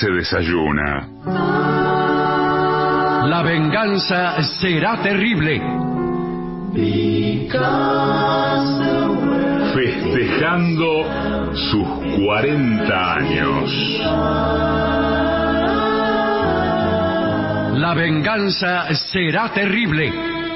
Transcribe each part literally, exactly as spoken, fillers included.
se desayuna. La venganza será terrible. Festejando sus cuarenta años. La venganza será terrible.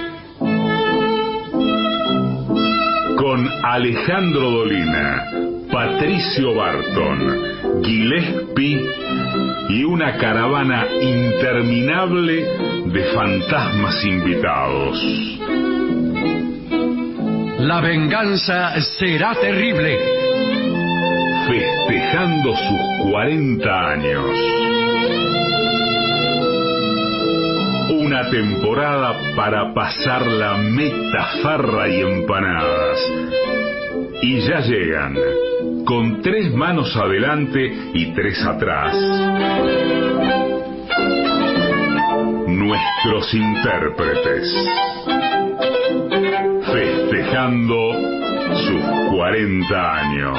Con Alejandro Dolina, Patricio Barton, Gillespie y una caravana interminable de fantasmas invitados. La venganza será terrible. Festejando sus cuarenta años. Una temporada para pasar la meta, farra y empanadas. Y ya llegan, con tres manos adelante y tres atrás, nuestros intérpretes. Festejando sus cuarenta años.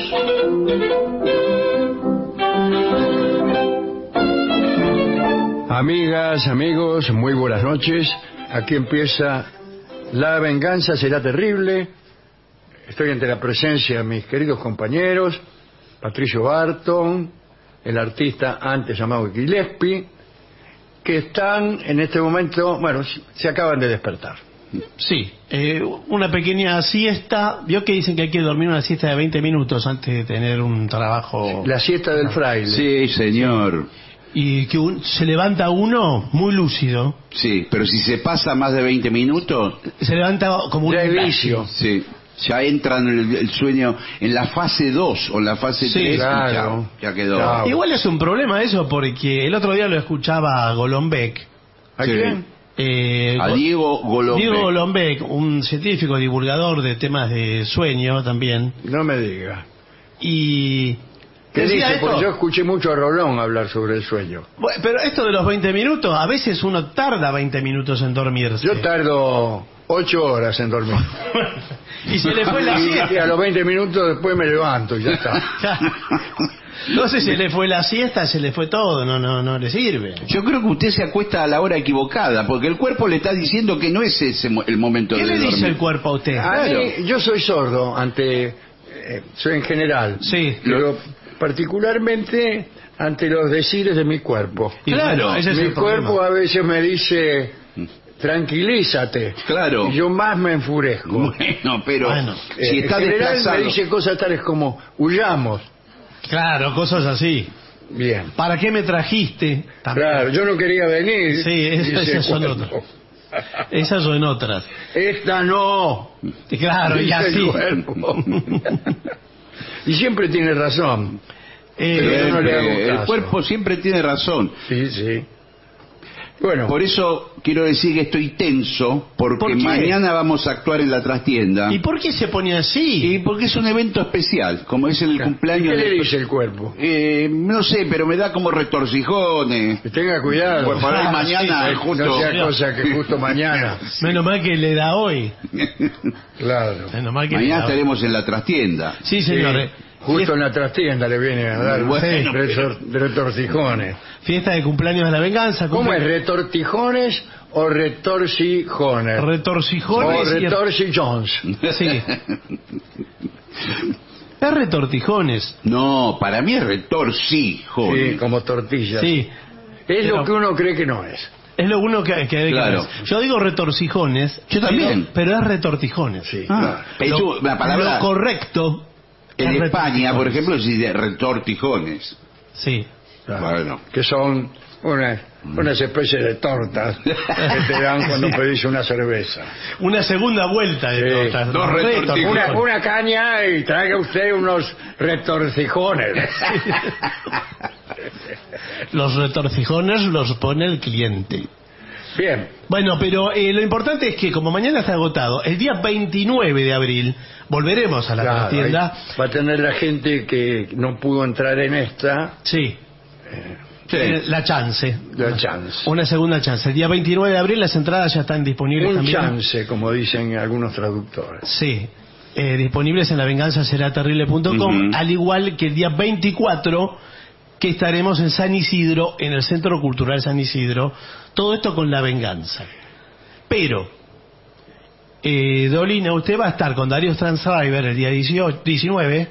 Amigas, amigos, muy buenas noches. Aquí empieza La venganza será terrible. Estoy ante la presencia de mis queridos compañeros, Patricio Barton, el artista antes llamado Gillespie, que están en este momento, bueno, se acaban de despertar. Sí, eh, una pequeña siesta. Vio que dicen que hay que dormir una siesta de veinte minutos antes de tener un trabajo. La siesta del fraile. Sí, señor. Y que un, se levanta uno muy lúcido. Sí, pero si se pasa más de veinte minutos... Se levanta como un de vicio. Sí, ya entra en el, el sueño en la fase dos o la fase sí, tres. Claro, y chao, ya quedó. Chao. Igual es un problema eso, porque el otro día lo escuchaba a Golombek. ¿A Sí. quién? Eh, A Diego Golombek. Diego Golombek, un científico divulgador de temas de sueño también. No me diga. Y... ¿Qué decía dice? esto. Porque yo escuché mucho a Rolón hablar sobre el sueño. Bueno, pero esto de los veinte minutos, a veces uno tarda veinte minutos en dormirse. Yo tardo ocho horas en dormir. Y se le fue la Y a siesta. los veinte minutos después me levanto y ya está. No sé, se le fue la siesta, se le fue todo, no, no, no le sirve. Yo creo que usted se acuesta a la hora equivocada, porque el cuerpo le está diciendo que no es ese mo- el momento ¿Qué de le dormir. dice el cuerpo a usted? A Claro. mí, yo soy sordo ante, eh, soy en general, Sí. pero particularmente ante los decires de mi cuerpo. Y Claro, bueno, ese es Mi el problema. cuerpo a veces me dice, tranquilízate. Claro. Y yo más me enfurezco. Bueno, pero Bueno. Eh, si está en general desplazado... me dice cosas tales como, huyamos. Claro, cosas así. Bien. ¿Para qué me trajiste? También. Claro, yo no quería venir. Sí, es- dice esas el son cuerpo. otras. Esas son otras. Esta no. Claro, y dice el así. cuerpo. Y siempre tiene razón. Eh, Pero yo no le hago Eh, el caso. cuerpo siempre tiene razón. Sí, sí. Bueno, Por eso quiero decir que estoy tenso, porque ¿Por qué? mañana vamos a actuar en la trastienda. ¿Y por qué se pone así? Y porque es un evento especial, como es el cumpleaños ¿qué le de... dice el cuerpo? Eh, no sé, pero me da como retorcijones. Que tenga cuidado. Pues por ahí Ah, mañana sí, es justo... No sea cosa que justo mañana. Menos mal que le da hoy. Claro. Menos mal que le Mañana da hoy. estaremos en la trastienda. Sí, señor. Sí, eh. justo en la trastienda le viene a dar Bueno, retor- retortijones. Fiesta de cumpleaños de la venganza. ¿Cómo cumple- es? ¿Retortijones o retorcijones? O Retorcijones. y- retorcijones. Sí. Es retortijones. No, para mí es retorcijones. Sí, como tortillas. Sí. Es Pero- lo que uno cree que no es. Es lo uno que, que, Claro. que- Yo digo retorcijones. Yo también. Pero, pero es retortijones. Sí, Ah, claro. eso, la palabra... Lo correcto. En es España, por retortijones. ejemplo, se dice retortijones. Sí. Claro. Bueno. Que son una, unas especies de tortas que te dan cuando pedís una cerveza. Una segunda vuelta de Sí. tortas. Dos retortijones. Una, una caña y traiga usted unos retorcijones. Los retorcijones los pone el cliente. Bien, Bueno, pero eh, lo importante es que como mañana está agotado, el día veintinueve de abril volveremos a la claro, tienda. ahí va a tener la gente que no pudo entrar en esta Sí. Sí. Eh, La chance. la chance. Una segunda chance. El día veintinueve de abril las entradas ya están disponibles Un también. chance, como dicen algunos traductores. Sí. Eh, disponibles en la venganza será terrible punto com, Ujú. al igual que el día veinticuatro que estaremos en San Isidro, en el Centro Cultural San Isidro, todo esto con La Venganza. Pero, eh, Dolina, usted va a estar con Darío Stransriver el día dieciocho, diecinueve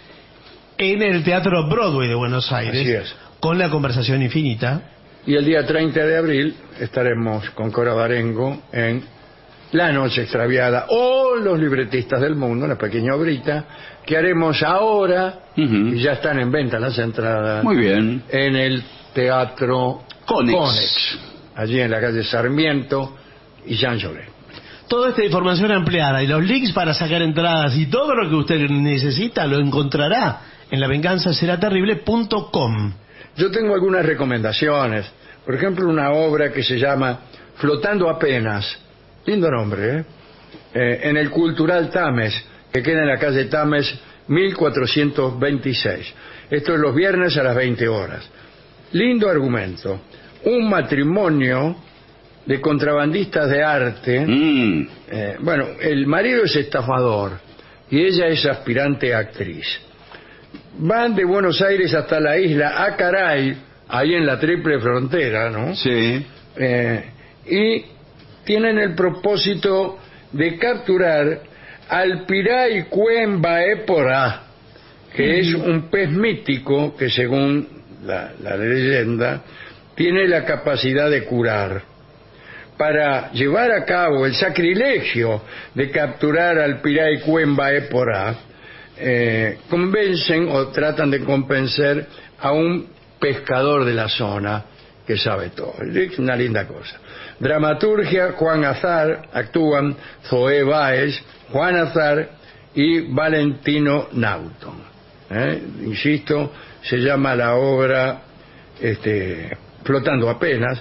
en el Teatro Broadway de Buenos Aires, Así es. con La Conversación Infinita. Y el día treinta de abril estaremos con Cora Barengo en La Noche Extraviada, o Los Libretistas del Mundo, una pequeña obrita que haremos ahora, Ujú. y ya están en venta las entradas. Muy bien. En el Teatro Conex. Conex, allí en la calle Sarmiento y Jean Jaurès. Toda esta información ampliada y los links para sacar entradas y todo lo que usted necesita lo encontrará en la venganza será terrible punto com. Yo tengo algunas recomendaciones. Por ejemplo, una obra que se llama Flotando apenas. Lindo nombre, ¿eh? Eh, en el Cultural Tames, que queda en la calle Tames mil cuatrocientos veintiséis. Esto es los viernes a las veinte horas. Lindo argumento. Un matrimonio de contrabandistas de arte. Mm. Eh, bueno, el marido es estafador y ella es aspirante actriz. Van de Buenos Aires hasta la isla Acaray, ahí en la triple frontera, ¿no? Sí. Eh, y tienen el propósito de capturar al Piray Cuembaépora, que es un pez mítico que, según la, la leyenda, tiene la capacidad de curar. Para llevar a cabo el sacrilegio de capturar al Piray Cuembaépora, eh, convencen o tratan de convencer a un pescador de la zona que sabe todo. Es una linda cosa. Dramaturgia: Juan Azar, actúan Zoé Báez, Juan Azar y Valentino Nauton. ¿Eh? Insisto, se llama la obra este, Flotando apenas,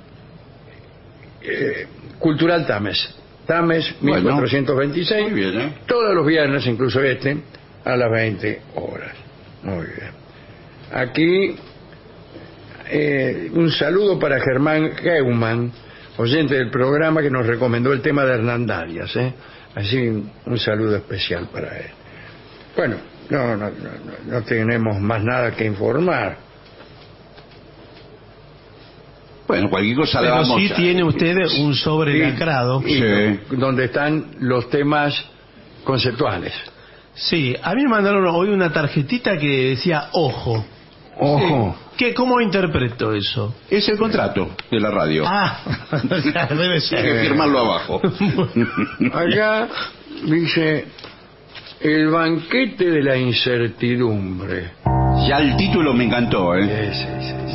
eh, Cultural Tames, Tames Bueno, mil cuatrocientos veintiséis, muy bien, ¿eh? todos los viernes, incluso este, a las veinte horas. Muy bien. Aquí eh, un saludo para Germán Geumann, oyente del programa, que nos recomendó el tema de Hernandarias, ¿eh? Así un saludo especial para él. Bueno, no, no, no, no, no tenemos más nada que informar. Bueno, cualquier cosa le Pero vamos sí a... tiene usted un sobre Y- lacrado. y Sí. donde están los temas conceptuales. Sí, a mí me mandaron hoy una tarjetita que decía ojo. Ojo. ¿Qué, ¿Cómo interpreto eso? Es el contrato de la radio. Ah, debe Hay ser. que firmarlo abajo. Acá dice el banquete de la incertidumbre. Ya el título me encantó, ¿eh? Sí, sí, sí,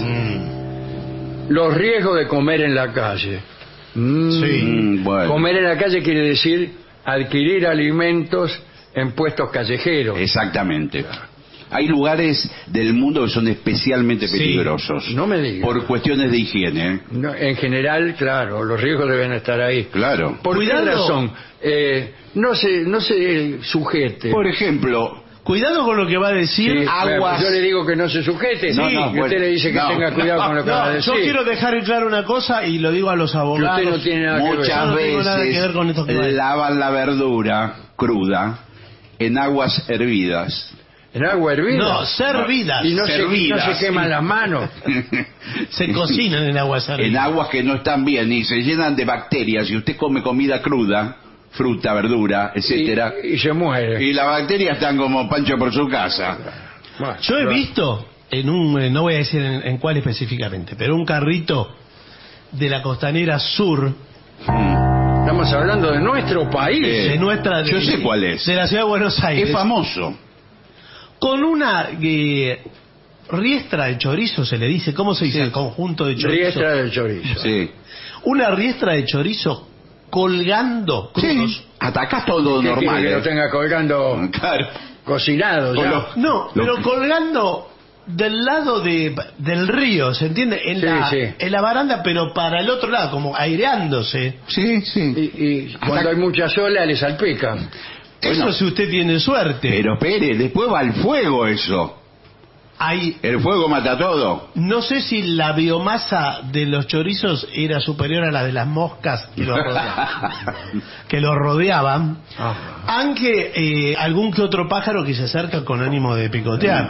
sí. Los riesgos de comer en la calle. Mm. Sí. Mm, bueno. Comer en la calle quiere decir adquirir alimentos en puestos callejeros. Exactamente. Hay lugares del mundo que son especialmente Sí. peligrosos. No me digas. Por cuestiones de higiene, ¿eh? No, en general, claro, los riesgos deben estar ahí. Claro. ¿Por Cuidado. qué razón? Eh, no se, no se sujete. Por ejemplo, Cuidado con lo que va a decir. Sí, aguas- bueno, yo le digo que no se sujete. No, no, y usted bueno, le dice que no. tenga cuidado con lo que va a No, decir. yo quiero dejar en claro una cosa y lo digo a los Que abogados. usted no tiene nada que ver. muchas no tengo nada que ver con esto que va a veces decir. lavan la verdura cruda en aguas hervidas. En agua hervida. No, servidas. Y no se, no Servidas, se queman sí. las manos. Se cocinan en agua En servida. aguas que no están bien y se llenan de bacterias y usted come comida cruda, fruta, verdura, etcétera, Y, y se muere. y las bacterias están como Pancho por su casa. Bueno, Yo he pero- visto en un, eh, no voy a decir en, en cuál específicamente, pero un carrito de la costanera sur Estamos hablando de nuestro país. Eh, de nuestra, yo de- sé cuál es. de la ciudad de Buenos Aires, Es famoso. con una eh, riestra de chorizo, se le dice, ¿cómo se dice? Sí. El conjunto de chorizo. Riestra del chorizo. Sí. Una riestra de chorizo colgando crudos. Sí. Hasta acá todo ¿Qué normal. quiere que lo ¿eh? tenga colgando Claro. cocinado Con ya? los- No, Lo- pero colgando del lado de, del río, ¿se entiende? En, Sí, la, sí. en la baranda, pero para el otro lado, como aireándose. Sí, sí. Y, y cuando hay mucha sola le salpican. Bueno. Eso si usted tiene suerte. Pero espere, después va el fuego eso. Hay, El fuego mata todo. no sé si la biomasa de los chorizos era superior a la de las moscas que lo rodeaban. que lo rodeaban. Ah. Aunque eh, algún que otro pájaro que se acerca con ánimo de picotear.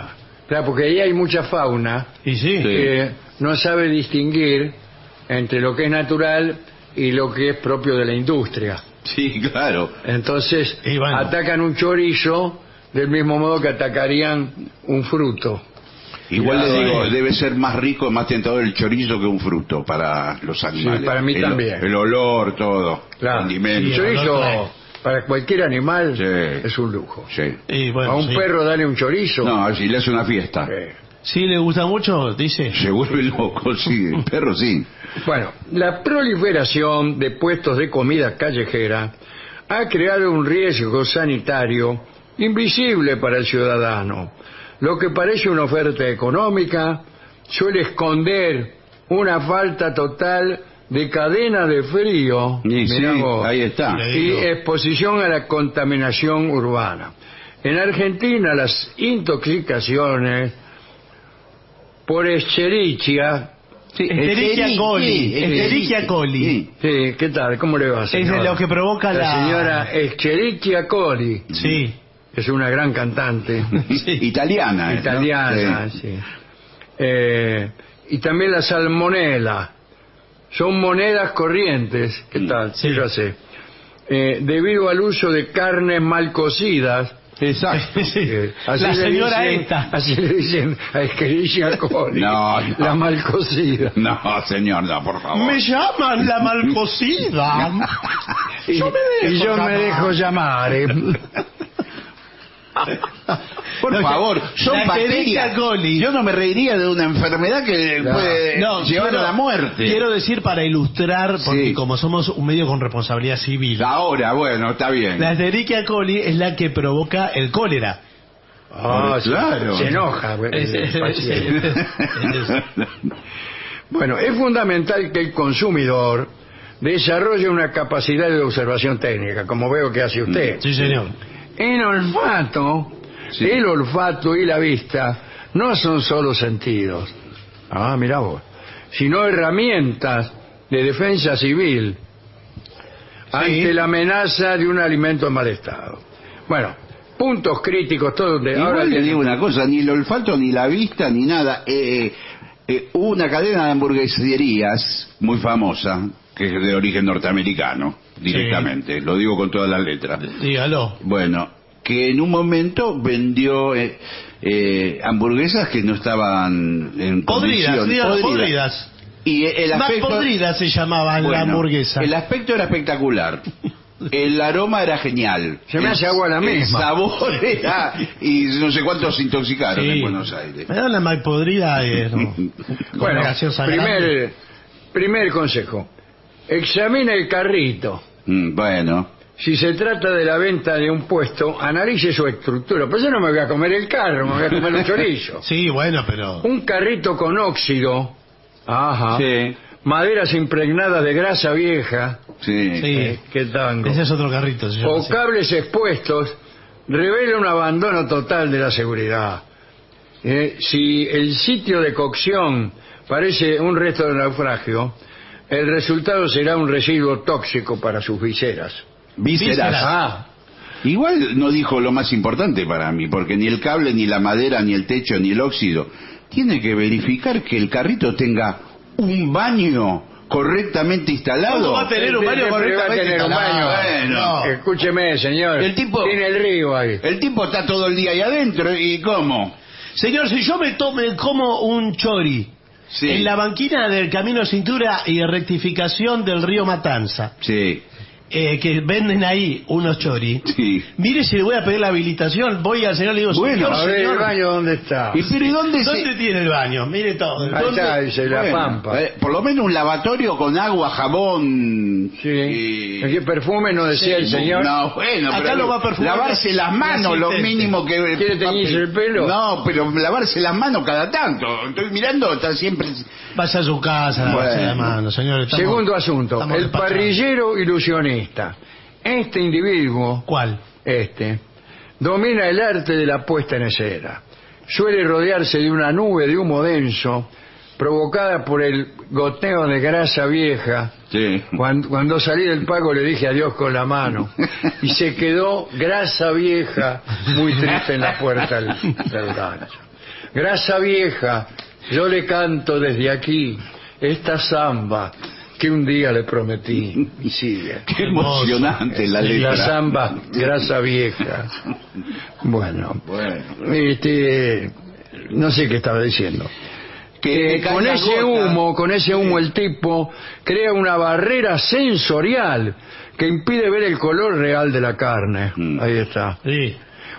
Claro, porque ahí hay mucha fauna Y sí. que no sabe distinguir entre lo que es natural y lo que es propio de la industria. Sí, claro. Entonces Y bueno. atacan un chorizo del mismo modo que atacarían un fruto. Igual Claro, le digo, eh. debe ser más rico, más tentador el chorizo que un fruto para los animales. Sí, para mí el, también. El olor, todo. Claro. Condimento. El Sí, el chorizo olor trae. para cualquier animal Sí. es un lujo. Sí. Y bueno, A un sí. perro darle un chorizo. No, si le hace una fiesta. eh. Sí, le gusta mucho, dice. Se vuelve loco, sí. El perro sí. Bueno, la proliferación de puestos de comida callejera ha creado un riesgo sanitario invisible para el ciudadano. Lo que parece una oferta económica suele esconder una falta total de cadena de frío. Y sí, Mirá vos, ahí está. y exposición a la contaminación urbana. En Argentina las intoxicaciones por Escherichia. Escherichia coli. Escherichia coli. Sí, ¿qué tal? ¿Cómo le va, Es señora? lo que provoca la... La señora Escherichia coli, Sí. que es una gran cantante Italiana. ¿no? italiana, Sí. sí. Eh, y también la salmonela. Son monedas corrientes, ¿qué tal? Sí. Yo sé. Eh, debido al uso de carnes mal cocidas. Exacto. Sí. eh, así La le señora dicen- esta. Así le dicen a Escherichia coli. No, no. La mal cocida. No, señor, no, por favor. Me llaman la malcocida. Y, Yo me dejo y yo llamar. me dejo llamar. eh. Por No, favor, son la Escherichia bacterias. coli. Yo no me reiría de una enfermedad que No. puede No, llevar quiero- a la muerte. Quiero decir para ilustrar, porque Sí. como somos un medio con responsabilidad civil, Ahora, bueno, está bien. la Escherichia coli es la que provoca el cólera. Ah, sí, Claro. se enoja. bueno, Es- el es- paciente. es- Bueno, es fundamental que el consumidor desarrolle una capacidad de observación técnica, como veo que hace usted. Sí, señor. En olfato, Sí. el olfato y la vista no son solo sentidos, ah, mira vos, sino herramientas de defensa civil ante la amenaza de un alimento en mal estado. Bueno, puntos críticos, todos de ahora. Igual le que- digo una cosa, ni el olfato, ni la vista, ni nada. Eh, eh, hubo una cadena de hamburgueserías muy famosa, que es de origen norteamericano, directamente, lo digo con todas las letras. Dígalo. Bueno, que en un momento vendió eh, eh, hamburguesas que no estaban en Podridas, condición. dígalo, podridas. Y el Más aspecto... podrida se llamaba la Bueno, hamburguesa. El aspecto era espectacular. El aroma era genial. Se me El- hace agua la El misma. sabor era... Y no sé cuántos se intoxicaron Sí. en Buenos Aires. Me da la mal podrida. Eh, no. Con Bueno, gaseosa grande. primer, primer consejo, examina el carrito. Mm, bueno. Si se trata de la venta de un puesto, analice su estructura. Pero yo no me voy a comer el carro, me voy a comer el chorizo. Sí, bueno, pero... Un carrito con óxido, ajá, Sí. maderas impregnadas de grasa vieja, Sí. Sí. eh, qué tango, Ese es otro carrito. se llama o así. cables expuestos, revela un abandono total de la seguridad. Eh, si el sitio de cocción parece un resto de naufragio, el resultado será un residuo tóxico para sus viseras. Vísceras. Vísceras. Ah, Igual no dijo lo más importante para mí, porque ni el cable, ni la madera, ni el techo, ni el óxido. Tiene que verificar que el carrito tenga un baño correctamente instalado. ¿Cómo va a tener un baño Siempre va a correctamente tener un baño. instalado? Bueno. Escúcheme, señor. El tipo- Tiene el río ahí. El tipo está todo el día ahí adentro, ¿y cómo? Señor, si yo me tome como un chori Sí. en la banquina del Camino Cintura y de rectificación del río Matanza, Sí, eh, que venden ahí unos chori, sí. mire si le voy a pedir la habilitación, voy al señor y le digo, Bueno, señor, A ver, señor, el baño, ¿dónde está? ¿Y pero ¿y dónde, ¿dónde se...? tiene el baño? Mire todo. Ahí ¿Dónde? está, dice la Bueno, Pampa. eh, por lo menos un lavatorio con agua, jabón. Sí. y- ¿Qué perfume no decía Sí, el señor? No, bueno, Acá pero lo va a perfumar lavarse las la manos, lo asistente. mínimo que... ¿Quiere teñirse el pelo? No, pero lavarse las manos cada tanto. Estoy mirando, está siempre... Vaya a su casa, Bueno. lavarse la mano, señor. estamos- Segundo asunto, estamos el despachando. parrillero ilusionista. Este individuo, ¿Cuál? este, domina el arte de la puesta en escena. Suele rodearse de una nube de humo denso provocada por el goteo de grasa vieja. Sí. Cuando, cuando salí del pago le dije adiós con la mano y se quedó grasa vieja muy triste en la puerta del, del rancho. Grasa vieja, yo le canto desde aquí esta samba que un día le prometí. Y sigue. Qué emocionante la letra. La samba, grasa vieja. Bueno, Bueno. este, no sé qué estaba diciendo. Que Eh, con cae la ese gota. humo, con ese humo el tipo crea una barrera sensorial que impide ver el color real de la carne. Mm. Ahí está. Sí.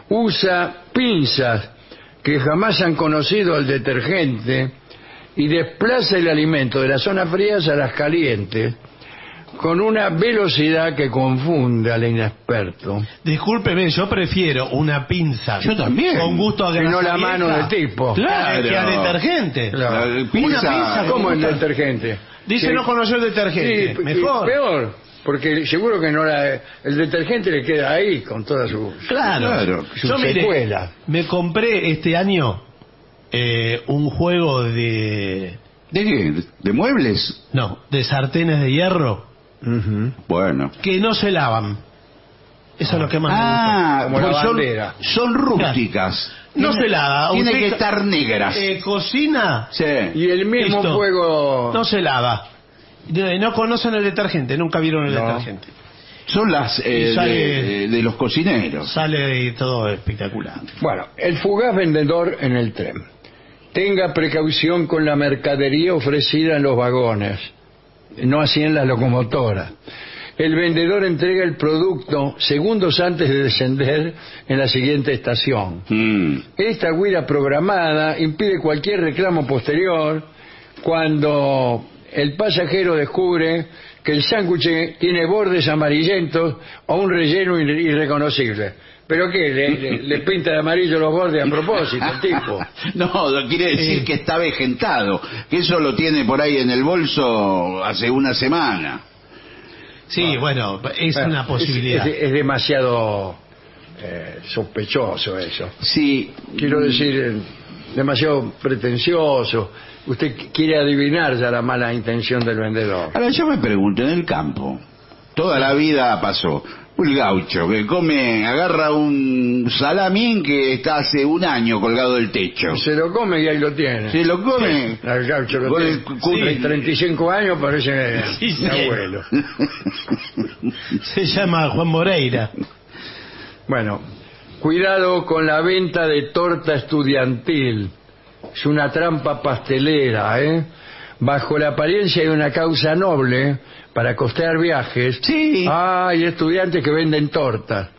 Usa pinzas que jamás han conocido al detergente y desplaza el alimento de las zonas frías a las calientes con una velocidad que confunde al inexperto. Discúlpeme, yo prefiero una pinza. Yo también. Con gusto a Y grasa no la vieja mano del tipo. Claro. Que a Claro. detergente. Claro. La Una pinza- pinza ¿Cómo el gusta- detergente? Dice Que- no conocer el Sí, detergente. y- Mejor. y peor, porque seguro que no la, el detergente le queda ahí con toda su, Claro. Claro. su Yo mire, secuela. me compré este año eh, un juego de... ¿De qué? ¿De muebles? No, de sartenes de hierro Ujú. Bueno. que no se lavan. Eso es lo que más Ah, Como la pues son, bandera. son rústicas. me gusta. No se lava. Tiene Usted que ca- estar negras. eh, cocina, Sí. Y el mismo Listo. juego... no se lava. No, no conocen el detergente, nunca vieron el No. detergente. Son las eh, Y sale- de, de los cocineros. Sale todo espectacular. Bueno, el fugaz vendedor en el tren. Tenga precaución con la mercadería ofrecida en los vagones, no así en las locomotoras. El vendedor entrega el producto segundos antes de descender en la siguiente estación. Mm. Esta guía programada impide cualquier reclamo posterior cuando el pasajero descubre que el sándwich tiene bordes amarillentos o un relleno irre- irreconocible. ¿Pero qué? ¿Le, le- le pinta de amarillo los bordes a propósito el tipo? No, no quiere decir Sí. que está vejentado, que eso lo tiene por ahí en el bolso hace una semana. Sí, bueno, es Bueno, una posibilidad. Es, es- es demasiado eh, sospechoso eso. Sí, Quiero decir, eh, demasiado pretencioso. Usted qu- quiere adivinar ya la mala intención del vendedor. ahora yo me pregunto, en el campo, toda la vida pasó, el gaucho que come, agarra un salamín que está hace un año colgado del techo. Se lo come y ahí lo tiene. Se lo come. El gaucho lo Con tiene. el cu- Sí, treinta y cinco años parece Sí, mi sí. abuelo. Se llama Juan Moreira. Bueno, cuidado con la venta de torta estudiantil. Es una trampa pastelera, ¿eh? Bajo la apariencia de una causa noble para costear viajes. Sí. Hay estudiantes que venden tortas.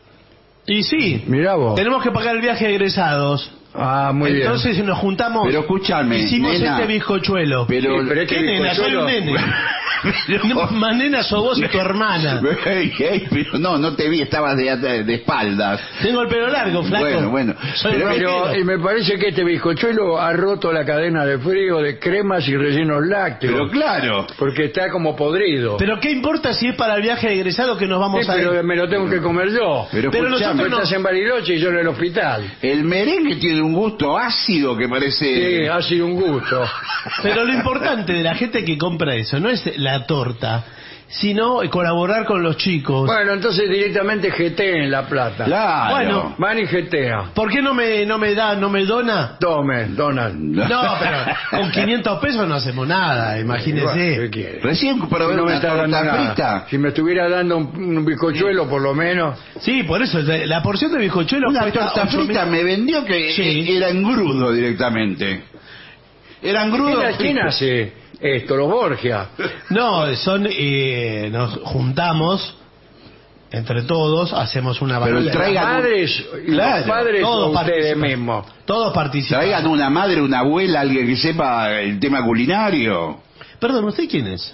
Y sí, Mirá vos. tenemos que pagar el viaje de egresados. Ah, muy Entonces si nos juntamos, Pero escúchame, hicimos nena. este bizcochuelo. Pero, Sí, pero este ¿Qué nena? Soy un bizcochuelo- nene. Pero- Más nena sos vos y tu hermana. Ey, ey, pero no, no te vi, estabas de, de, de espaldas. Tengo el pelo largo, flaco. Bueno, bueno. Soy Pero- rockero. Pero y me parece que este bizcochuelo ha roto la cadena de frío de cremas y rellenos lácteos. Pero claro. Porque está como podrido. Pero ¿qué importa si es para el viaje de egresado que nos vamos Sí, a ir? pero me lo tengo que comer yo. Pero, Pero escuchame, nosotros Tú no- estás en Bariloche y yo en el hospital. el merengue tiene un gusto ácido que Sí, parece... ha sido un gusto. Pero lo importante de la gente que compra eso no es la torta, sino colaborar con los chicos. Bueno, entonces directamente geteen la plata. Claro. Bueno. Van y getean. ¿Por qué no me, no me da, no me dona? Tome, Donald. No, pero con quinientos pesos no hacemos nada, Bueno, imagínese. ¿qué quiere? Recién para Si ver no me una está torta dando nada. frita. Si me estuviera dando un, un bizcochuelo, por lo menos. Sí, por eso, la porción de bizcochuelo Una cuesta torta ocho mil- frita me vendió que Sí. era engrudo directamente. Era engrudo. ¿Quién, quién hace esto? Los Borgia. No, son, eh, nos juntamos entre todos, hacemos una Pero batalla. traigan un- ¿Padres y Claro, los padres todos o ustedes participan. mismos? Todos participan. Traigan una madre, una abuela, alguien que sepa el tema culinario. Perdón, ¿usted quién es?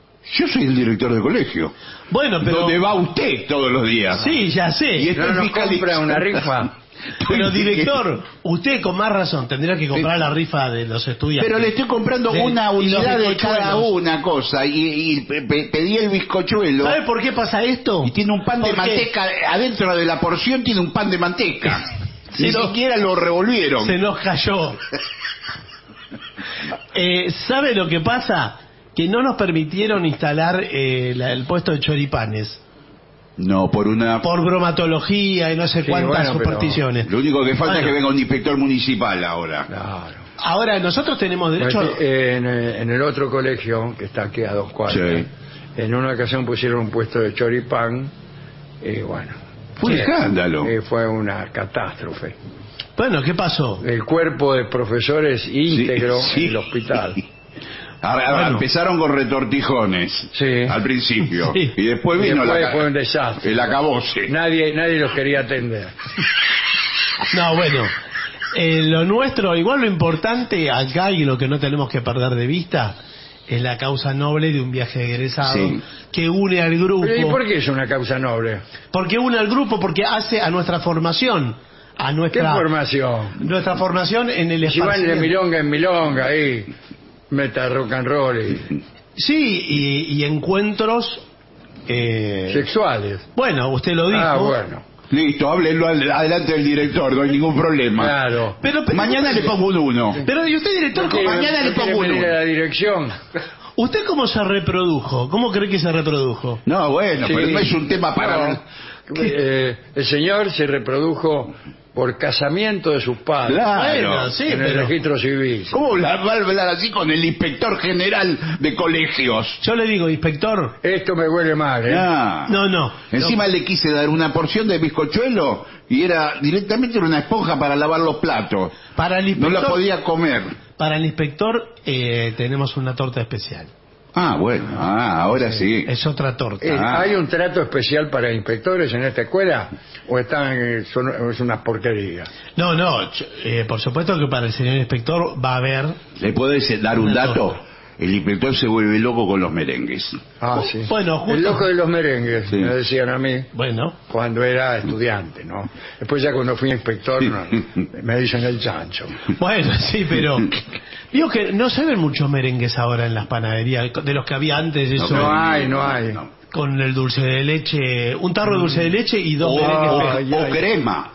Yo soy el director del colegio. Bueno, pero... Donde va usted todos los días. Sí, ya sé. Y esto ¿No es nos fiscaliz- compra una rifa? Pero director, usted con más razón tendría que comprar la rifa de los estudiantes. Pero le estoy comprando De- una y los unidad de cada bizcochuelos. una cosa y, y pe- pe- pedí el bizcochuelo ¿Sabe por qué pasa esto? y tiene un pan de ¿Por qué? manteca adentro de la porción, tiene un pan de manteca. Ni Se nos- siquiera lo revolvieron. Se nos cayó. Eh, ¿Sabe lo que pasa? Que no nos permitieron instalar eh, la- el puesto de choripanes. No, por una... por bromatología y no sé Sí, cuántas bueno, pero- supersticiones. Lo único que falta Bueno. es que venga un inspector municipal ahora. Claro. Ahora, nosotros tenemos derecho... Pues, eh, en, eh, en el otro colegio, que está aquí a dos cuadras, Sí. en una ocasión pusieron un puesto de choripán y bueno. Fue un sí, escándalo. eh, fue una catástrofe. Bueno, ¿qué pasó? El cuerpo de profesores íntegro Sí, sí. en el hospital. Ahora, ahora, Bueno. empezaron con retortijones Sí. al principio. Sí. Y después Y vino después la, fue un desastre. el acabose. Nadie, nadie los quería atender. No, bueno, eh, lo nuestro, igual lo importante acá y lo que no tenemos que perder de vista es la causa noble de un viaje egresado Sí. que une al grupo. Pero, ¿y por qué es una causa noble? Porque une al grupo, porque hace a nuestra formación, a ¿Qué nuestra formación? nuestra formación en el Si van de esparcimiento. milonga en milonga ahí, meta rock and roll y Sí, y, y encuentros. eh, sexuales. bueno, usted lo dijo. Ah, bueno. Listo, háblenlo al- adelante del director, no hay ningún problema. Claro. Pero, pero- Mañana le pongo un uno. Pero y usted, director, ¿No ¿cómo- quiere- mañana no le quiere pongo un venir uno. a la dirección? ¿Usted cómo se reprodujo? ¿Cómo cree que se reprodujo? No, bueno, Sí. pero no es un tema para... No, eh, el señor se reprodujo por casamiento de sus padres. Claro. Bueno, sí, en el pero registro civil. ¿Cómo la- va a hablar así con el inspector general de colegios? yo le digo, inspector, Esto me huele mal, ¿eh? Ah. no, no. Encima no. le quise dar una porción de bizcochuelo y era directamente una esponja para lavar los platos. Para el No inspector, la podía comer. para el inspector eh, tenemos una torta especial. Ah, bueno, ah, ahora sí. Es otra torta. Eh, Ah. ¿Hay un trato especial para inspectores en esta escuela? ¿O están, eh, son, es una porquería? No, no, ch- eh, por supuesto que para el señor inspector va a haber... ¿Le puedo decir- dar un Una dato? torta. El inspector se vuelve loco con los merengues. Ah, sí. Bueno, justo- El loco de los merengues, Sí. me decían a mí, Bueno, cuando era estudiante, ¿no? Después ya cuando fui inspector, no, me dicen el chancho. bueno, sí, pero... Digo que no se ven muchos merengues ahora en las panaderías, de los que había antes, eso, No hay, no hay. No. con el dulce de leche, un tarro de dulce de leche y dos O, merengues. o- Ay, o ay. crema.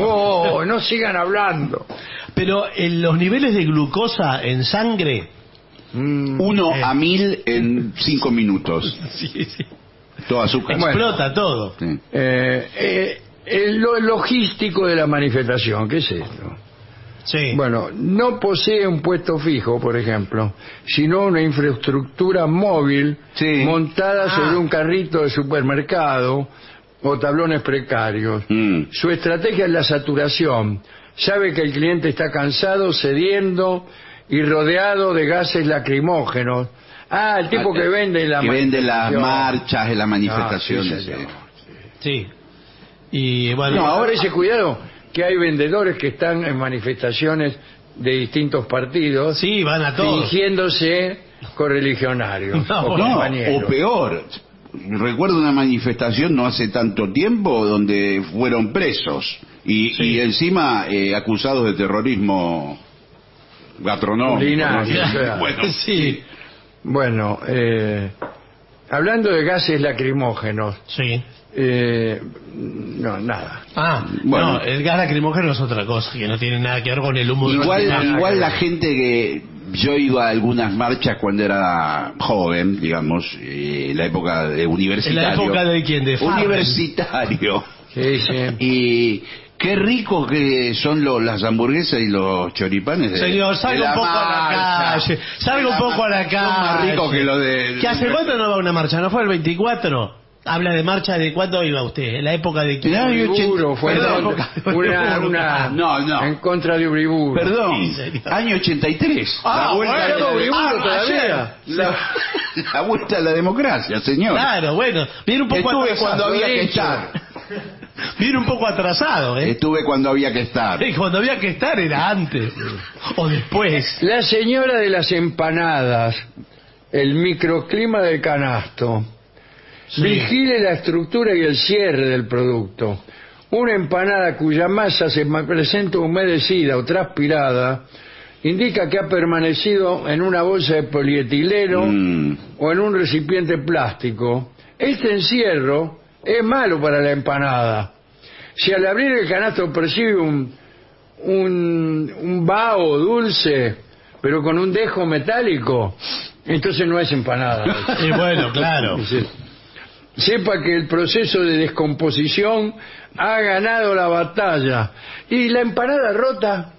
Oh, no sigan hablando. Pero en los niveles de glucosa en sangre... Mm, Uno Eh. a mil en cinco minutos. Sí, sí. Todo azúcar. Bueno. Explota todo. Sí. eh, eh, el- lo logístico de la manifestación, ¿qué es esto? Sí. Bueno, no posee un puesto fijo, por ejemplo, sino una infraestructura móvil Sí. montada Ah. sobre un carrito de supermercado o tablones precarios. Mm. Su estrategia es la saturación. Sabe que el cliente está cansado, cediendo y rodeado de gases lacrimógenos. Ah, el tipo que vende la que vende las manifestación. marchas, en las Ah, manifestaciones. sí, señor. Sí. Y bueno, No, ahora ese cuidado que hay vendedores que están en manifestaciones de distintos partidos sí, van a todos. fingiéndose correligionarios No, o No, compañeros. o peor. Recuerdo una manifestación no hace tanto tiempo donde fueron presos y, Sí. y encima eh, acusados de terrorismo gastronómico. Culinario, ¿no? claro. Bueno, Sí. Bueno, eh, hablando de gases lacrimógenos, Sí. eh, no, nada. Ah, Bueno. no, el gas lacrimógeno es otra cosa, que no tiene nada que ver con el humo de igual, nada igual que la ver. gente que yo iba a algunas marchas cuando era joven, digamos, eh, la época de ¿En universitario. la época de quién? De Farrell. Universitario. Sí, sí. Y qué rico que son lo- las hamburguesas y los choripanes. De, Señor, de salga un poco a la marcha. calle. Salga un De poco a la Son más calle. ricos que lo de... ¿Que hace cuánto no va a una marcha? ¿No fue el veinticuatro? Habla de marcha, ¿de cuándo iba usted? ¿En la época de quién? Ya, yo- Uriburu, fue en Perdón. contra- una, una- No, no. en contra de Uriburu. Perdón, Sí, señor. año ochenta y tres. Ah, la vuelta bueno, de la, Uriburu Ah, todavía. ayer. la, la vuelta a la democracia, señor. Claro, bueno, viene un poco Estuve atrasado. cuando había que dicho. estar. Viene un poco atrasado, ¿eh? Estuve cuando había que estar. Y cuando había que estar era antes. O después. La señora de las empanadas, el microclima del canasto. Sí. Vigile la estructura y el cierre del producto. Una empanada cuya masa se ma- presenta humedecida o transpirada indica que ha permanecido en una bolsa de polietileno Mm. o en un recipiente plástico. Este encierro es malo para la empanada. Si al abrir el canasto percibe un, un, un vaho dulce, pero con un dejo metálico, entonces no es empanada. Y bueno, claro. Sí. sepa que el proceso de descomposición ha ganado la batalla. Y la empanada rota,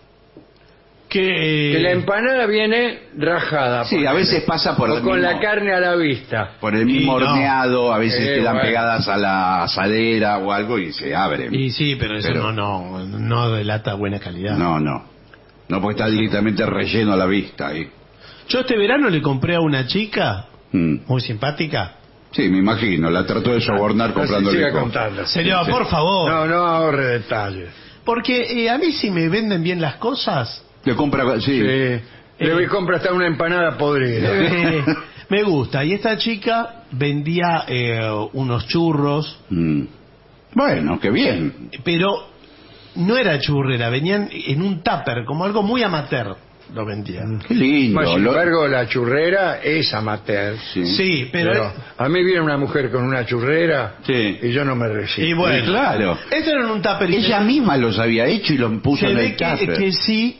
Que, que la empanada viene rajada. Sí, por a veces ejemplo, pasa por o el con mismo- la carne a la vista. Por el mismo Y no. horneado, a veces Eh, quedan bueno. pegadas a la asadera o algo y se abren. Y sí, pero eso Pero- no, no, no delata buena calidad. No, no. No, porque está directamente relleno a la vista ahí. Yo este verano le compré a una chica Mm. muy simpática. Sí, me imagino. La trató de sobornar No se comprándole siga cosas. contando. Señor, Sí. por favor. No, no ahorre detalles. Porque eh, a mí si me venden bien las cosas, Le compra, sí. Sí. Le voy a comprar hasta una empanada podrida. eh, me gusta. Y esta chica vendía eh, unos churros, Mm. Bueno, qué bien. pero no era churrera, venían en un tupper, como algo muy amateur, lo vendían. Qué lindo. Más, sin Lo- embargo, la churrera es amateur. Sí. Sí, pero... Pero a mí viene una mujer con una churrera Sí. y yo no me resisto. y bueno, Sí, claro. esto era en un tupper. y Ella se- misma los había hecho y los puso se en ve el que, tupper. que sí,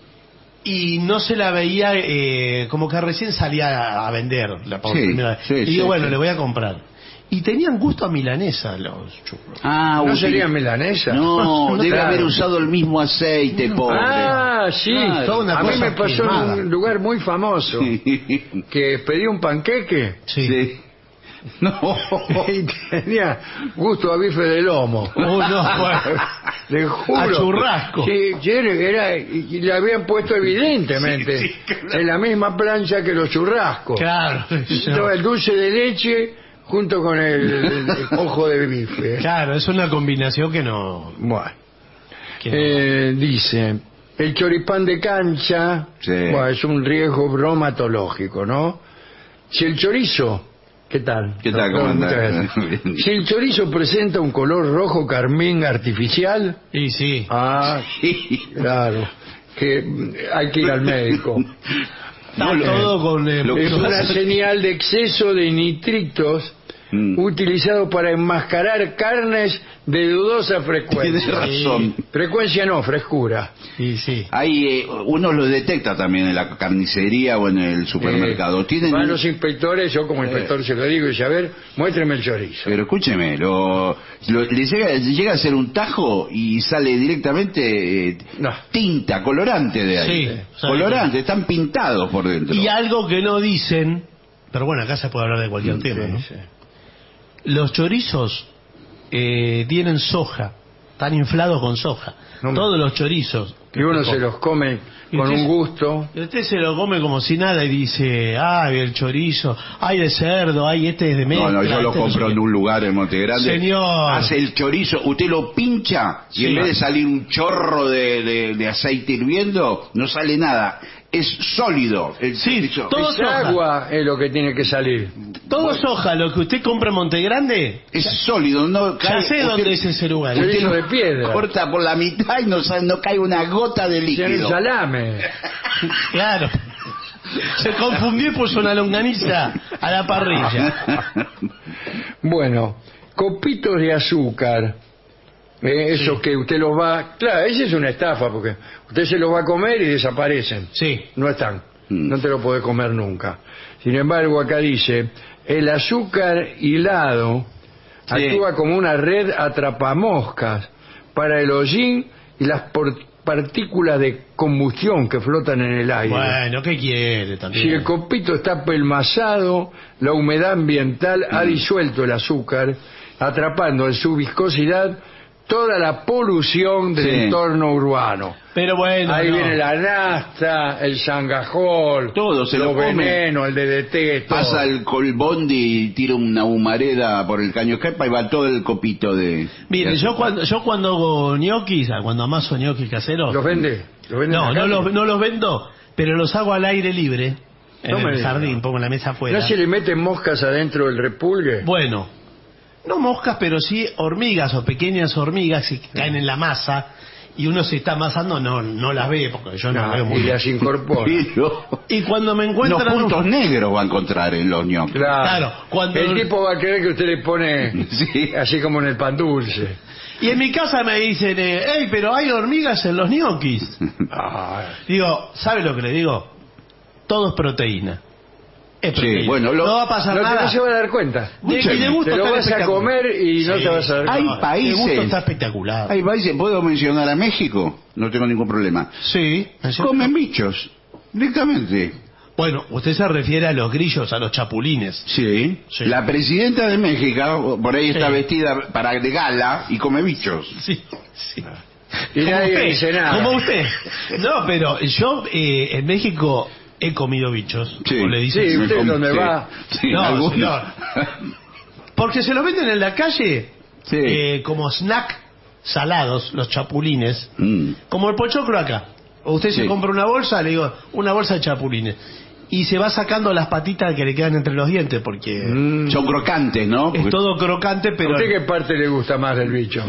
y no se la veía eh, como que recién salía a, a vender la por Sí, primera vez. sí, y digo, sí, bueno, sí. le voy a comprar. Y tenían gusto a milanesa los churros. Ah, ¿No util- sería milanesa? No, debe Claro. haber usado el mismo aceite, pobre. Ah, sí. Claro. Toda una A mí cosa me pasó quemada. en un lugar muy famoso Sí. que pedí un panqueque Sí. Sí. No. y tenía gusto a bife de lomo. Oh, no, bueno. Le juro. A churrasco. Sí, sí, era, y y le habían puesto evidentemente Sí, sí, claro. en la misma plancha que los churrascos. Claro, Estaba el dulce de leche junto con el, el- el ojo de bife. claro, es una combinación que no... Bueno, que no- eh, dice, el choripán de cancha, Sí. bueno, es un riesgo bromatológico, ¿no? Si el chorizo, ¿qué tal? ¿Qué tal? Doctor? ¿Cómo anda? Muchas gracias. Bien. Si el chorizo presenta un color rojo carmín artificial, Y sí. ah, claro, que mm, hay que ir al médico. Está No, lo- todo con... eh, lo que Es una señal de exceso de nitritos Mm. utilizado para enmascarar carnes de dudosa frecuencia. Tienes razón. Frecuencia no, frescura. Y sí. Ahí eh, uno lo detecta también en la carnicería o en el supermercado. Eh, Tienen van un- los inspectores, yo como inspector se lo digo y dice, a ver, muéstreme el chorizo. Pero escúcheme, lo, lo- le llega, llega a ser un tajo y sale directamente eh, No. tinta, colorante de ahí. Sí, Colorante, están pintados por dentro. Y algo que no dicen, pero bueno, acá se puede hablar de cualquier tema, ¿no? Sí, sí. Los chorizos eh, tienen soja, están inflados con soja. No. Todos los chorizos. Y uno se los come Y con usted- un gusto. Y usted se lo come como si nada y dice, ay, el chorizo, ay, de cerdo, ay, este es de mezcla. No, no, yo lo este no compro sé en qué". un lugar en Montegrande. Señor. Hace el chorizo, usted lo pincha y Sí. en vez de salir un chorro de, de- de aceite hirviendo, no sale nada. Es sólido el Sí, chorizo. todo Es soja. agua es lo que tiene que salir. Todo soja, lo que usted compra en Montegrande, Es sólido, no ya cae. sé usted- dónde es ese lugar. usted Chorizo lo de piedra. corta por la mitad y no, sale- no cae una gota de Tiene líquido. salame. Claro. Se confundió y puso una longaniza a la parrilla. Bueno, copitos de azúcar. Eh, esos que usted los va... Claro, esa es una estafa porque usted se los va a comer y desaparecen. Sí. No están. Mm. No te lo puede comer nunca. Sin embargo, acá dice, el azúcar hilado Sí. actúa como una red atrapamoscas para el hollín y las por- partículas de combustión que flotan en el aire. Bueno, ¿qué quiere también? Si el copito está pelmazado, la humedad ambiental ha disuelto el azúcar, atrapando en su viscosidad toda la polución del Sí. entorno urbano. Pero bueno, Ahí no. viene la nafta, el sangajol, Todo se lo los come. venenos, el D D T, todo. Pasa el colbondi y tira una humareda por el caño escapa y va todo el copito de... Mire, de yo azúcar. cuando yo cuando hago ñoquis, ah, cuando amaso ñoquis caseros, ¿Los vende? ¿Los vende no, en la no calle? los, no los vendo, pero los hago al aire libre, en No me el diga. jardín, pongo la mesa afuera. ¿No se le meten moscas adentro del repulgue? Bueno, no moscas, pero sí hormigas o pequeñas hormigas que caen en la masa y uno se está amasando, no no las ve, porque yo no, No, veo muy y bien. las incorpora. Pero Y cuando me encuentran... los puntos negros va a encontrar en los ñoquis. Claro. Claro, cuando- El tipo va a creer que usted le pone Sí. así como en el pan dulce. Y en mi casa me dicen, eh, hey, pero hay hormigas en los ñoquis. Ah, Digo, ¿sabe lo que le digo? Todo es proteína. Es Sí, proteína. bueno, lo- no va a pasar No, te- nada. no se va a dar cuenta. De, y de gusto Te lo está vas a espectacular. comer y no Sí. te vas a dar Hay cuenta. De países... gusto está espectacular. Hay países, ¿puedo mencionar a México? No tengo ningún problema. Sí. ¿es cierto? Comen bichos, directamente. Bueno, usted se refiere a los grillos, a los chapulines. Sí. Sí. La presidenta de México, por ahí está Sí. vestida para de gala y come bichos. Sí, sí. Y Como nadie usted, dice nada. Como usted. No, pero yo eh, en México he comido bichos. Sí. como le dicen. Sí, Me usted com- dónde sí. va. Sí, No, algunos. señor. Porque se los venden en la calle Sí. eh, como snack salados, los chapulines. Mm. Como el pochoclo acá. O usted Sí. se compra una bolsa, le digo, una bolsa de chapulines. Y se va sacando las patitas que le quedan entre los dientes, porque Mm. Son crocantes, ¿no? es Porque- todo crocante, ¿A pero usted qué parte le gusta más del bicho?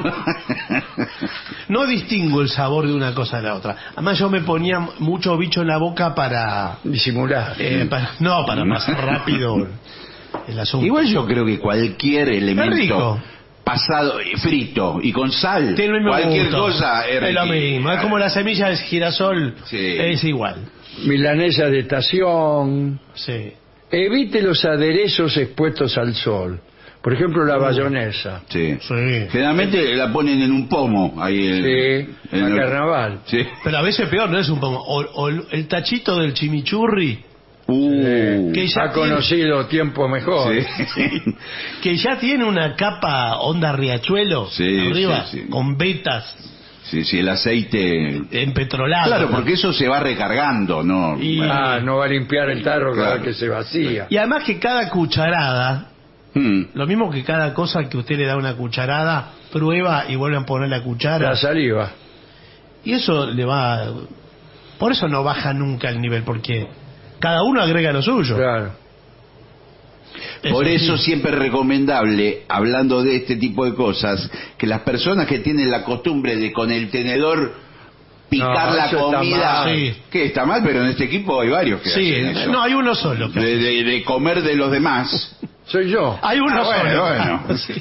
no distingo el sabor de una cosa de la otra. Además yo me ponía mucho bicho en la boca para... Disimular. eh, para- no, para pasar rápido el asunto. Igual yo creo que cualquier elemento rico. pasado, eh, frito y con sal, Tiene el mismo cualquier gusto. cosa es, es lo riquísima. mismo. Es como la semilla de girasol. Sí. Es igual. Milanesa de estación. Sí. Evite los aderezos expuestos al sol. Por ejemplo, la bayonesa. Sí. Sí. Generalmente la ponen en un pomo ahí en, Sí, en para el- carnaval. Sí. Pero a veces peor, no es un pomo. O, o el tachito del chimichurri, Uh. Que ya ha tiene- conocido tiempo mejor. Sí. que ya tiene una capa onda riachuelo Sí, arriba, sí, sí. con vetas Sí, sí, el aceite. empetroladas. Claro, porque eso se va recargando, ¿no? Y- Ah, no va a limpiar el tarro cada Claro. vez que se vacía. Y además que cada cucharada, Mm. lo mismo que cada cosa que usted le da una cucharada, prueba y vuelve a poner la cuchara. La saliva. Y eso le va... Por eso no baja nunca el nivel, porque cada uno agrega lo suyo. Claro. Por sí. eso siempre es recomendable, hablando de este tipo de cosas, que las personas que tienen la costumbre de con el tenedor picar No, la eso está comida, mal. Sí. que está mal, pero en este equipo hay varios que Sí, hacen eso. no, hay uno solo. que- de, de- de comer de los demás. Soy yo. Hay uno Ah, bueno, solo. bueno. Sí.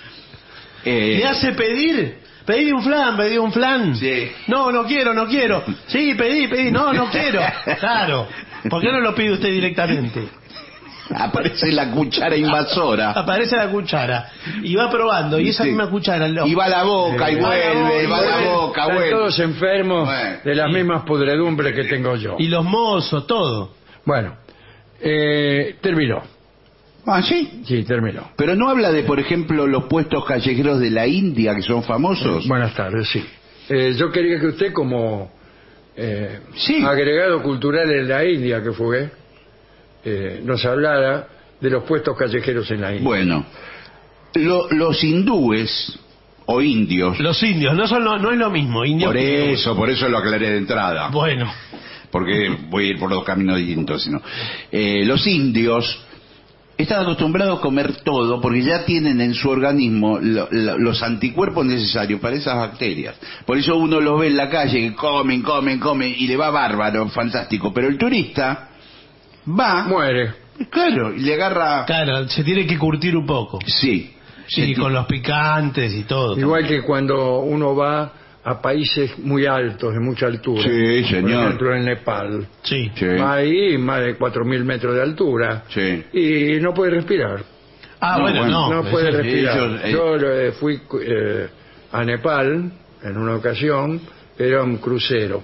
Eh, Le hace pedir, pedí un flan, pedí un flan. Sí. No, no quiero, no quiero. Sí, pedí, pedí, no, no quiero. Claro. ¿Por qué no lo pide usted directamente? aparece la cuchara invasora. Aparece la cuchara y va probando, y esa Sí. misma cuchara lo- Y va a la boca, y Eh, vuelve, y va a la boca, Están vuelve. todos enfermos Bueno. de las mismas pudredumbres que tengo yo. y los mozos, todo. Bueno, eh, terminó. Ah, sí. Sí, terminó. Pero no habla de, por ejemplo, los puestos callejeros de la India que son famosos. Buenas tardes, sí. Eh, yo quería que usted, como eh, Sí. agregado cultural en la India que fue, eh, nos hablara de los puestos callejeros en la India. Bueno, lo- los hindúes o indios, Los indios, no son lo- no es lo mismo, indios. por que- eso, por eso lo aclaré de entrada, Bueno, porque voy a ir por dos caminos distintos, sino eh, los indios están acostumbrados a comer todo porque ya tienen en su organismo lo- lo- los anticuerpos necesarios para esas bacterias. Por eso uno los ve en la calle que comen, comen, comen y le va bárbaro, fantástico. Pero el turista va, Muere. claro, y le agarra... claro, se tiene que curtir un poco. Sí. Sí, Se- con los picantes y todo. Igual que cuando uno va a países muy altos, de mucha altura. Sí, Por señor. ejemplo, en Nepal. Sí. Sí. Va ahí más de cuatro mil metros de altura. Sí. Y no puede respirar. Ah, No, bueno, bueno, no. No puede eso- respirar. ellos, eh, Yo eh, fui eh, a Nepal en una ocasión, era un crucero.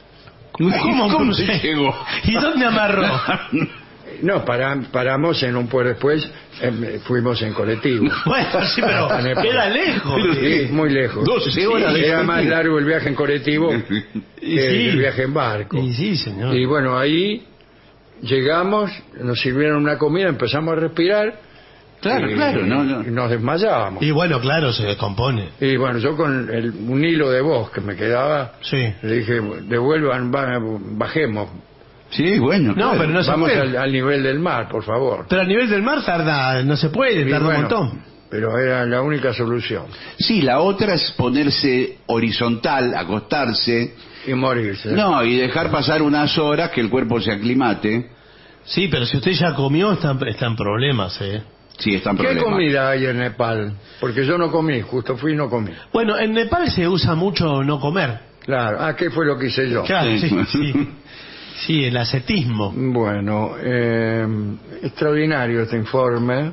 ¿Cómo, ¿Cómo se- se llegó? ¿Y dónde amarró? No, para- paramos en un pueblo después, em, fuimos en colectivo. Bueno, sí, pero A Nepal. queda lejos. Sí, muy lejos. doce horas de Era más colectivo. largo el viaje en colectivo Y que sí. el viaje en barco. Y sí, señor. Y bueno, ahí llegamos, nos sirvieron una comida, empezamos a respirar. Claro, y- claro, no, no. y nos desmayábamos. Y bueno, claro, se descompone. Y bueno, yo con el- un hilo de voz que me quedaba, Sí. le dije, devuelvan, va- bajemos. Sí, bueno, No, claro. pero no se Vamos puede. al, al nivel del mar, por favor. Pero a nivel del mar tarda, no se puede, Y tarda bueno, un montón. Pero era la única solución. Sí, la otra es ponerse horizontal, acostarse, Y morirse. no, y dejar pasar unas horas que el cuerpo se aclimate. Sí, pero si usted ya comió, está, está en problemas, ¿eh? Sí, están ¿Qué problemas. comida hay en Nepal? Porque yo no comí, justo fui y no comí. Bueno, en Nepal se usa mucho no comer. Claro. Ah, ¿qué fue lo que hice yo? Claro, sí, Sí. sí. Sí, el ascetismo. Bueno, eh, extraordinario este informe,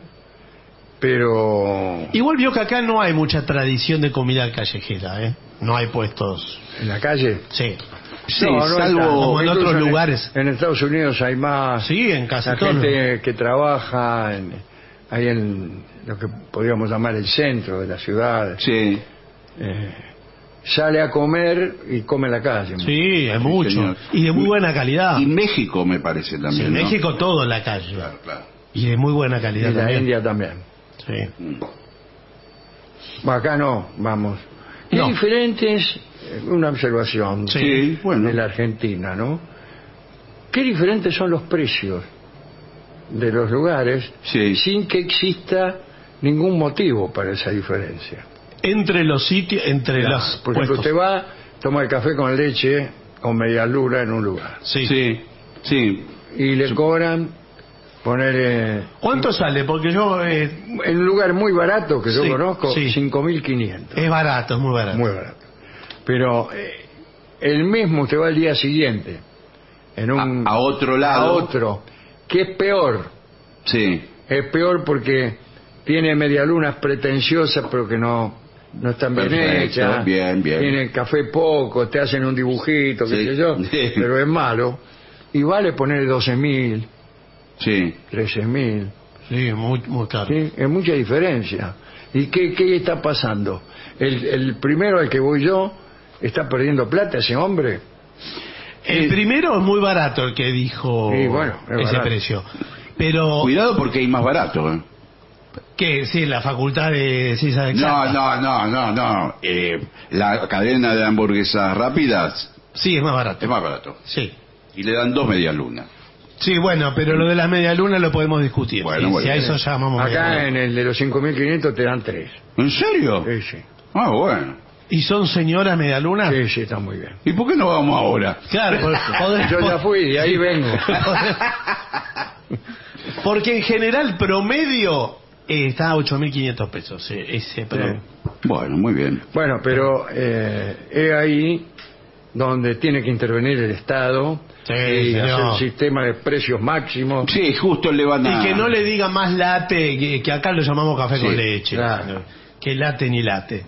pero Igual vio que acá no hay mucha tradición de comida callejera, ¿eh? No hay puestos. en la calle. Sí. Sí, No, no hay salvo tanto. como en Incluso otros lugares. En Estados Unidos hay más. Sí, en casi la todos gente que trabaja en, ahí en lo que podríamos llamar el centro de la ciudad. Sí. eh, sale a comer y come en la calle. Sí, es Sí, mucho. señor. Y de muy buena calidad. Y México me parece Sí, también. en ¿no? México todo en la calle. Claro, claro. Y de muy buena Y calidad la también. India también. Sí. Bueno, acá no, vamos. Qué No. diferentes, eh, una observación Sí. Sí, bueno. de la Argentina, ¿no? Qué diferentes son los precios de los lugares Sí. sin que exista ningún motivo para esa diferencia. Entre los sitios, entre Claro, los por ejemplo, puestos. usted va, toma el café con leche o media luna en un lugar Sí. Sí, sí. y le cobran poner ¿Cuánto sale? Porque yo... eh, en un lugar muy barato que yo Sí, conozco, sí. cinco mil quinientos. es barato, es muy barato. Muy barato. Pero eh, el mismo usted va al día siguiente en un A, a otro a lado. otro, que es peor. Sí. Es peor porque tiene medialunas pretenciosas pero que no no están bien Perfecto, hechas. bien, bien. Tiene café poco, te hacen un dibujito, qué Sí. sé yo, Sí. pero es malo. Y vale poner doce mil, Sí. trece mil. Sí, muy, muy caro. ¿Sí? Es mucha diferencia. ¿Y qué, qué está pasando? El, el primero al que voy yo está perdiendo plata ese hombre. El primero es muy barato el que dijo Sí, bueno, es ese barato. precio. Pero, Cuidado porque hay más barato. ¿eh? ¿qué? Sí, la facultad de ciencias No, exactas. no, no, no, no. Eh, la cadena de hamburguesas rápidas Sí, es más barato. es más barato. Sí. Y le dan dos medialunas. Sí, bueno, pero lo de las medialunas lo podemos discutir. Bueno, Sí, bueno. si a eso llamamos Acá medialuna. en el de los cinco mil quinientos te dan tres. ¿En serio? Sí, sí. Ah, bueno. ¿Y son señoras medialunas? Sí, sí, está muy bien. ¿Y por qué no vamos ahora? Claro, por- podré- Yo ya fui, de ahí vengo. porque en general promedio eh, está a ocho mil quinientos pesos. eh, ese, pero... Sí. Bueno, muy bien. Bueno, pero eh, es ahí donde tiene que intervenir el Estado Sí, y señor. hacer un sistema de precios máximos. Sí, justo le van a... Y que no le diga más late, que, que acá lo llamamos café Sí, con leche. claro. Que late ni late.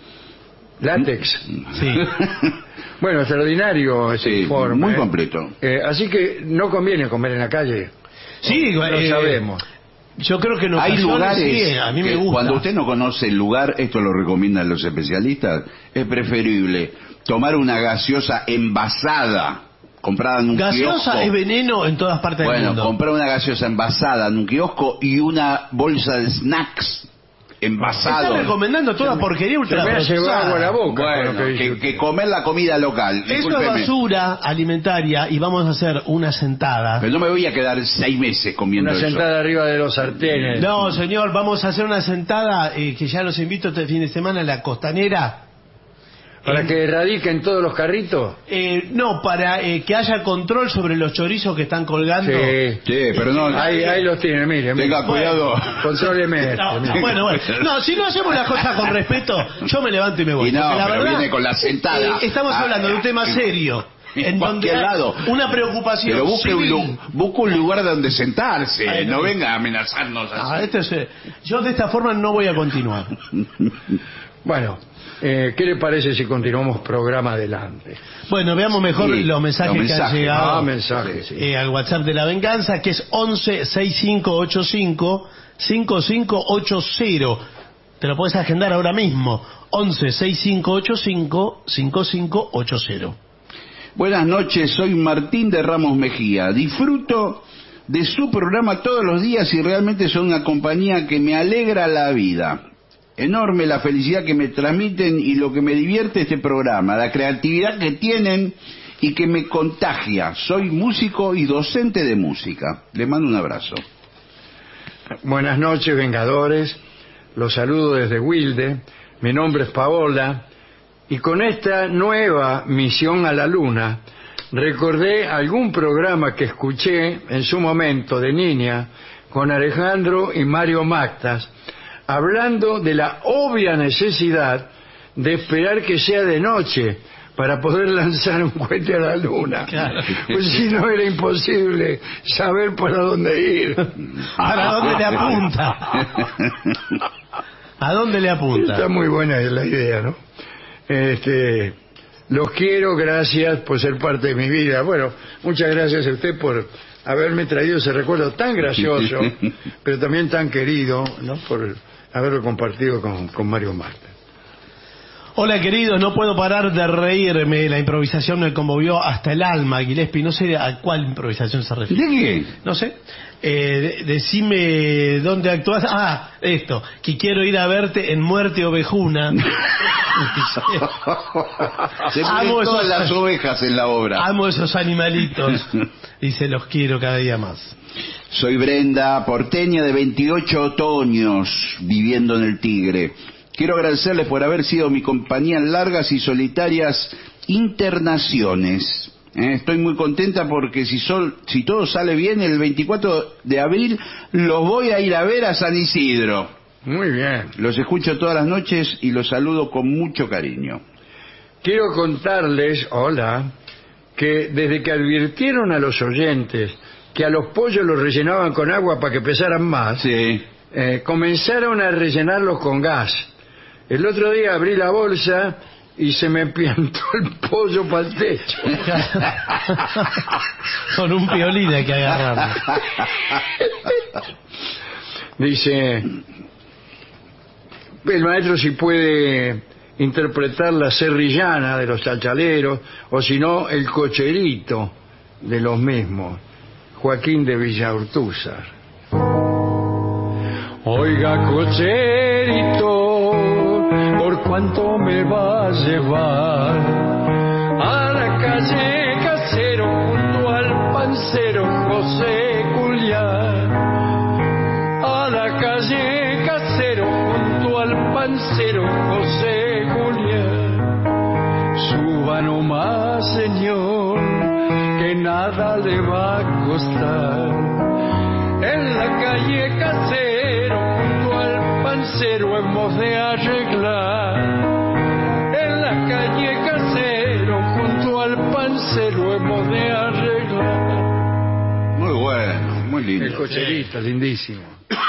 Látex. Sí. Bueno, extraordinario ese Sí, informe. muy ¿eh? completo. Eh, así que no conviene comer en la calle. Sí, Lo eh, sabemos. Yo creo que en Hay ocasiones, lugares sí, a mí me que gusta. cuando usted no conoce el lugar, esto lo recomiendan los especialistas, es preferible tomar una gaseosa envasada, comprada en un Gaseosa kiosco. es veneno en todas partes del Bueno, mundo. comprar una gaseosa envasada en un kiosco y una bolsa de snacks envasado. Está recomendando toda porquería Se me hace ultraprocesada. agua la boca. con Bueno, lo que dice que, usted. que comer la comida local. Eso es discúlpeme. basura alimentaria y vamos a hacer una sentada. Pero no me voy a quedar seis meses comiendo Una eso. sentada arriba de los sartenes. No, señor, vamos a hacer una sentada eh, que ya los invito este fin de semana en la Costanera. Para Eh, que erradiquen todos los carritos. eh, no, para eh, que haya control sobre los chorizos que están colgando. Sí. Sí, pero no... Ahí, ahí los tiene, mire. mire. Tenga cuidado. Contróleme este, No, no, mire. bueno, bueno. No, si no hacemos las cosas con respeto, yo me levanto y me voy. Y no, Porque la pero verdad, viene con la sentada. eh, estamos Ah, hablando de un tema en- serio. en En donde cualquier hay lado. una preocupación Pero busque un, civil. lu- busque un lugar donde sentarse. Ay, no. no venga a amenazarnos Ah, así. esto es, eh, yo de esta forma no voy a continuar. Bueno, eh, ¿qué le parece si continuamos programa adelante? Bueno, veamos mejor Sí, los mensajes los que han mensajes. llegado Ah, mensajes, sí. eh, al WhatsApp de la venganza, que es once sesenta y cinco ochenta y cinco cincuenta y cinco ochenta. Te lo puedes agendar ahora mismo. once sesenta y cinco ochenta y cinco cincuenta y cinco ochenta. Buenas noches, soy Martín de Ramos Mejía. Disfruto de su programa todos los días y realmente son una compañía que me alegra la vida. Enorme la felicidad que me transmiten y lo que me divierte este programa, la creatividad que tienen y que me contagia. Soy músico y docente de música. Les mando un abrazo. Buenas noches, Vengadores. Los saludo desde Wilde. Mi nombre es Paola. Y con esta nueva misión a la Luna, recordé algún programa que escuché en su momento de niña con Alejandro y Mario Mactas, hablando de la obvia necesidad de esperar que sea de noche para poder lanzar un cohete a la luna. Claro. Pues si no era imposible saber para dónde ir. ¿Para dónde le apunta? ¿A dónde le apunta? Está muy buena la idea, ¿no? Este, los quiero, gracias por ser parte de mi vida. Bueno, muchas gracias a usted por haberme traído ese recuerdo tan gracioso, pero también tan querido, ¿no? Por haberlo compartido con, con Mario Marta. Hola queridos, no puedo parar de reírme, la improvisación me conmovió hasta el alma, Gillespie, no sé a cuál improvisación se refiere. ¿De qué? No sé, eh, de- decime dónde actúas. Ah, esto, que quiero ir a verte en Muerte Ovejuna. Se Amo ponen todas esos- las ovejas en la obra. Amo esos animalitos, dice, los quiero cada día más. Soy Brenda, porteña de veintiocho otoños, viviendo en el Tigre. Quiero agradecerles por haber sido mi compañía en largas y solitarias internaciones. Eh, Estoy muy contenta porque si, sol, si todo sale bien, el veinticuatro de abril los voy a ir a ver a San Isidro. Muy bien. Los escucho todas las noches y los saludo con mucho cariño. Quiero contarles, hola, que desde que advirtieron a los oyentes que a los pollos los rellenaban con agua para que pesaran más, Sí. eh, comenzaron a rellenarlos con gas. El otro día abrí la bolsa y se me piantó el pollo para el techo. Con un piolín hay que agarrarlo. Dice, el maestro si puede interpretar la serrillana de los chachaleros, o si no, el cocherito de los mismos. Joaquín de Villaurtúzar. Oiga, cocherito, ¿por cuánto me va a llevar? A la calle Casero, junto al pancero José Julián. A la calle Casero, junto al pancero José Julián. Suba nomás, señor, que nada le va a costar. En la calle Casero, junto al pancero hemos de arreglar. En la calle Casero, junto al pancero hemos de arreglar. Muy bueno, muy lindo. El cocherito, lindísimo.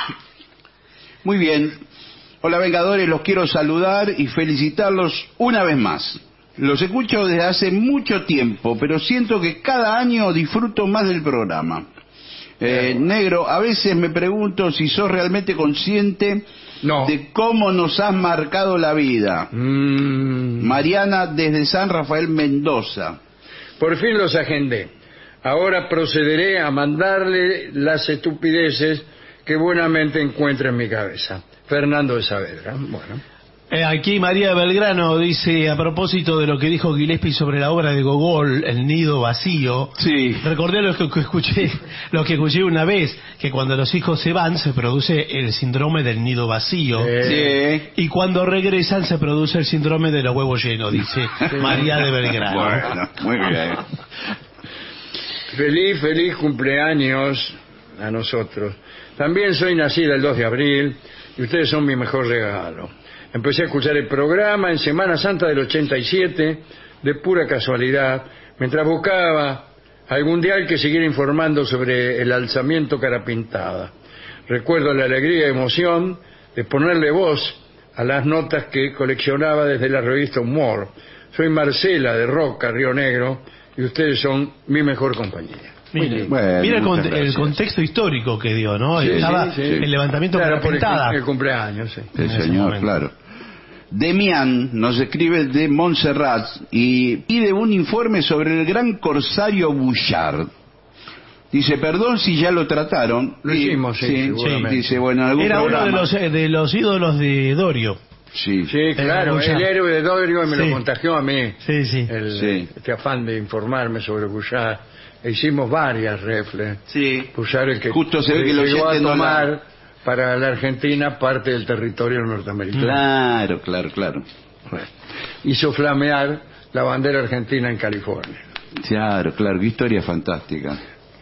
Muy bien. Hola Vengadores, los quiero saludar y felicitarlos una vez más. Los escucho desde hace mucho tiempo, pero siento que cada año disfruto más del programa. Eh, negro, a veces me pregunto si sos realmente consciente No. de cómo nos has marcado la vida. Mm, Mariana desde San Rafael, Mendoza. por fin los agendé. Ahora procederé a mandarle las estupideces que buenamente encuentre en mi cabeza. Fernando de Saavedra. Bueno. Eh, aquí María Belgrano dice, a propósito de lo que dijo Gillespie sobre la obra de Gogol, El nido vacío, Sí. recordé lo que, que escuché, lo que escuché una vez, que cuando los hijos se van se produce el síndrome del nido vacío, Eh, Sí. y cuando regresan se produce el síndrome de los huevos llenos, dice María de Belgrano. Bueno, muy bien. Feliz, feliz cumpleaños a nosotros. También soy nacida el dos de abril y ustedes son mi mejor regalo. Empecé a escuchar el programa en Semana Santa del ochenta y siete, de pura casualidad, mientras buscaba algún dial que siguiera informando sobre el alzamiento cara pintada. Recuerdo la alegría y emoción de ponerle voz a las notas que coleccionaba desde la revista Humor. Soy Marcela de Roca, Río Negro, y ustedes son mi mejor compañía. Mire, Bueno, mira el, muchas cont- el gracias. contexto histórico que dio, ¿no? Sí, Estaba sí, sí. el levantamiento Claro, cara por el, pintada. cum- el cumpleaños, sí. Sí, en ese señor, momento. claro. Demian nos escribe de Montserrat y pide un informe sobre el gran corsario Bouchard. Dice, perdón si ya lo trataron. Lo Y- hicimos, sí, seguramente. dice, bueno, en algún Era uno programa. de los, eh, de los ídolos de Dorio. Sí. Sí, claro, Bouchard. el héroe de Dorio me Sí. lo contagió a mí. Sí, sí. El, Sí. Este afán de informarme sobre Bouchard. E hicimos varias refles. Sí. Bouchard, el que Justo se ve que el llegó a oyente no tomar la- para la Argentina parte del territorio norteamericano. Claro, claro, claro. Bueno, hizo flamear la bandera argentina en California. Claro, claro, qué historia fantástica.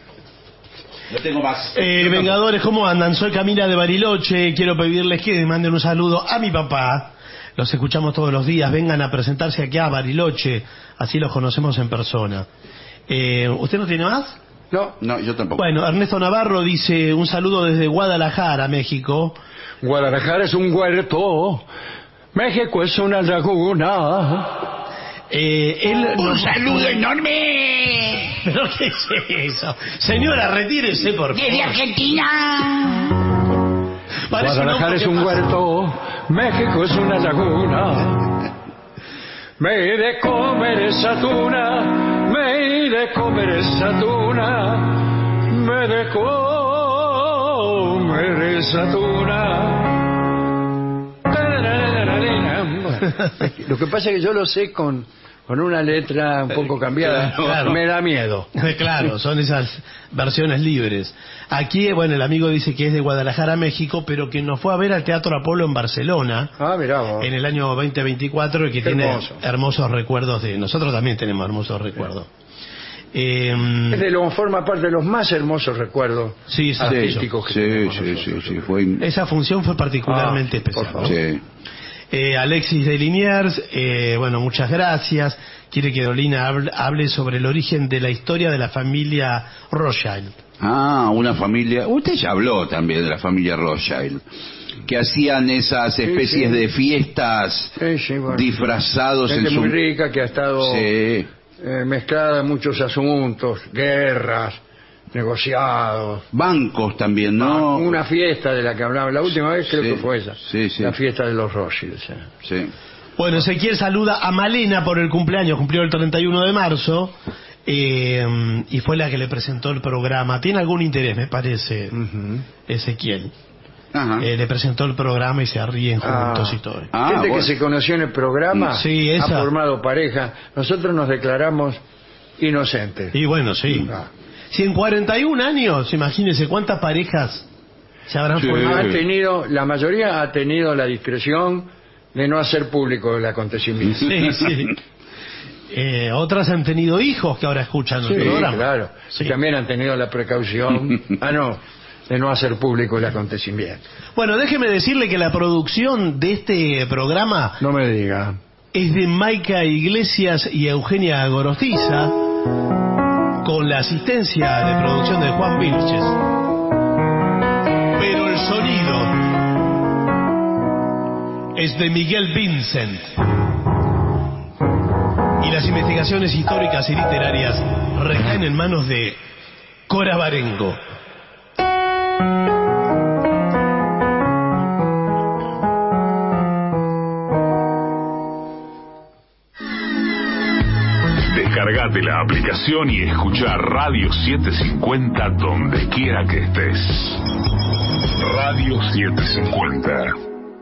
No tengo más. Eh, Vengadores, ¿cómo andan? Soy Camila de Bariloche. Quiero pedirles que me manden un saludo a mi papá, los escuchamos todos los días, vengan a presentarse aquí a Bariloche, así los conocemos en persona. Eh, ¿Usted no tiene más? No, No, yo tampoco. Bueno, Ernesto Navarro dice un saludo desde Guadalajara, México. Guadalajara es un huerto, México es una laguna. Eh, él ¡Un nos- saludo enorme! ¿Pero qué es eso? Señora, retírese, por favor. ¡Desde Argentina! Parece Guadalajara es un hombre que pasa. huerto, México es una laguna. Me iré a comer esa tuna, me iré a comer esa tuna, me iré a comer esa tuna. Lo que pasa es que yo lo sé con, con una letra un poco cambiada, Claro. me da miedo. Claro, son esas versiones libres. Aquí, bueno, el amigo dice que es de Guadalajara, México, pero que nos fue a ver al Teatro Apolo en Barcelona Ah, mirá vos. en el año veinte veinticuatro y que Qué tiene hermoso. hermosos recuerdos de... Nosotros también tenemos hermosos recuerdos. Eh, Es de lo, forma parte de los más hermosos recuerdos sí, esa, artísticos que Sí, tenemos sí, sí, nosotros. sí, fue... esa función fue particularmente Ah, por especial. favor. Sí. Eh, Alexis de Liniers, eh, bueno, muchas gracias. Quiere que Dolina hable, hable sobre el origen de la historia de la familia Rothschild. Ah, una familia... Usted ya habló también de la familia Rothschild, que hacían esas especies sí. de fiestas Sí, sí, bueno. disfrazados Gente en su... muy rica que ha estado Sí. eh, mezclada en muchos asuntos, guerras, negociados. Bancos también, ¿no? Una fiesta de la que hablaba la última vez, creo Sí, que fue esa. sí, sí. La fiesta de los Rothschild. Sí. Sí. Bueno, Ezequiel saluda a Malena por el cumpleaños, cumplió el treinta y uno de marzo, eh, y fue la que le presentó el programa. Tiene algún interés, me parece, Ujú. Ezequiel. Ajá. Eh, le presentó el programa y se ríen juntos Ah. y todo. Ah, Gente bueno. que se conoció en el programa, Sí, esa. ha formado pareja. Nosotros nos declaramos inocentes. Y bueno, sí. Ah. Si en cuarenta y un años, imagínense cuántas parejas se habrán Sí. formado. Ha tenido, la mayoría ha tenido la discreción de no hacer público el acontecimiento. Sí, sí. Eh, otras han tenido hijos que ahora escuchan Sí, el programa. claro. Sí. Y también han tenido la precaución ah, no, de no hacer público el acontecimiento. Bueno, déjeme decirle que la producción de este programa No me diga. es de Maica Iglesias y Eugenia Gorostiza, con la asistencia de producción de Juan Vilches. Pero el sonido es de Miguel Vincent. Y las investigaciones históricas y literarias recaen en manos de Cora Barengo. Descargate la aplicación y escucha Radio setecientos cincuenta donde quiera que estés. Radio setecientos cincuenta.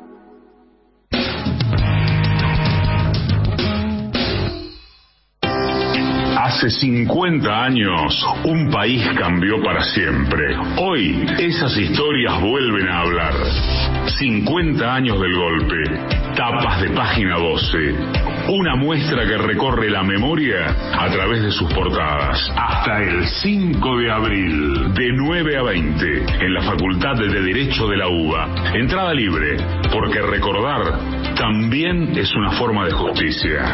Hace cincuenta años, un país cambió para siempre. Hoy, esas historias vuelven a hablar. cincuenta años del golpe. Tapas de página doce. Una muestra que recorre la memoria a través de sus portadas. Hasta el cinco de abril, de nueve a veinte, en la Facultad de Derecho de la UBA. Entrada libre, porque recordar también es una forma de justicia.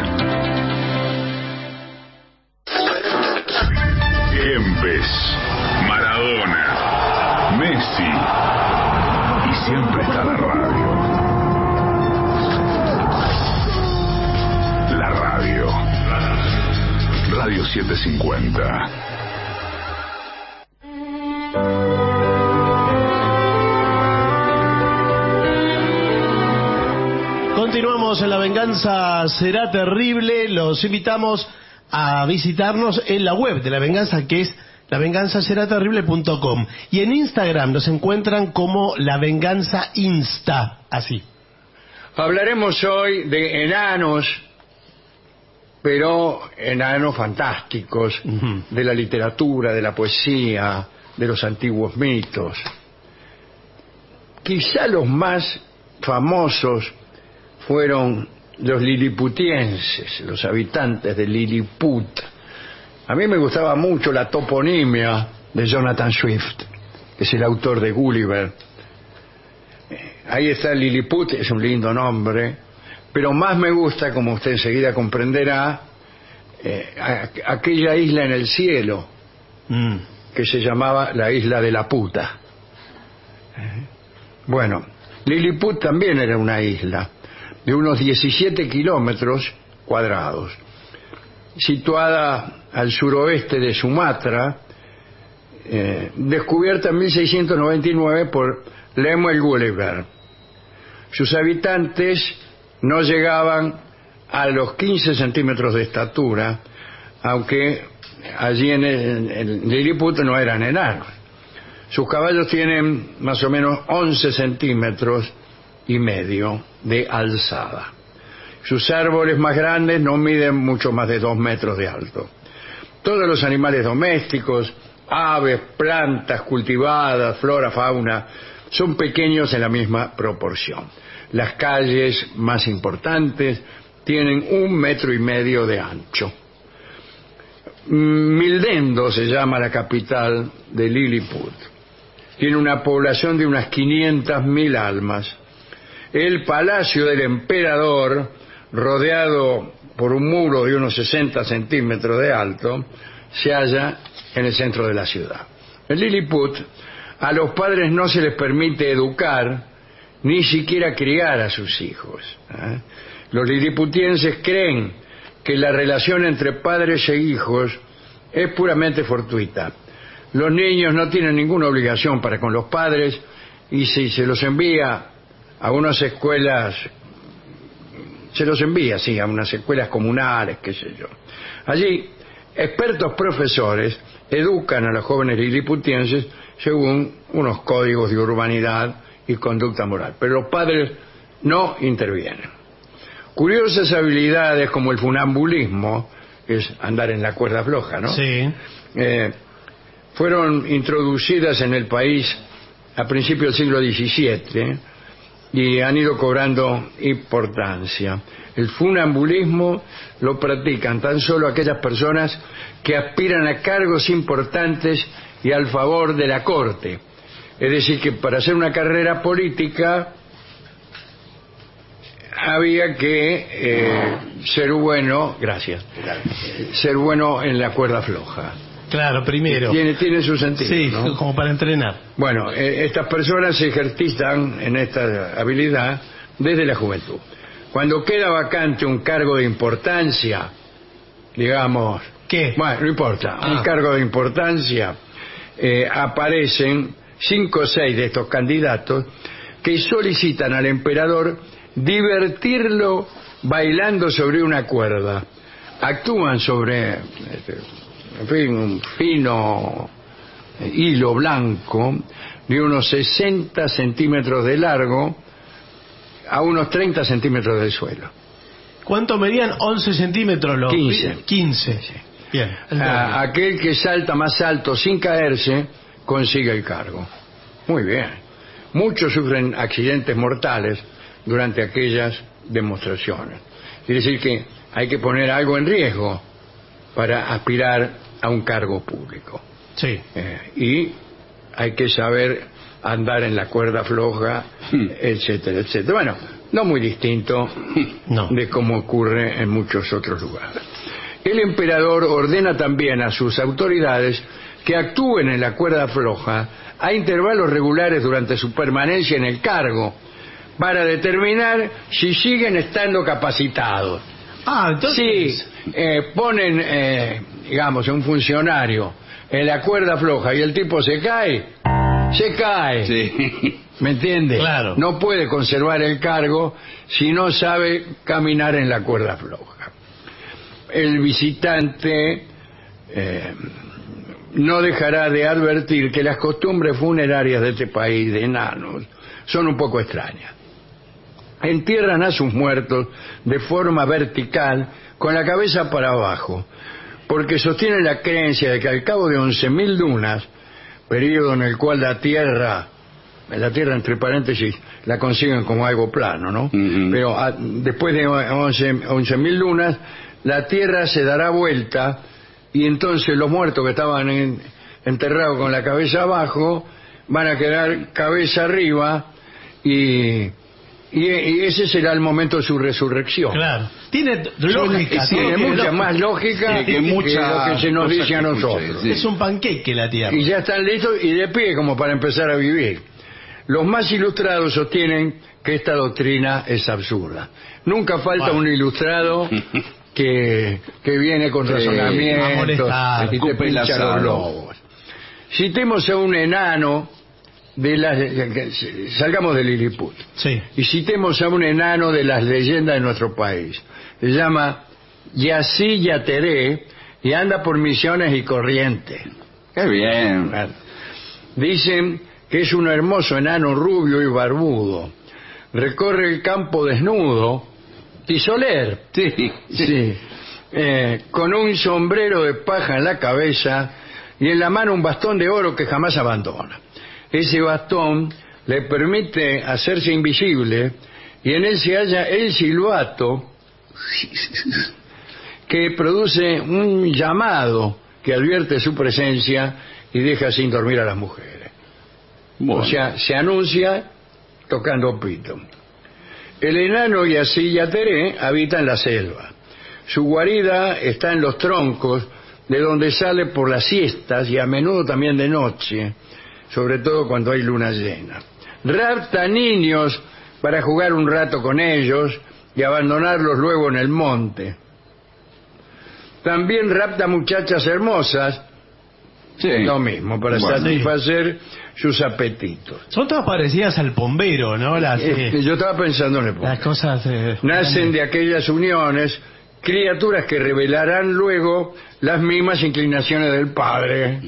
Kempes, Maradona, Messi, y siempre está la radio. La radio. Radio setecientos cincuenta. Continuamos en La Venganza Será Terrible. Los invitamos a visitarnos en la web de La Venganza, que es la venganza será terrible punto com. Y en Instagram nos encuentran como La Venganza Insta, así. Hablaremos hoy de enanos, pero enanos fantásticos, Ujú. de la literatura, de la poesía, de los antiguos mitos. Quizá los más famosos fueron los liliputienses, los habitantes de Lilliput. A mí me gustaba mucho la toponimia de Jonathan Swift, que es el autor de Gulliver. Ahí está Lilliput, es un lindo nombre, Pero más me gusta, como usted enseguida comprenderá, eh, a- aquella isla en el cielo Mm. que se llamaba la isla de la puta. Eh, Bueno, Lilliput también era una isla de unos diecisiete kilómetros cuadrados, situada al suroeste de Sumatra, eh, descubierta en mil seiscientos noventa y nueve por Lemuel Gulliver. Sus habitantes no llegaban a los quince centímetros de estatura, aunque allí en, el, en Lilliput no eran enanos. Sus caballos tienen más o menos once centímetros y medio de alzada. Sus árboles más grandes no miden mucho más de dos metros de alto. Todos los animales domésticos, aves, plantas cultivadas, flora, fauna, son pequeños en la misma proporción. Las calles más importantes tienen un metro y medio de ancho. Mildendo se llama la capital de Lilliput. Tiene una población de unas quinientas mil almas. El palacio del emperador, rodeado por un muro de unos sesenta centímetros de alto, se halla en el centro de la ciudad. En Lilliput, a los padres no se les permite educar, ni siquiera criar a sus hijos. ¿eh? Los liliputienses creen que la relación entre padres e hijos es puramente fortuita. Los niños no tienen ninguna obligación para con los padres, y si se los envía a unas escuelas, se los envía, sí, a unas escuelas comunales, qué sé yo. Allí, expertos profesores educan a los jóvenes liliputienses según unos códigos de urbanidad y conducta moral, pero los padres no intervienen. Curiosas habilidades como el funambulismo, que es andar en la cuerda floja, ¿no? Sí. Eh, fueron introducidas en el país a principios del siglo diecisiete y han ido cobrando importancia. El funambulismo lo practican tan solo aquellas personas que aspiran a cargos importantes y al favor de la corte. Es decir, que para hacer una carrera política había que eh, ser bueno, gracias, ser bueno en la cuerda floja. Claro, primero. Tiene, tiene su sentido, Sí, ¿no? como para entrenar. Bueno, eh, estas personas se ejercitan en esta habilidad desde la juventud. Cuando queda vacante un cargo de importancia, digamos... ¿Qué? Bueno, no importa, Ah. un cargo de importancia, eh, aparecen cinco o seis de estos candidatos que solicitan al emperador divertirlo bailando sobre una cuerda. Actúan sobre, este, en fin, un fino hilo blanco de unos sesenta centímetros de largo a unos treinta centímetros del suelo. ¿Cuánto medían? once centímetros los... quince. quince. Bien. el doble. A- aquel que salta más alto sin caerse consigue el cargo. Muy bien. Muchos sufren accidentes mortales durante aquellas demostraciones. Quiere decir que hay que poner algo en riesgo para aspirar a un cargo público. Sí. Eh, y hay que saber andar en la cuerda floja, Hmm. etcétera, etcétera. Bueno, no muy distinto No. de cómo ocurre en muchos otros lugares. El emperador ordena también a sus autoridades que actúen en la cuerda floja a intervalos regulares durante su permanencia en el cargo, para determinar si siguen estando capacitados. Ah, entonces... Si eh, ponen, eh, digamos, un funcionario en la cuerda floja y el tipo se cae, se cae. Sí. ¿Me entiende? Claro. No puede conservar el cargo si no sabe caminar en la cuerda floja. El visitante eh, no dejará de advertir que las costumbres funerarias de este país de enanos son un poco extrañas. Entierran a sus muertos de forma vertical, con la cabeza para abajo, porque sostienen la creencia de que al cabo de once mil lunas, periodo en el cual la Tierra, la Tierra entre paréntesis, la consiguen como algo plano, ¿no? Ujú. Pero a- después de once mil lunas, la Tierra se dará vuelta y entonces los muertos que estaban en- enterrados con la cabeza abajo van a quedar cabeza arriba y y, y ese será el momento de su resurrección. Claro. Tiene lógica. Tiene todo mucha tiene más lógica Sí, que, que mucha lo que se nos cosa dice a que nosotros. escuché, sí. Es un panqueque la Tierra. Y ya están listos y de pie como para empezar a vivir. Los más ilustrados sostienen que esta doctrina es absurda. Nunca falta Bueno. un ilustrado que, que viene con Sí, a razonamientos molestar. y te Escupe el pincha los asado. globos. Citemos a un enano de las... Salgamos de Lilliput. Sí. Y citemos a un enano de las leyendas de nuestro país. Se llama Yací Yateré y anda por Misiones y Corrientes. Qué bien. Bueno, dicen que es un hermoso enano rubio y barbudo. Recorre el campo desnudo, tisoler, Sí, sí, eh, con un sombrero de paja en la cabeza y en la mano un bastón de oro que jamás abandona. Ese bastón le permite hacerse invisible y en él se halla el silbato que produce un llamado que advierte su presencia y deja sin dormir a las mujeres. Bueno. O sea, se anuncia tocando pito. El enano Yací Yateré habita en la selva. Su guarida está en los troncos, de donde sale por las siestas y a menudo también de noche, sobre todo cuando hay luna llena. Rapta niños para jugar un rato con ellos y abandonarlos luego en el monte. También rapta muchachas hermosas, Sí. lo mismo, para Bueno. satisfacer sus apetitos. Son todas parecidas al bombero, ¿no? Las, Eh, eh, Yo estaba pensando en el punto. las cosas... eh, Nacen de aquellas uniones criaturas que revelarán luego las mismas inclinaciones del padre.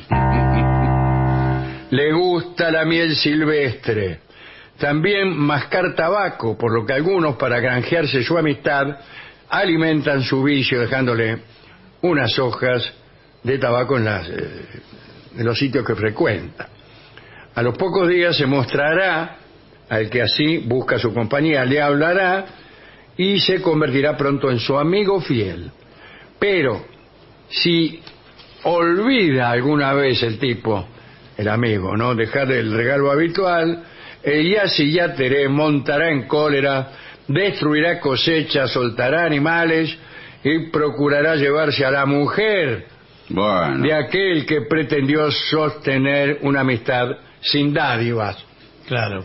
Le gusta la miel silvestre. También mascar tabaco, por lo que algunos, para granjearse su amistad, alimentan su vicio dejándole unas hojas de tabaco en, las, eh, en los sitios que frecuenta. A los pocos días se mostrará al que así busca su compañía, le hablará y se convertirá pronto en su amigo fiel. Pero si olvida alguna vez el tipo, el amigo, ¿no?, dejar el regalo habitual, el Yací Yateré montará en cólera, destruirá cosechas, soltará animales y procurará llevarse a la mujer Bueno. de aquel que pretendió sostener una amistad sin dádivas. Claro.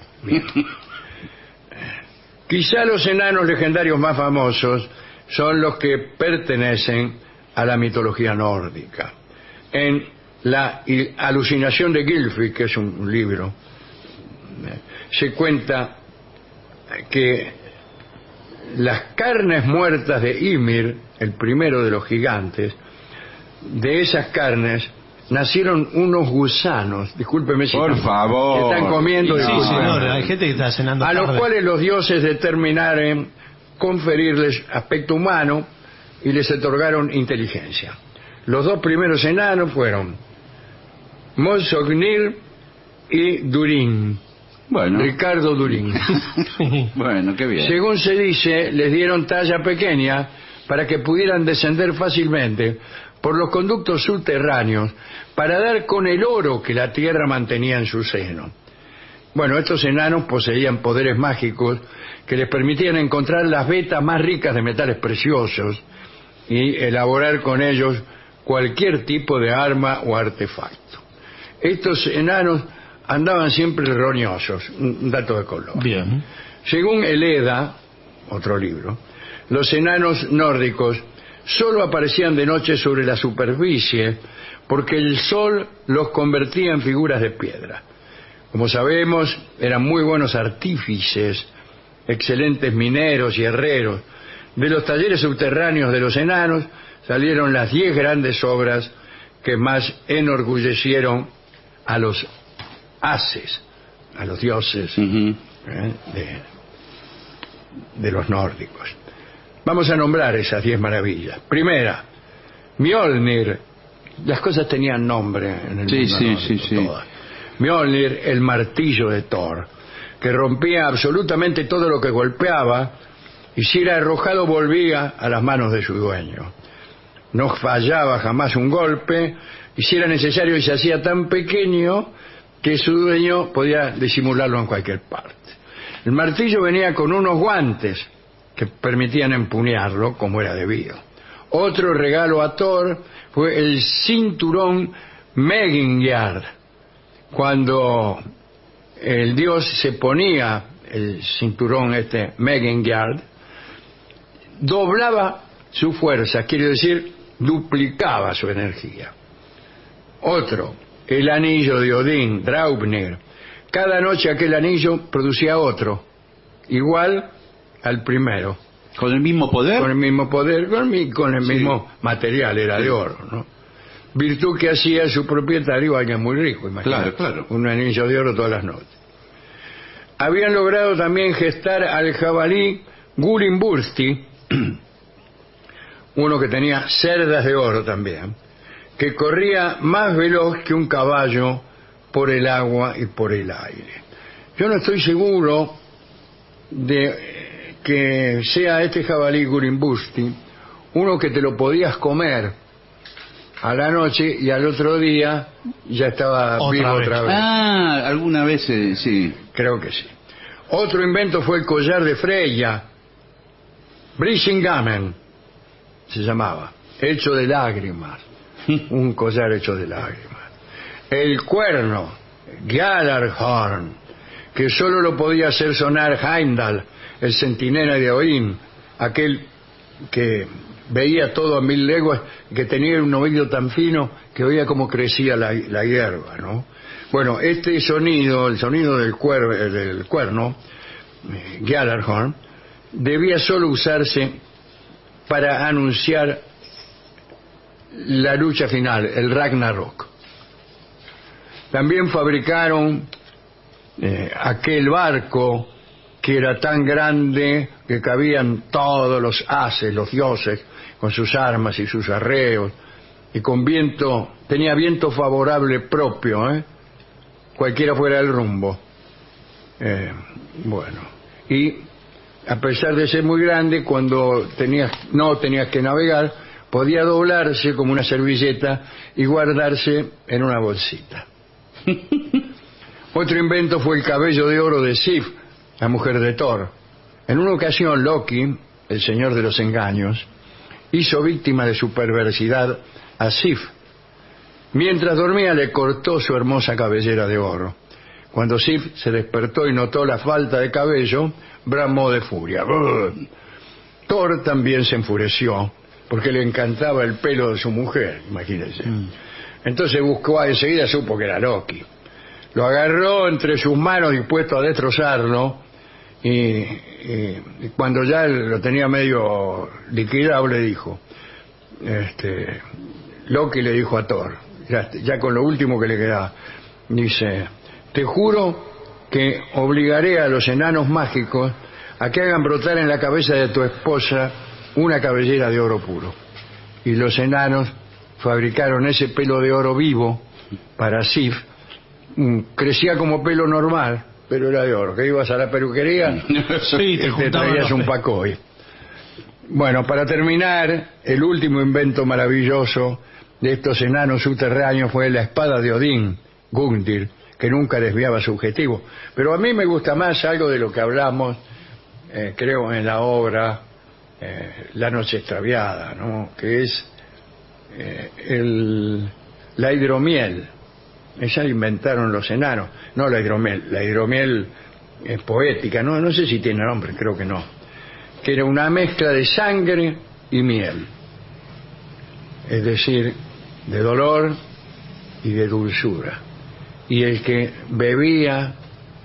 Quizá los enanos legendarios más famosos son los que pertenecen a la mitología nórdica. En La il- alucinación de Gylfi, que es un, un libro, eh, se cuenta que las carnes muertas de Ymir, el primero de los gigantes, de esas carnes nacieron unos gusanos, discúlpeme si Por están- favor. están comiendo, Sí, discúlpeme, señor, hay gente que está cenando a los tarde. cuales los dioses determinaron conferirles aspecto humano y les otorgaron inteligencia. Los dos primeros enanos fueron Mosognir y Durin, Bueno. Ricardo Durin. Bueno, qué bien. Según se dice, les dieron talla pequeña para que pudieran descender fácilmente por los conductos subterráneos para dar con el oro que la tierra mantenía en su seno. Bueno, estos enanos poseían poderes mágicos que les permitían encontrar las vetas más ricas de metales preciosos y elaborar con ellos cualquier tipo de arma o artefacto. Estos enanos andaban siempre roñosos, un dato de color. Bien. Según el Edda, otro libro, los enanos nórdicos solo aparecían de noche sobre la superficie porque el sol los convertía en figuras de piedra. Como sabemos, eran muy buenos artífices, excelentes mineros y herreros. De los talleres subterráneos de los enanos salieron las diez grandes obras que más enorgullecieron a los ases, a los dioses Ujú. ¿eh? de, de los nórdicos. Vamos a nombrar esas diez maravillas. Primera, Mjolnir. Las cosas tenían nombre en el Sí, mundo sí, nórdico, sí, sí. todas. Mjolnir, el martillo de Thor, que rompía absolutamente todo lo que golpeaba y si era arrojado volvía a las manos de su dueño. No fallaba jamás un golpe y si era necesario y se hacía tan pequeño que su dueño podía disimularlo en cualquier parte. El martillo venía con unos guantes que permitían empuñarlo como era debido. Otro regalo a Thor fue el cinturón Megingard. Cuando el dios se ponía el cinturón este Megingard, doblaba su fuerza, quiere decir, duplicaba su energía. Otro, el anillo de Odín, Draupnir. Cada noche aquel anillo producía otro, igual al primero. ¿Con el mismo poder? Con el mismo poder, con el, con el Sí. mismo material, era Sí. de oro, ¿no? Virtud que hacía su propietario alguien muy rico, imagínate. Claro, claro. Un anillo de oro todas las noches. Habían logrado también gestar al jabalí Gulimbursti, uno que tenía cerdas de oro también, que corría más veloz que un caballo por el agua y por el aire. Yo no estoy seguro de que sea este jabalí Gulimbursti uno que te lo podías comer a la noche y al otro día ya estaba Otra vivo vez. otra vez. Ah, alguna vez eh, sí. Creo que sí. Otro invento fue el collar de Freya, Brisingamen se llamaba, hecho de lágrimas, un collar hecho de lágrimas. El cuerno, Gjallarhorn, que solo lo podía hacer sonar Heimdall, el centinela de Odín, aquel que veía todo a mil leguas, que tenía un oído tan fino que oía cómo crecía la, la hierba, ¿no? Bueno, este sonido, el sonido del, cuer, del cuerno, eh, Gjallarhorn, debía solo usarse para anunciar la lucha final, el Ragnarok. También fabricaron eh, aquel barco que era tan grande que cabían todos los ases, los dioses, con sus armas y sus arreos, y con viento, tenía viento favorable propio, ¿eh? cualquiera fuera el rumbo. Eh, bueno, y a pesar de ser muy grande, cuando tenías, no tenías que navegar, podía doblarse como una servilleta y guardarse en una bolsita. Otro invento fue el cabello de oro de Sif, la mujer de Thor. En una ocasión Loki, el señor de los engaños, hizo víctima de su perversidad a Sif. Mientras dormía le cortó su hermosa cabellera de oro. Cuando Sif se despertó y notó la falta de cabello, bramó de furia. ¡Brr! Thor también se enfureció porque le encantaba el pelo de su mujer, imagínense. Mm. Entonces buscó, enseguida supo que era Loki. Lo agarró entre sus manos dispuesto a destrozarlo y, y, y cuando ya lo tenía medio liquidado le dijo, este, Loki le dijo a Thor, ya, ya con lo último que le quedaba, dice, te juro que obligaré a los enanos mágicos a que hagan brotar en la cabeza de tu esposa una cabellera de oro puro. Y los enanos fabricaron ese pelo de oro vivo para Sif. Crecía como pelo normal, pero era de oro. Que ibas a la peluquería sí, te, te traías un pacoy. Bueno, para terminar, el último invento maravilloso de estos enanos subterráneos fue la espada de Odín, Gundir, que nunca desviaba su objetivo. Pero a mí me gusta más algo de lo que hablamos, eh, creo, en la obra eh, La noche extraviada, ¿no? Que es eh, el, la hidromiel. Esa la inventaron los enanos, no la hidromiel, la hidromiel es poética, no, no sé si tiene nombre, creo que no, que era una mezcla de sangre y miel, es decir, de dolor y de dulzura, y el que bebía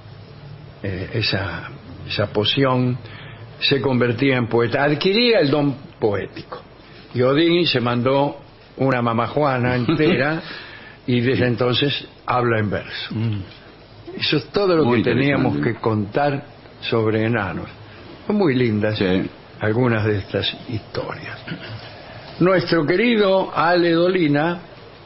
eh, esa, esa poción se convertía en poeta, adquiría el don poético, y Odín se mandó una mamajuana entera y desde entonces habla en verso. Mm. Eso es todo lo muy que teníamos que contar sobre enanos. Son muy lindas sí. algunas de estas historias. Nuestro querido Ale Dolina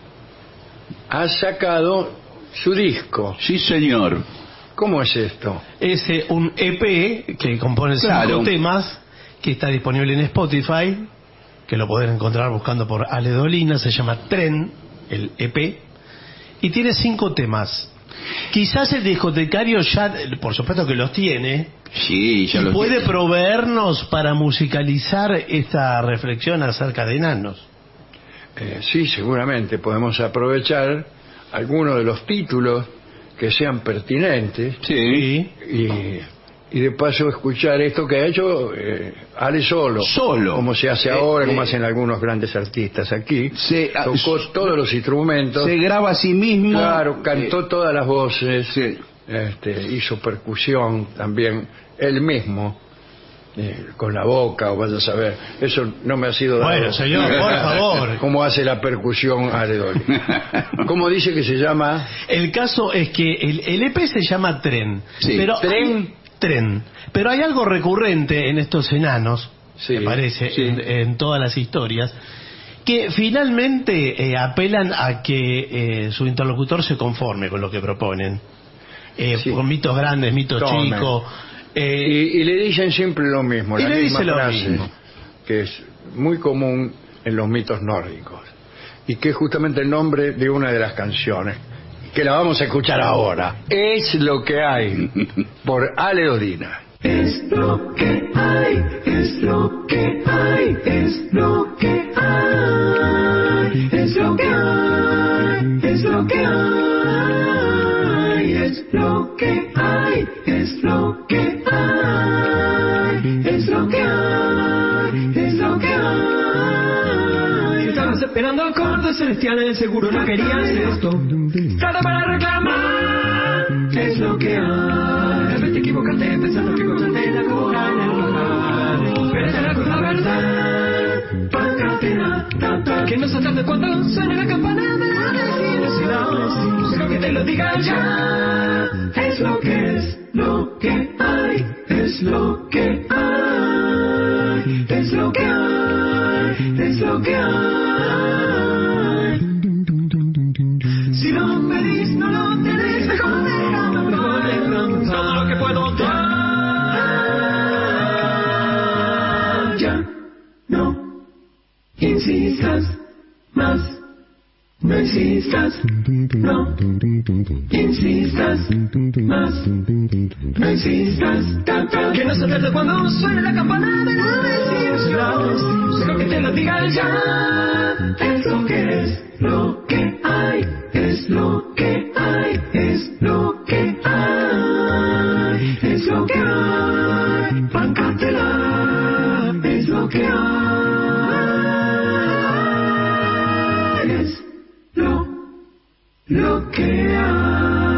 ha sacado su disco. Sí, señor. ¿Cómo es esto? Es un E P que compone claro. cinco temas, que está disponible en Spotify, que lo pueden encontrar buscando por Ale Dolina, se llama Tren, el E P. Y tiene cinco temas. Quizás el discotecario ya, por supuesto que los tiene, Sí, ya y lo puede tiene. proveernos para musicalizar esta reflexión acerca de enanos. Eh, sí, seguramente podemos aprovechar algunos de los títulos que sean pertinentes Sí. y, y de paso escuchar esto que ha hecho eh, Ale solo. Solo. Como se hace Eh, ahora, como eh, hacen algunos grandes artistas aquí. Se, ah, Tocó s- todos los instrumentos. Se graba a sí mismo. Claro, cantó Eh, todas las voces. sí. Este, hizo percusión también él mismo. Eh, con la boca, o vaya a saber. Eso no me ha sido dado. Bueno, señor, por favor. ¿Cómo hace la percusión Ale Dolina? ¿Cómo dice que se llama? El caso es que el, el E P se llama Tren. Sí. Pero ¿Tren? hay- Tren. Pero hay algo recurrente en estos enanos, Sí, me parece, sí. en, en todas las historias, que finalmente eh, apelan a que eh, su interlocutor se conforme con lo que proponen. Eh, Sí. Con mitos grandes, mitos Tomen. chicos. eh, Y, y le dicen siempre lo mismo, Y la le misma dice lo frase, mismo. que es muy común en los mitos nórdicos, y que es justamente el nombre de una de las canciones, que la vamos a escuchar ahora. Es lo que hay, por Ale Dolina. Es lo que hay, es lo que hay, es lo que hay, es lo que hay, es lo que hay, es lo que hay, es lo que hay, es lo que hay, es lo que hay. Estabas esperando acordes celestiales, seguro no querías esto. Trata para reclamar, es lo que hay. Tal vez te equivocaste pensando que encontraste la cura en el lugar. Pero esa es la verdad. Pancatena, tata, que no saltaste cuando suene la campana de la desilusión. Pero que te lo diga ya. Es lo que es, lo que hay, es lo que hay, es lo que hay, es lo que hay. Si lo pedís, no lo tenéis, mejor déjame, mejor déjame todo lo que puedo dar. Ya, no insistas más, no insistas, no insistas más, no insistas tanto, que no se trate cuando suene la campana de la desilusión. Solo que te lo diga ya, es lo que es, lo que hay, es lo que hay, es lo que hay, es lo que hay, pancatela, es lo que hay, es lo, lo que hay.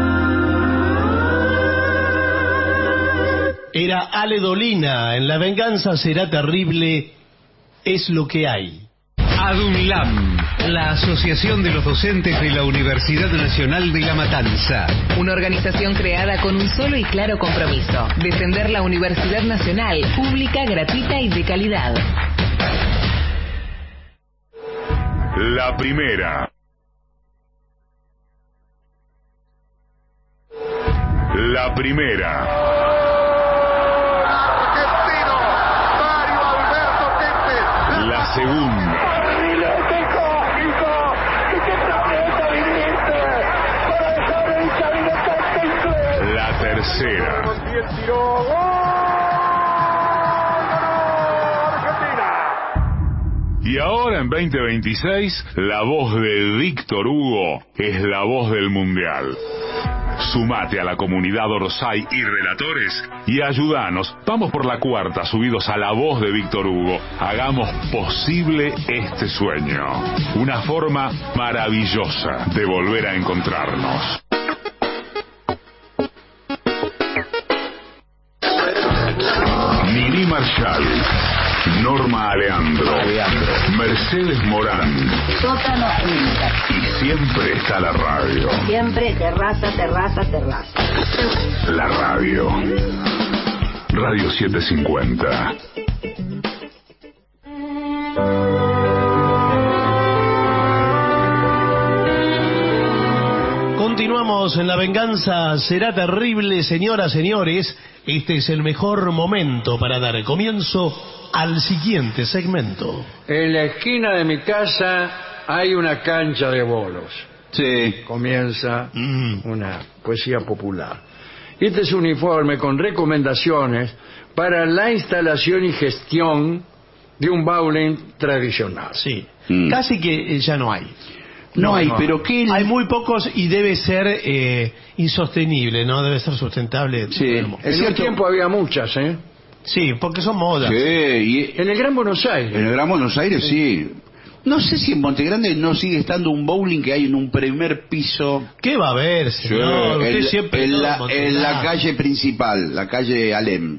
Era Ale Dolina, en La venganza será terrible, es lo que hay. ADUNLAM, la Asociación de los Docentes de la Universidad Nacional de La Matanza. Una organización creada con un solo y claro compromiso: defender la Universidad Nacional, pública, gratuita y de calidad. La primera. La primera. La segunda. La tercera. Y ahora en veinte veintiséis, la voz de Víctor Hugo es la voz del Mundial. Sumate a la comunidad Orsay y relatores y ayúdanos. Vamos por la cuarta, subidos a la voz de Víctor Hugo. Hagamos posible este sueño. Una forma maravillosa de volver a encontrarnos. Nini Marshall, Norma Aleandro, Mercedes Morán. Sótano Química. Y siempre está la radio. Siempre terraza, terraza, terraza. La radio. Radio setecientos cincuenta. Continuamos en La venganza será terrible, señoras, señores. Este es el mejor momento para dar comienzo al siguiente segmento. En la esquina de mi casa hay una cancha de bolos. Sí. comienza Mm. una poesía popular. Y este es un informe con recomendaciones para la instalación y gestión de un bowling tradicional. Sí. Mm. Casi que eh, ya no hay. No, No, hay, no. pero ¿qué? Hay muy pocos y debe ser eh, insostenible, ¿no? Debe ser sustentable. Sí. En Es un cierto. tiempo había muchas, ¿eh? Sí, porque son modas. Sí, y En el Gran Buenos Aires. en el Gran Buenos Aires sí. No sé si en Montegrande no sigue estando un bowling que hay en un primer piso. ¿Qué va a haber, señor? Usted en, siempre en todo la, Montegrande. en la calle principal, la calle Alem.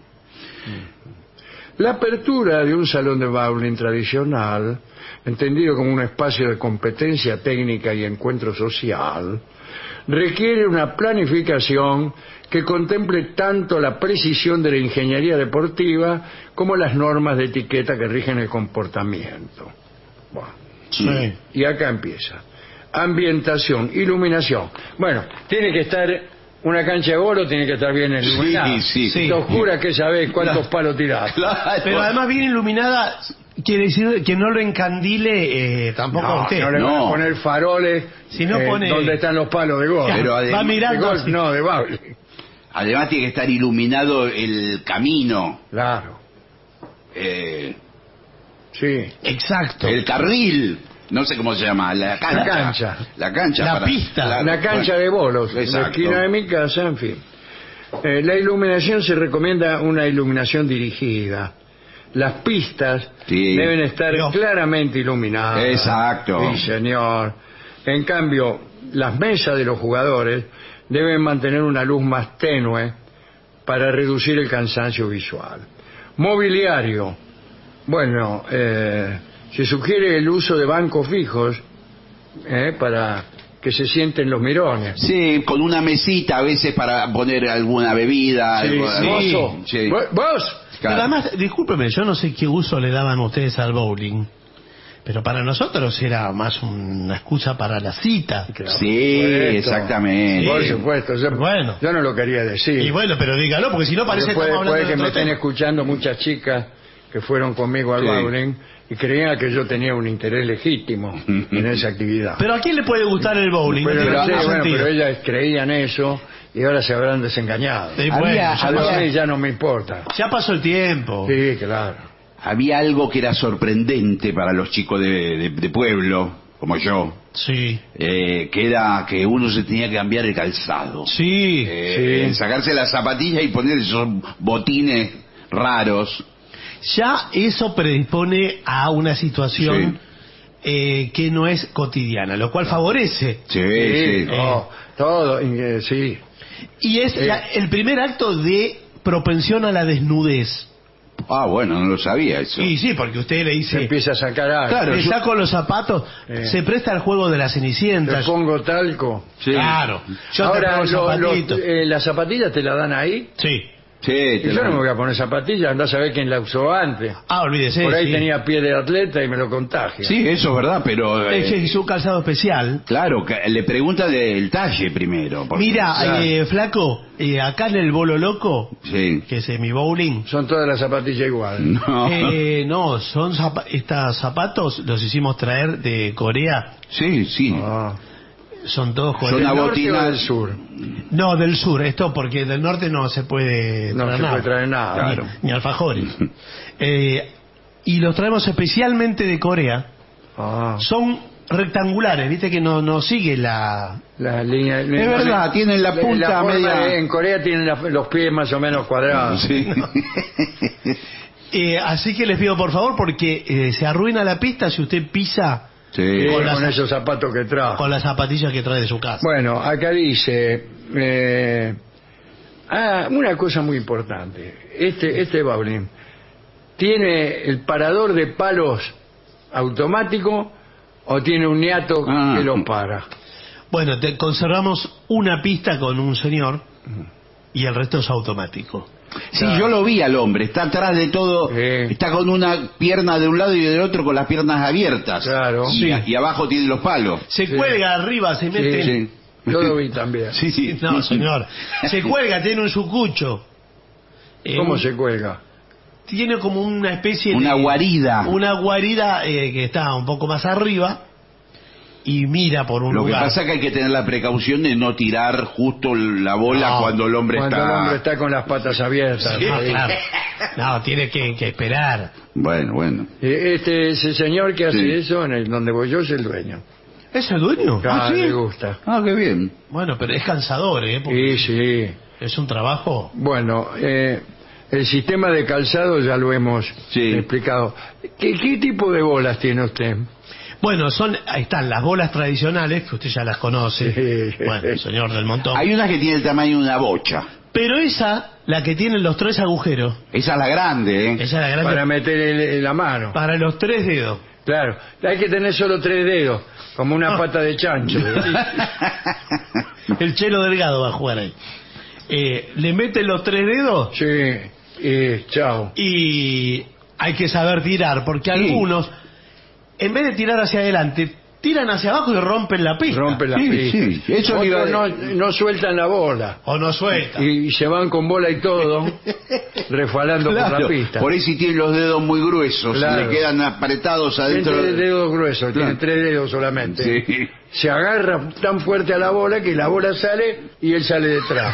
La apertura de un salón de bowling tradicional, entendido como un espacio de competencia técnica y encuentro social, requiere una planificación que contemple tanto la precisión de la ingeniería deportiva como las normas de etiqueta que rigen el comportamiento. Bueno, Sí. y acá empieza. Ambientación, iluminación. Bueno, tiene que estar una cancha de bolo, tiene que estar bien iluminada. Sí, sí. Si te oscura, que sabés cuántos palos tirás. Claro. Pero además bien iluminada quiere decir que no lo encandile eh, tampoco a No, usted. no le van a No. poner faroles Si no eh, pone- donde están los palos de golf. Pero Va además- De mirando golf, así. no, de bowling. Además tiene que estar iluminado el camino, Claro, eh, sí. Exacto. el carril, no sé cómo se llama, la cancha. cancha. La cancha. La para- pista. claro, Una cancha bueno. de bolos, en la Exacto. esquina de mi casa, en fin. Eh, la iluminación se recomienda una iluminación dirigida. Las pistas Sí. deben estar Dios. claramente iluminadas. Exacto. Sí, señor. En cambio, las mesas de los jugadores deben mantener una luz más tenue para reducir el cansancio visual. Mobiliario. Bueno, eh, se sugiere el uso de bancos fijos eh, para que se sienten los mirones. Sí, con una mesita a veces para poner alguna bebida. Sí, algo- sí. Mozo. Sí. ¿Vos? ¿Vos? Pero Claro. además, discúlpeme, yo no sé qué uso le daban ustedes al bowling, pero para nosotros era más una excusa para la cita. Claro, Sí, por supuesto. exactamente. Por supuesto. Yo, Bueno. yo no lo quería decir. Y bueno, pero dígalo, porque si no parece Porque que puede, estamos puede hablando que de me otro estén tema. escuchando muchas chicas que fueron conmigo al Sí. bowling y creían que yo tenía un interés legítimo en esa actividad. Pero ¿a quién le puede gustar el bowling? Pero, no tiene no sé, ningún bueno, sentido. pero ellas creían eso y ahora se habrán desengañado. Sí, Había- bueno, ya, A mí había- ya no me importa. ya pasó el tiempo. Sí, claro. Había algo que era sorprendente para los chicos de, de- de pueblo, como yo, Sí. eh, que era que uno se tenía que cambiar el calzado. Sí. Eh, Sí. Sacarse las zapatillas y poner esos botines raros. Ya eso predispone a una situación eh, que no es cotidiana, lo cual favorece. Sí, Sí, sí. no, todo, eh, sí. Y es Eh. la- el primer acto de propensión a la desnudez. Ah, bueno, no lo sabía eso. Sí, sí, porque usted le Se dice, empieza a sacar algo. Claro, le yo- saco los zapatos, Eh. se presta al juego de la Le cenicienta. pongo talco. Sí. Claro. Yo Ahora, te lo- pongo lo- zapatitos. eh, las zapatillas te las dan ahí. Sí. Sí, Y te yo lo- no me voy a poner zapatillas, andá a saber quién la usó antes. Ah, olvídese. Por ahí sí. tenía pie de atleta y me lo contagia. Sí, eso es verdad, pero... Es que eh, es un calzado especial. claro, que le pregunta del talle primero. porque- Mira, Claro. eh, flaco, eh, acá en el Bolo Loco, Sí. que es eh, mi bowling, Son todas las zapatillas iguales. No. eh, no, son zapa- estos zapatos los hicimos traer de Corea, Sí, sí. Ah. son todos Son coreanos. una ¿Del norte botina- o del sur? No, del sur, esto porque del norte no se puede No traer se nada. puede traer nada. Ni- Claro. Ni, alfajores. Eh, y los traemos especialmente de Corea. Ah. Son rectangulares, viste que no, no sigue la... La línea, Es verdad, tienen la punta forma media- de- en Corea tienen la- los pies más o menos cuadrados. Sí. Eh, así que les pido por favor porque eh, se arruina la pista si usted pisa Sí. Sí, Con con, las- esos zapatos que trajo. con las zapatillas que trae de su casa. Bueno, acá dice eh, ah, una cosa muy importante. Este este bowling tiene el parador de palos automático o tiene un niato Ah. que lo para. Bueno, te, conservamos una pista con un señor y el resto es automático. Sí, yo lo vi al hombre, está atrás de todo, Sí. está con una pierna de un lado y del otro con las piernas abiertas. Claro. Y, Sí. y abajo tiene los palos. Se Sí. cuelga arriba, se mete... Sí. Yo lo vi también. Sí, sí. No, señor. Se cuelga, tiene un sucucho. Eh, ¿Cómo un- se cuelga? Tiene como una especie Una de... guarida. Una guarida eh, que está un poco más arriba y mira por un Lo lugar. que pasa es que hay que tener la precaución de no tirar justo la bola No, cuando el hombre Cuando está... el hombre está con las patas abiertas. No, ahí. claro. No, tiene que, que esperar. Bueno, bueno. Eh, Este, ese señor que hace Sí. eso, en el donde voy yo, es el dueño. ¿Es el dueño? Ah, ¿sí? le gusta. Ah, qué bien. Bueno, pero es cansador, ¿eh? Porque Sí, sí. es un trabajo. Bueno, eh, el sistema de calzado ya lo hemos Sí. explicado. ¿Qué, ¿Qué tipo de bolas tiene usted? Bueno, son, ahí están las bolas tradicionales, que usted ya las conoce. Sí. Bueno, señor del montón. Hay unas que tienen el tamaño de una bocha. Pero esa, la que tiene los tres agujeros, Esa es la grande, ¿eh? esa es la grande Para meter el- en la mano. para los tres dedos. Claro, hay que tener solo tres dedos, como una Ah. pata de chancho. El Chelo Delgado va a jugar ahí. Eh, le mete los tres dedos Sí, y chao. y hay que saber tirar, porque Sí. algunos, en vez de tirar hacia adelante, tiran hacia abajo y rompen la pista. Rompe la Sí, pista. sí, eso Otros iba a- no, no sueltan la bola. O no suelta. Y se van con bola y todo, refalando por la Claro, pista. por ahí si tienen los dedos muy gruesos, Claro. le quedan apretados Tiene adentro. tres dedos gruesos, tiene Claro. tres dedos solamente. Sí. Se agarra tan fuerte a la bola que la bola sale y él sale detrás.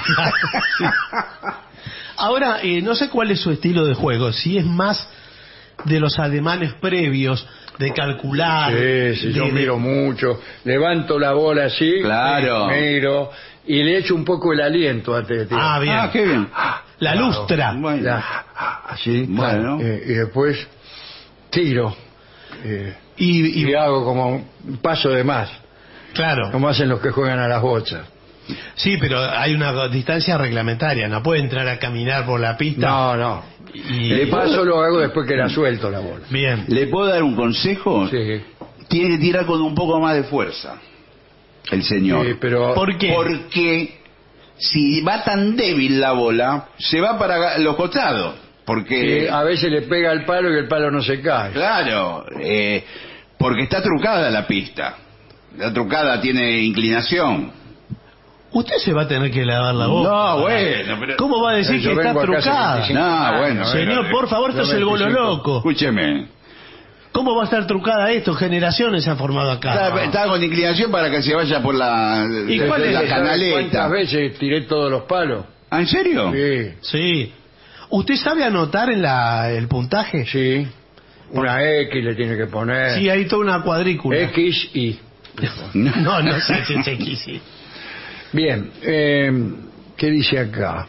Ahora, eh, no sé cuál es su estilo de juego, si es más de los ademanes previos, de calcular. Sí, sí, de- yo de- miro mucho, levanto la bola así, Claro. miro y le echo un poco el aliento antes de tirar. Ah, bien. Ah, qué bien. La Claro. lustra. Bueno. La- así, Bueno. eh, y después tiro eh, Y, y, y- hago como un paso de más, claro. como hacen los que juegan a las bochas. Sí, pero hay una distancia reglamentaria, no puede entrar a caminar por la pista. No, no. Y- El paso lo hago después que la suelto la bola. Bien. ¿Le puedo dar un consejo? Sí, Tiene que tirar con un poco más de fuerza. El señor. sí, pero ¿Por qué? Porque si va tan débil la bola, se va para los costados. Porque, sí, a veces le pega al palo y el palo no se cae. claro, eh, porque está trucada la pista. La trucada tiene inclinación. Usted se va a tener que lavar la boca. No, bueno, pero... ¿Cómo va a decir Yo que está vengo acá hace trucada? veinticinco No, años, bueno, Señor, bueno, por favor, esto yo es el bolo veinticinco. loco. Escúcheme. ¿Cómo va a estar trucada esto? Generaciones se han formado acá. Está, está con inclinación para que se vaya por la, ¿Y cuál es la ¿Sabe canaleta. ¿Cuántas veces tiré todos los palos? ¿Ah, en serio? Sí, Sí. ¿Usted sabe anotar en la, el puntaje? sí. Una X le tiene que poner. Sí, hay toda una cuadrícula. X y. No, no sé si es X, sí. Bien, eh, ¿qué dice acá?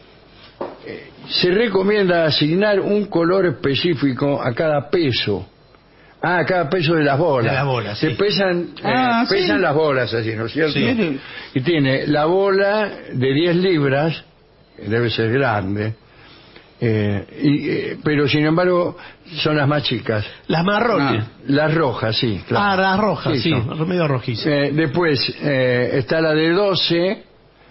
Eh, Se recomienda asignar un color específico a cada peso. Ah, a cada peso de las bolas. De las bolas, Se sí. pesan, eh, Ah, sí. pesan las bolas así, ¿no es cierto? Sí. Y tiene la bola de diez libras, que debe ser grande, eh, y, eh, pero sin embargo son las más chicas. Las marrones. Ah, las rojas, sí. Claro. Ah, las rojas, sí, son. medio rojizo. Eh, después eh, está la de doce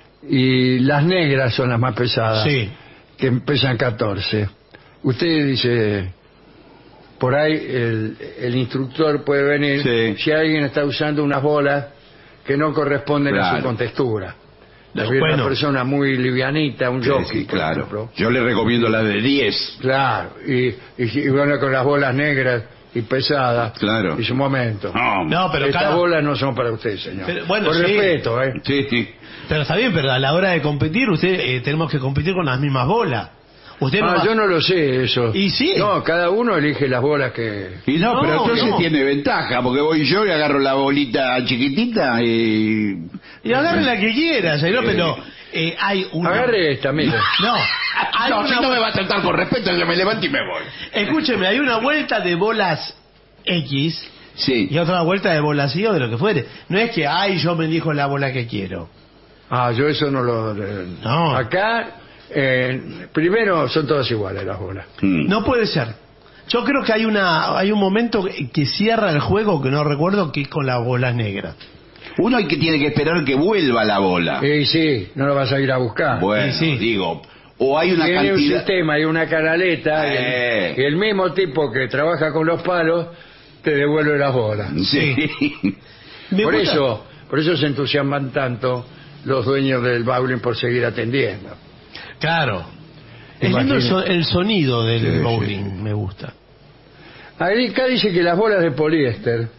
y las negras son las más pesadas, Sí. que pesan catorce. Usted dice, por ahí el, el instructor puede venir Sí. si alguien está usando unas bolas que no corresponden a Claro. su contextura. No, Viene bueno. una persona muy livianita, un Sí, jockey, sí, por claro. ejemplo. Yo le recomiendo la de diez. Claro, y, y, y bueno, con las bolas negras y pesadas. Claro. Y su momento. No, No, pero Estas cada- bolas no son para usted, señor. Pero, bueno, Por sí. respeto, ¿eh? Sí, sí. Pero está bien, pero a la hora de competir, usted eh, tenemos que competir con las mismas bolas. Usted no Ah, va- yo no lo sé eso. Y sí. No, cada uno elige las bolas que... Y no, No, pero entonces no. tiene ventaja, porque voy yo y agarro la bolita chiquitita y... Y agarre la que quiera, señor, pero eh, hay una... Agarre esta, mire. No, hay No, una... si no me va a tratar con respeto, yo me levanto y me voy. Escúcheme, hay una vuelta de bolas X Sí. y otra vuelta de bolas Y o de lo que fuere. No es que, ay, yo me elijo la bola que quiero. Ah, yo eso no lo... No. Acá, eh, primero son todas iguales las bolas. Mm. No puede ser. Yo creo que hay una hay un momento que cierra el juego, que no recuerdo, que es con las bolas negras. Uno hay que tiene que esperar que vuelva la bola. Y sí, no lo vas a ir a buscar. Bueno, Sí, sí. digo, o hay una Tiene un cantidad... sistema y una canaleta y, Eh. el, y el mismo tipo que trabaja con los palos te devuelve las bolas. Sí. Me Por gusta- eso, por eso se entusiasman tanto los dueños del bowling por seguir atendiendo. Claro. Es lindo el, Imagínate. so- el sonido del Sí, bowling, me gusta. Ahí acá dice que las bolas de poliéster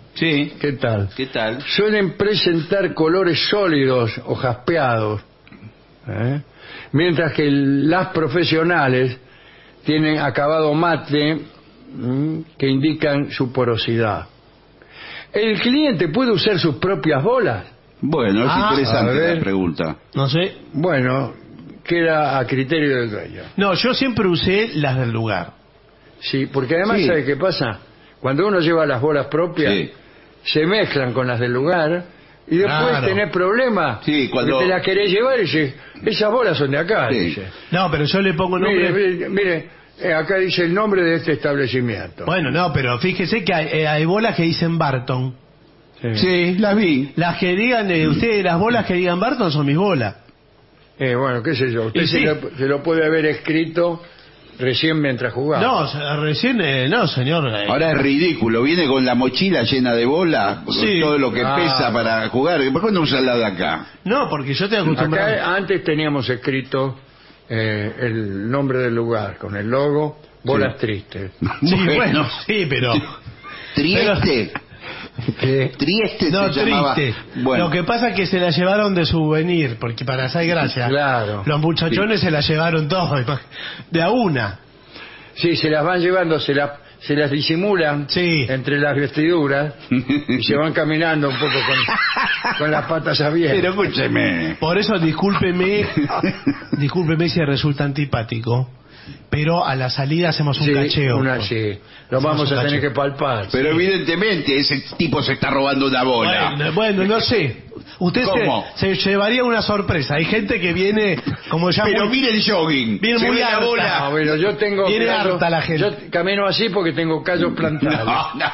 Sí. ¿Qué tal? ¿Qué tal? Suelen presentar colores sólidos o jaspeados, ¿eh? Mientras que las profesionales tienen acabado mate, ¿m? que indican su porosidad. ¿El cliente puede usar sus propias bolas? Bueno, es Ah, a interesante ver. la pregunta. No sé. Bueno, queda a criterio del dueño. No, yo siempre usé las del lugar. Sí, porque además, Sí. ¿sabe qué pasa? Cuando uno lleva las bolas propias, Sí. se mezclan con las del lugar y después Claro. tenés problemas. Sí, cuando- Porque te las querés llevar y dices, esas bolas son de acá. Sí. Dice. No, pero yo le pongo nombre. Mire, mire, mire, eh, acá dice el nombre de este establecimiento. Bueno, no, pero fíjese que hay, eh, hay bolas que dicen Barton. Sí. Sí, las vi. Las que digan, eh, ustedes, las bolas que digan Barton son mis bolas. Eh, bueno, qué sé yo, usted Y se, sí. lo, se lo puede haber escrito recién mientras jugaba. No, o sea, recién, eh, no, señor. eh, Ahora es ridículo, viene con la mochila llena de bola, con Sí. todo lo que Ah. pesa para jugar. ¿Por qué no usa la de acá? No, porque yo estoy acostumbrado. Acá antes teníamos escrito eh, el nombre del lugar con el logo, bolas Sí. tristes. Sí, bueno, sí, pero. Trieste. ¿Qué? Trieste No, se llamaba. triste. Bueno, Lo que pasa es que se la llevaron de souvenir, porque para hacer gracia. Claro. Los muchachones se la llevaron todos, de a una. Sí, se las van llevando, se las, se las disimulan Sí. entre las vestiduras y se van caminando un poco con, con las patas abiertas. pero escúcheme. Por eso, discúlpeme, discúlpeme si resulta antipático, pero a la salida hacemos un Sí, cacheo. una- sí. Lo Hacemos vamos un a tener cacheo. que palpar. Pero evidentemente ese tipo se está robando una bola. Bueno, bueno, no sé. Usted ¿Cómo? se, se llevaría una sorpresa. Hay gente que viene como ya Pero muy- mire el jogging. Viene Se muy ve la harta. bola. Ah, bueno, yo tengo Viene callos- harta la gente. Yo camino así porque tengo callos plantados. No, no.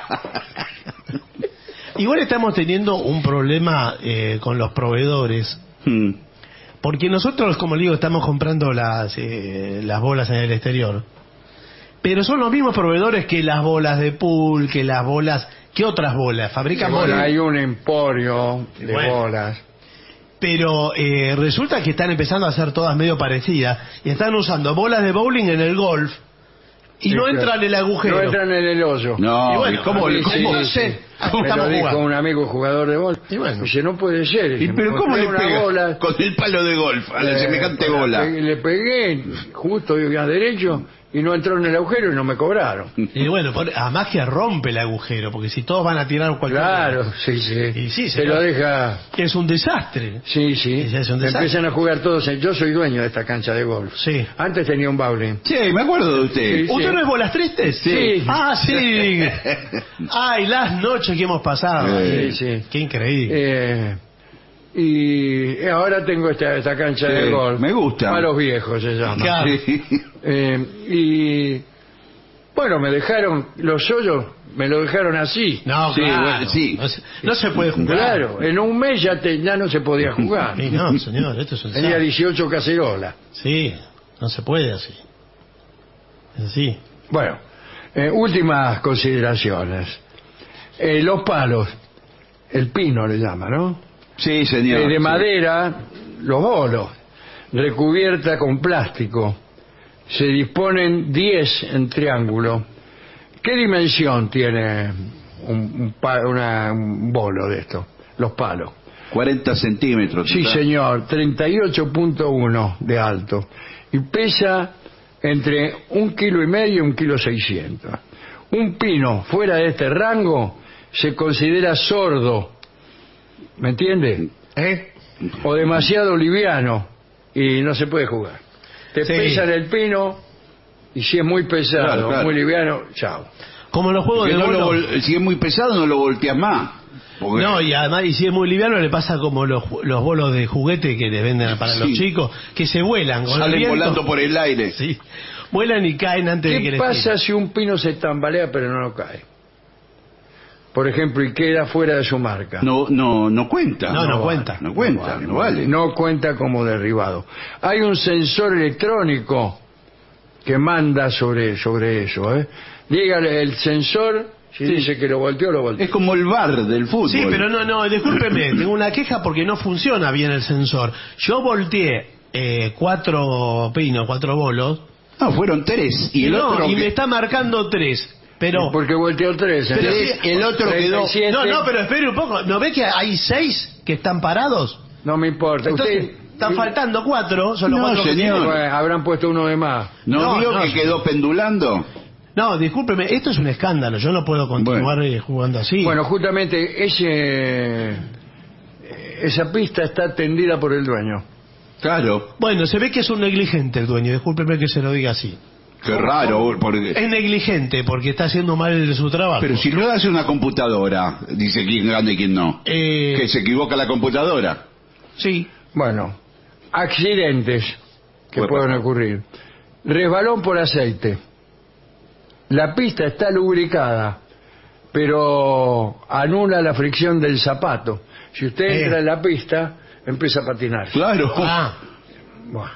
Igual estamos teniendo un problema eh, con los proveedores. Hmm. Porque nosotros, como le digo, estamos comprando las, eh, las bolas en el exterior. Pero son los mismos proveedores que las bolas de pool, que las bolas... ¿Qué otras bolas? Fabrican Bueno, bolas. hay un emporio de Bueno. bolas. Pero eh, resulta que están empezando a ser todas medio parecidas. Y están usando bolas de bowling en el golf. Y Sí, no claro. entran en el agujero. No entran en el hoyo. No, Y bueno, ¿cómo, Sí, cómo- sí, sí. Aquí Me estamos lo dijo jugando. un amigo jugador de golf. Y bueno. Dice, no puede ser. ¿Y Dice, pero me cómo compré le una pega? bola, Con el palo de golf, a la eh, semejante con la bola. pe- Le pegué justo y a derecho y no entró en el agujero y no me cobraron. Y bueno, por- además que rompe el agujero. Porque si todos van a tirar cualquier Claro, sí, sí. Y sí, Se señor. lo deja... que es un desastre. Sí, sí. Y se hace un desastre. Empiezan a jugar todos. en- Yo soy dueño de esta cancha de golf. Sí. Antes tenía un bowling. Sí, me acuerdo de usted. Sí. ¿Usted no es bolas tristes? Sí. Ah, sí. Ay, las noches que hemos pasado. Sí, sí. Qué increíble. Eh, y ahora tengo esta, esta cancha Sí, de golf. me gusta. Palos viejos se llama. Claro. Sí. Eh, y bueno, me dejaron los hoyos, me lo dejaron así. No, Sí, claro. bueno, sí. No, se, no se puede jugar. Claro, en un mes ya, te- ya no se podía jugar. Sí, no, señor, esto es un Tenía desastre. dieciocho cacerolas. Sí, no se puede así. Es así. Bueno, eh, últimas consideraciones. Eh, los palos, el pino le llama, ¿no? Sí, señor. Eh, de sí. madera, los bolos, recubierta con plástico. Se disponen diez en triángulo. ¿Qué dimensión tiene un, un pa- una- un bolo de esto? Los palos. cuarenta centímetros. Sí, ¿verdad? señor, treinta y ocho punto uno de alto. Y pesa entre un kilo y medio y un kilo seiscientos. Un pino fuera de este rango se considera sordo. ¿Me entiende? ¿Eh? O demasiado liviano y no se puede jugar. Te Sí. pesan el pino y si es muy pesado, Claro, claro. muy liviano, chao. Como los juegos Porque de no lo bolos. vol- si es muy pesado no lo volteas más. Porque- No, y además, y si es muy liviano, le pasa como los, ju- los bolos de juguete que le venden para los Sí. chicos, que se vuelan con el salen viento. volando por el aire. Sí, vuelan y caen antes de que ¿Qué les pasa tiren. si un pino se tambalea pero no lo cae? Por ejemplo, y queda fuera de su marca. No, no, no cuenta. No, no vale. cuenta. No cuenta, no vale. No cuenta como derribado. Hay un sensor electrónico que manda sobre, sobre eso. ¿eh? Dígale el sensor, si Sí. dice que lo volteó, lo volteó. Es como el bar del fútbol. Sí, pero no, no, discúlpeme, tengo una queja porque no funciona bien el sensor. Yo volteé eh, cuatro pinos, cuatro bolos, No, fueron tres. Y y, el no, otro. y que- me está marcando tres. Pero... Porque volteó tres. Pero ¿eh? sí, el otro quedó... treinta y siete. No, no, pero espere un poco. ¿No ve que hay seis que están parados? No me importa. Entonces, Usted... están faltando cuatro. Son los No, cuatro que señor. tienen. Bueno, habrán puesto uno de más. ¿No, No, vio no, que sí. quedó pendulando? No, discúlpeme, esto es un escándalo. Yo no puedo continuar Bueno. eh, jugando así. Bueno, justamente ese esa pista está tendida por el dueño. Claro. Bueno, se ve que es un negligente el dueño. Discúlpeme que se lo diga así. Qué raro, porque... Es negligente porque está haciendo mal su trabajo. Pero si lo hace una computadora, dice quién gana y quién no. Eh, Que se equivoca la computadora. Sí. Bueno, accidentes que Puede pueden pasar. ocurrir. Resbalón por aceite. La pista está lubricada, pero anula la fricción del zapato. Si usted Eh. entra en la pista, empieza a patinar. Claro. Ah, Bueno.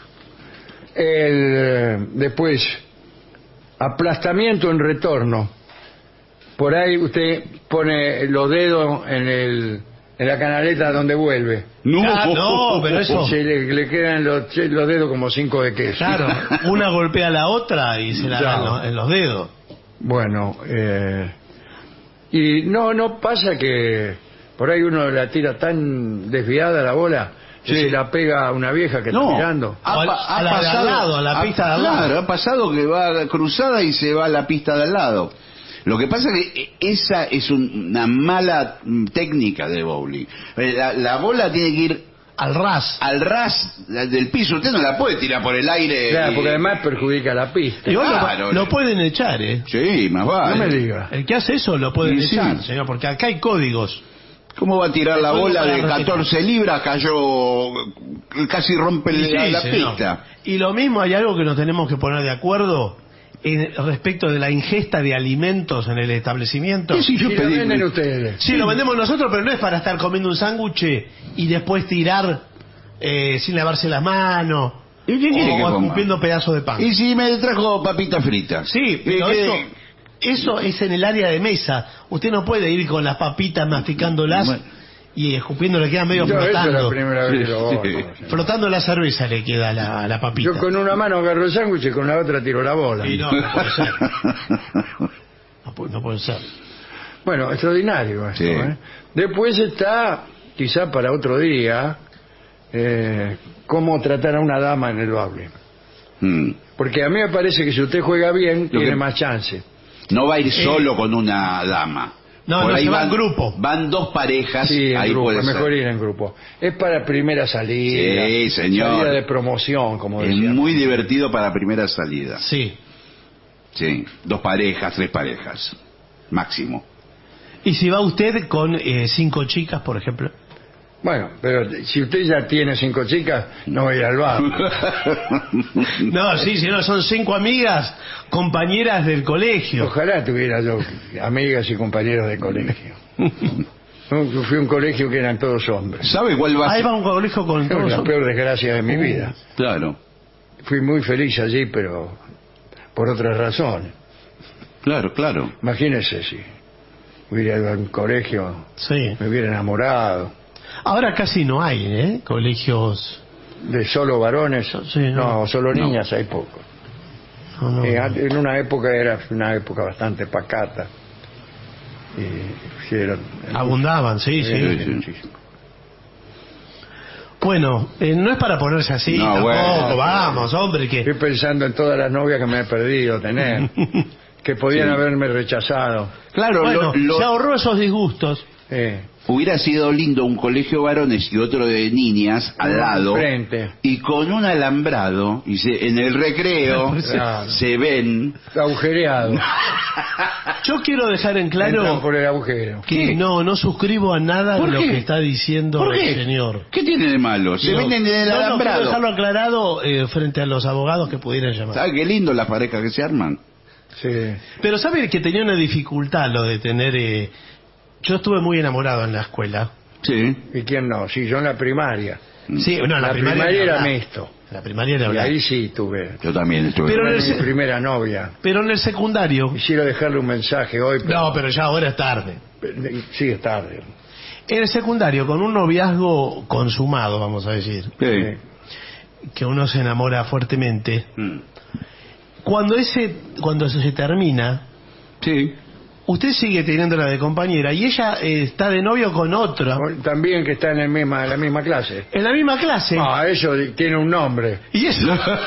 El, después, aplastamiento en retorno. Por ahí usted pone los dedos en, el, en la canaleta donde vuelve. No, Ah, no, pero eso- Se le, le quedan los, los dedos como cinco de queso. claro. Una golpea a la otra y se la da en Claro. los, en los dedos. Bueno, eh, y no, no pasa que por ahí uno la tira tan desviada la bola que Sí. se la pega a una vieja que No, está mirando. ha, O pa- a ha la de al pasado, lado, a la ha- pista de al lado. Claro, ha pasado que va cruzada y se va a la pista de al lado. Lo que pasa es que esa es un- una mala mm, técnica de bowling. Eh, La, la bola tiene que ir Al ras. al ras del piso. Usted no la puede tirar por el aire. Claro, y- porque además perjudica la pista. Igual lo- claro. lo, pueden echar, ¿eh? Sí, más vale. No me diga. El que hace eso lo pueden Y sí. echar, señor, porque acá hay códigos. ¿Cómo va a tirar la Después bola para de respetar. catorce libras? Cayó, casi rompe Y la, sí, la señor. pista. Y lo mismo, hay algo que nos tenemos que poner de acuerdo en, respecto de la ingesta de alimentos en el establecimiento. ¿Qué si yo Y la pedí? venden ustedes. Sí, lo vendemos nosotros, pero no es para estar comiendo un sándwich y después tirar eh, sin lavarse las manos ¿Y qué quiere que o coma? escupiendo pedazos de pan. Y si me trajo papitas fritas. Sí, pero ¿Y qué? eso, eso es en el área de mesa. Usted no puede ir con las papitas masticándolas Bueno. y escupiendo, le queda medio Yo, esa es la flotando. primera vez que lo Sí. hago. Flotando la cerveza le queda la, la papita. Yo con una mano agarro el sándwich y con la otra tiro la bola. Sí, no, no puede ser. No puede, no puede ser. Bueno, extraordinario esto, Sí. ¿eh? Después está, quizá para otro día, eh, cómo tratar a una dama en el bowling. Mm. Porque a mí me parece que si usted juega bien, Lo tiene que- más chance. No va a ir solo con una dama. No, Por no, ahí se va van, en grupo. Van dos parejas, Sí, en ahí grupo, puede es mejor ser. ir en grupo. Es para primera salida. Sí, señor. Salida de promoción, como Es decía. muy divertido para primera salida. Sí. Sí, dos parejas, tres parejas, máximo. Y si va usted con eh, cinco chicas, por ejemplo. Bueno, pero si usted ya tiene cinco chicas, no va a ir al bar. No, sí, si no, son cinco amigas, compañeras del colegio. Ojalá tuviera yo amigas y compañeros de colegio. Yo fui a un colegio que eran todos hombres. ¿Sabe cuál va a Ahí ser? va un colegio con Fue todos. la peor desgracia de mi vida. Claro, Fui muy feliz allí, pero por otras razones. claro, claro. Imagínese si hubiera ido a un colegio, Sí. me hubiera enamorado. Ahora casi no hay, ¿eh? Colegios. De solo varones, Sí, no. no, solo No. niñas hay poco. No, no, Eh, no. an- en una época era una época bastante pacata. Y sí, era- Abundaban, sí, sí. era- sí. sí. Bueno, eh, no es para ponerse así, No, tampoco, bueno. vamos, hombre, que... Estoy pensando en todas las novias que me he perdido tener, que podían Sí. haberme rechazado. Claro, Bueno, lo- lo- se ahorró esos disgustos. Eh, hubiera sido lindo un colegio varones y otro de niñas al lado. Frente. Y con un alambrado, y se- en el recreo Claro. se ven. agujereado. Yo quiero dejar en Entran claro por el agujero. que ¿Qué? no, no suscribo a nada de ¿Por lo qué? que está diciendo ¿Por el qué? señor. ¿Qué tiene de malo? Se No. ven en el No, no, quiero alambrado. dejarlo aclarado eh, frente a los abogados que pudieran llamar. ¿Sabe qué lindo las parejas que se arman? Sí. Pero sabe que tenía una dificultad lo de tener... eh, Yo estuve muy enamorado en la escuela. Sí. ¿Y quién no? Sí, yo en la primaria. Sí, no, en la, La primaria ni era hablar. mixto. En la primaria era Y hablar. ahí sí tuve. Yo también estuve. Pero en Era el mi se- primera novia. Pero en el secundario... Quisiera dejarle un mensaje hoy, pero No, pero ya ahora es tarde. sí es tarde. En el secundario, con un noviazgo consumado, vamos a decir, Sí. que uno se enamora fuertemente, Mm. cuando ese cuando eso se termina, Sí. Usted sigue teniéndola de compañera y ella eh, está de novio con otra. También que está en la misma, en la misma clase. En la misma clase. Ah, eso tiene un nombre. Y eso.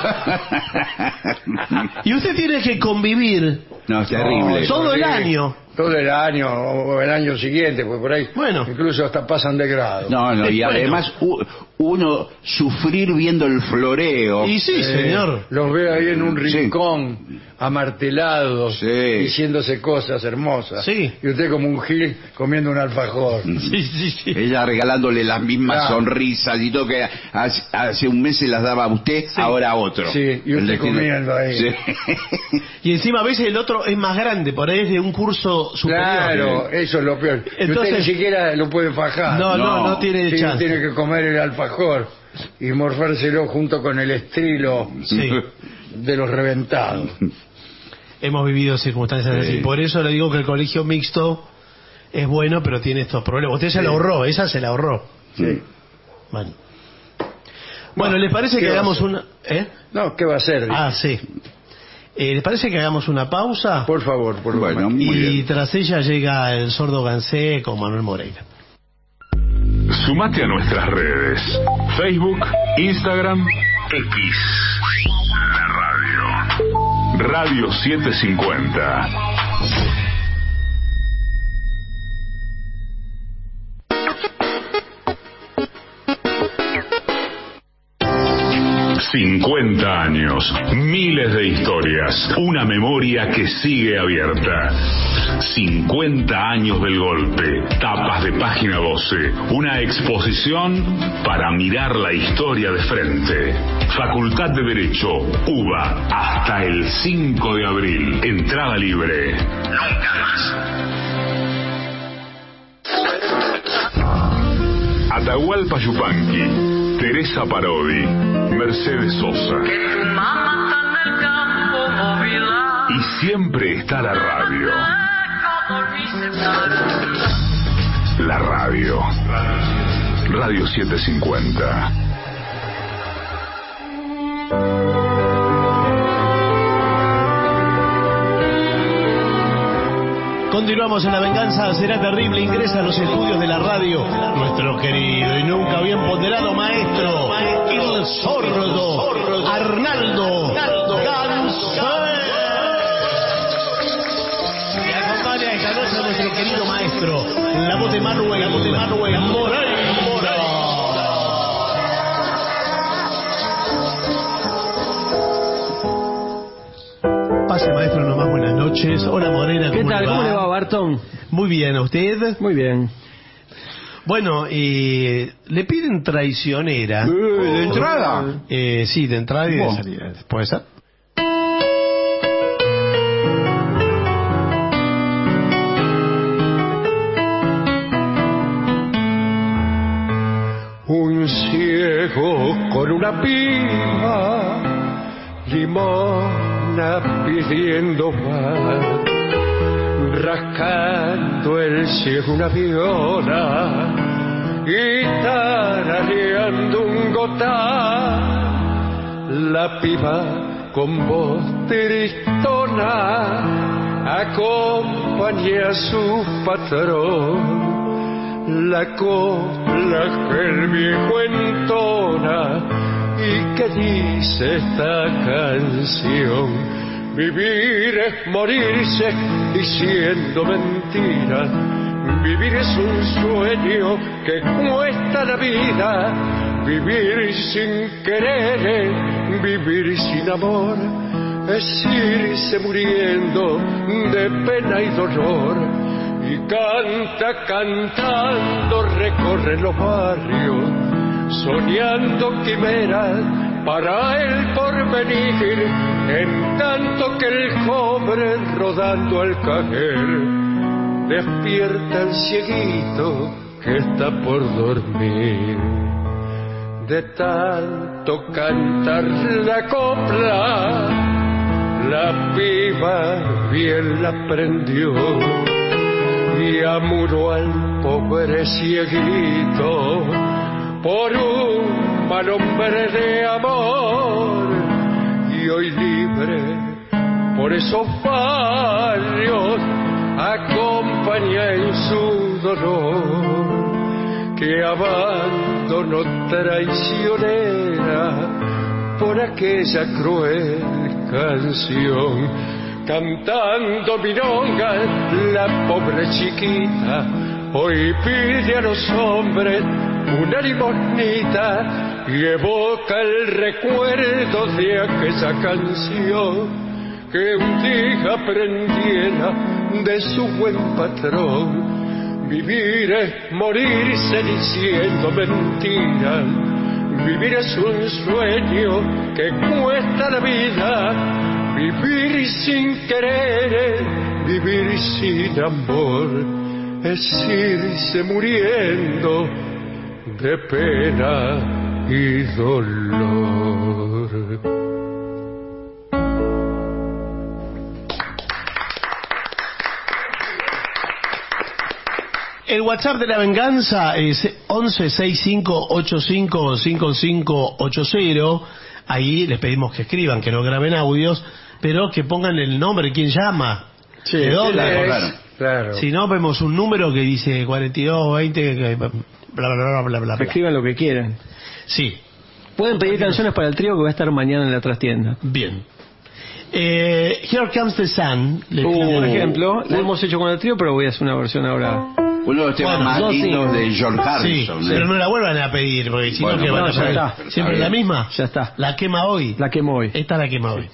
Y usted tiene que convivir. No, es terrible. No, todo el sí, año. Todo el año o el año siguiente, porque por ahí Bueno. incluso hasta pasan de grado. No, no, y Bueno. además u- uno sufrir viendo el floreo. Y sí, Eh, señor. Los ve ahí en un Sí. rincón, amartelados, Sí. diciéndose cosas hermosas. Sí. Y usted como un gil comiendo un alfajor. Sí, sí, sí. Ella regalándole las mismas Claro. sonrisas y todo que hace, hace un mes se las daba a usted, ahora a otro. Sí, y usted El destino- comiendo ahí. Sí. Y encima a veces el otro es más grande, por ahí es de un curso superior. Claro, eso es lo peor. Y Entonces- usted ni siquiera lo puede fajar. No, no, no, No. tiene Tiene, chance. tiene que comer el alfajor y morfárselo junto con el estrilo Sí. de los reventados. Hemos vivido circunstancias Sí. así. Por eso le digo que el colegio mixto es bueno, pero tiene estos problemas. Usted se la ahorró, esa se la ahorró. Sí. Bueno, bueno ¿les parece ¿qué que va a hagamos hacer? una... ¿Eh? No, ¿qué va a hacer? Ah, sí. Eh, ¿Les parece que hagamos una pausa? Por favor, por favor. Bueno, muy Y bien. tras ella llega el sordo Gansé con Manuel Moreira. Sumate a nuestras redes. Facebook, Instagram, X. La radio. Radio setecientos cincuenta. cincuenta años, miles de historias, una memoria que sigue abierta. cincuenta años del golpe, tapas de página doce, una exposición para mirar la historia de frente. Facultad de Derecho, UBA, hasta el cinco de abril, entrada libre. Nunca más. Atahualpa Yupanqui, Teresa Parodi, Mercedes Sosa. Y siempre está la radio. La radio. Radio setecientos cincuenta. Continuamos en La Venganza Será Terrible. Ingresa a los estudios de la radio nuestro querido y nunca bien ponderado maestro, el sordo Arnaldo Gansé. Y acompaña esta noche a nuestro querido maestro, la voz de Manuel, la voz de Manuel Moreira. Pase, maestro, nomás buenas noches. Hola, Morena, ¿Qué ¿cómo tal? le va? ¿Cómo le va, Bartón? Muy bien, ¿a usted? Muy bien. Bueno, eh, le piden traicionera. ¿De entrada? Eh, sí, de entrada y de Bueno. salida. ¿Puede ser? Un ciego con una piba, limona pidiendo más, rascando el cielo una viola y tarareando un gotá. La piba con voz tristona acompaña a su patrón. La copla que el viejo entona y que dice esta canción: vivir es morirse diciendo mentiras, vivir es un sueño que cuesta la vida, vivir sin querer, vivir sin amor, es irse muriendo de pena y dolor. Y canta, cantando, recorre los barrios, soñando quimeras para el porvenir, en tanto que el cobre rodando al caer despierta el cieguito que está por dormir. De tanto cantar la copla, la piba bien la prendió y amuró al pobre cieguito por un mal hombre de amor. Y hoy libre por por esos barrios, acompaña en su dolor, que abandono traicionera por aquella cruel canción. Cantando milonga, la pobre chiquita hoy pide a los hombres una limosnita y evoca el recuerdo de aquella canción que un día aprendiera de su buen patrón. Vivir es morirse diciendo mentiras, vivir es un sueño que cuesta la vida, vivir sin querer, vivir sin amor, es irse muriendo de pena y dolor. El WhatsApp de la venganza es once sesenta y cinco ochenta y cinco cincuenta y cinco ochenta. Ahí les pedimos que escriban, que no graben audios, pero que pongan el nombre, quién llama, Sí, de dónde. claro, Claro. claro. Si no, vemos un número que dice cuarenta y dos veinte, que bla, bla, bla, bla, bla, bla. Escriban lo que quieran. Sí, Pueden pedir canciones para el trío que va a estar mañana en la trastienda. bien. Eh, Here Comes the Sun. le Uh, pido- por ejemplo, la hemos hecho con el trío, pero voy a hacer una versión ahora. Uno de los temas Bueno, más yo sí. lindos de George Sí, Harrison. ¿eh? pero no la vuelvan a pedir, porque si Bueno, no, que van no, a ya pedir? está. ¿Siempre Está la bien. misma? Ya está. La quema hoy. La quemo hoy. Esta la quema hoy.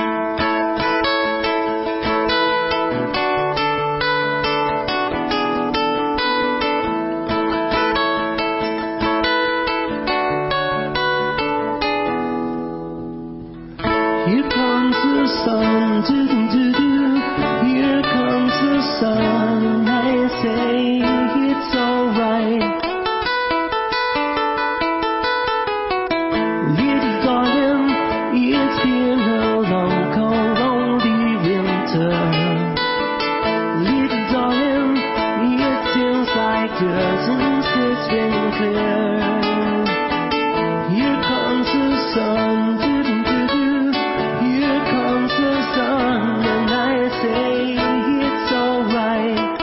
Here comes the sun, doo doo doo doo. Here comes the sun. I say it's alright. Little darling, it's been a long, cold, lonely winter. Little darling, it seems like dozens it's been clear. Here comes the sun, doo doo doo doo. Here comes the sun, and I say it's alright.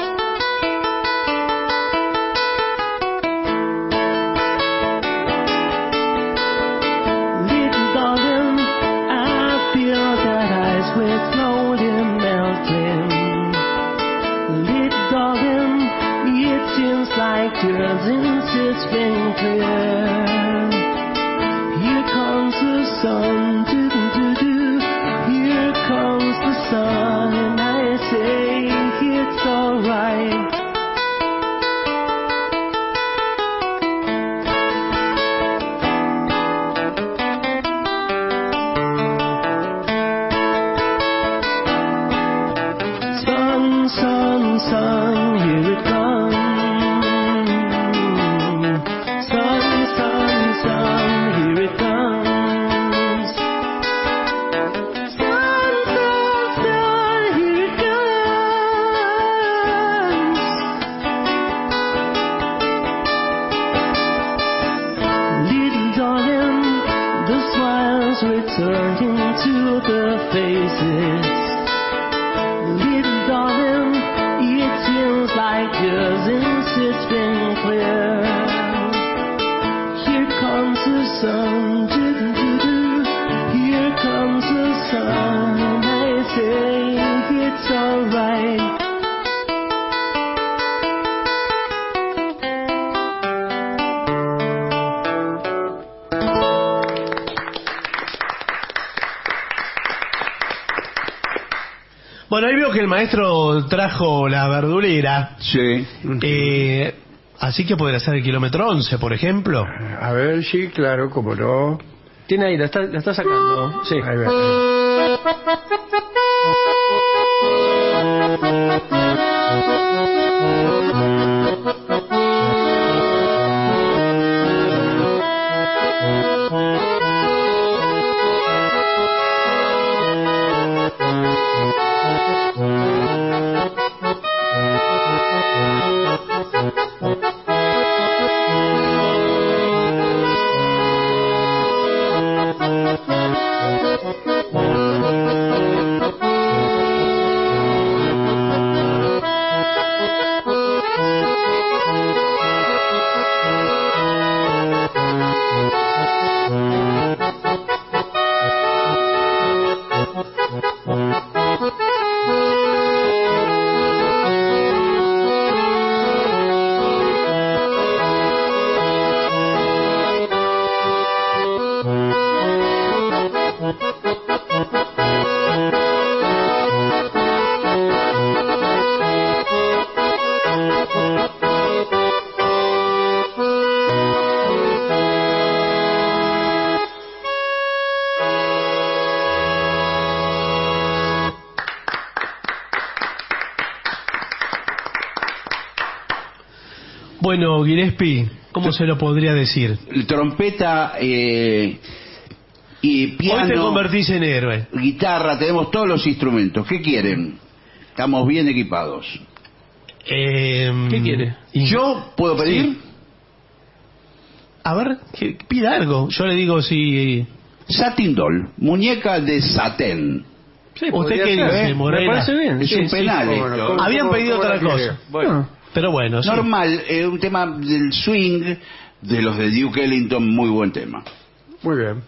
Little darling, I feel that ice with slowly melting. Little darling, it seems like years since it's been clear. Here comes the sun, doo doo doo doo. Here comes the sun, and I say it's alright. Sun, sun, sun, here it comes. Sun, sun, sun, here it comes. Sun, sun, sun, here it comes. Little darling, the smiles returning to the faces. Little darling, it seems like years since it's been clear. Here comes the sun, doo doo doo doo. Here comes the sun, I say it's alright. Bueno, ahí veo que el maestro trajo la verdulera. Sí. Eh, así que podría ser el kilómetro once, por ejemplo. A ver, sí, claro, como no. Tiene ahí, la está, la está sacando. Sí. Ahí va. Bueno, Gillespie, ¿cómo se lo podría decir? Trompeta eh, y piano. Hoy te convertís en héroe. Guitarra, tenemos todos los instrumentos. ¿Qué quieren? Estamos bien equipados. Eh, ¿Qué quiere? ¿Yo puedo pedir? Sí. A ver, que pida algo. Yo le digo si... Satin Doll, muñeca de satén. Sí, ¿Usted podría qué ser, dice, ¿eh? Morena? Me parece bien. Es Sí, un sí. penal Bueno, esto. ¿cómo- Habían cómo- pedido cómo la otra quiere? cosa. Bueno, Pero bueno, sí. Normal, eh, un tema del swing de los de Duke Ellington, muy buen tema. muy bien.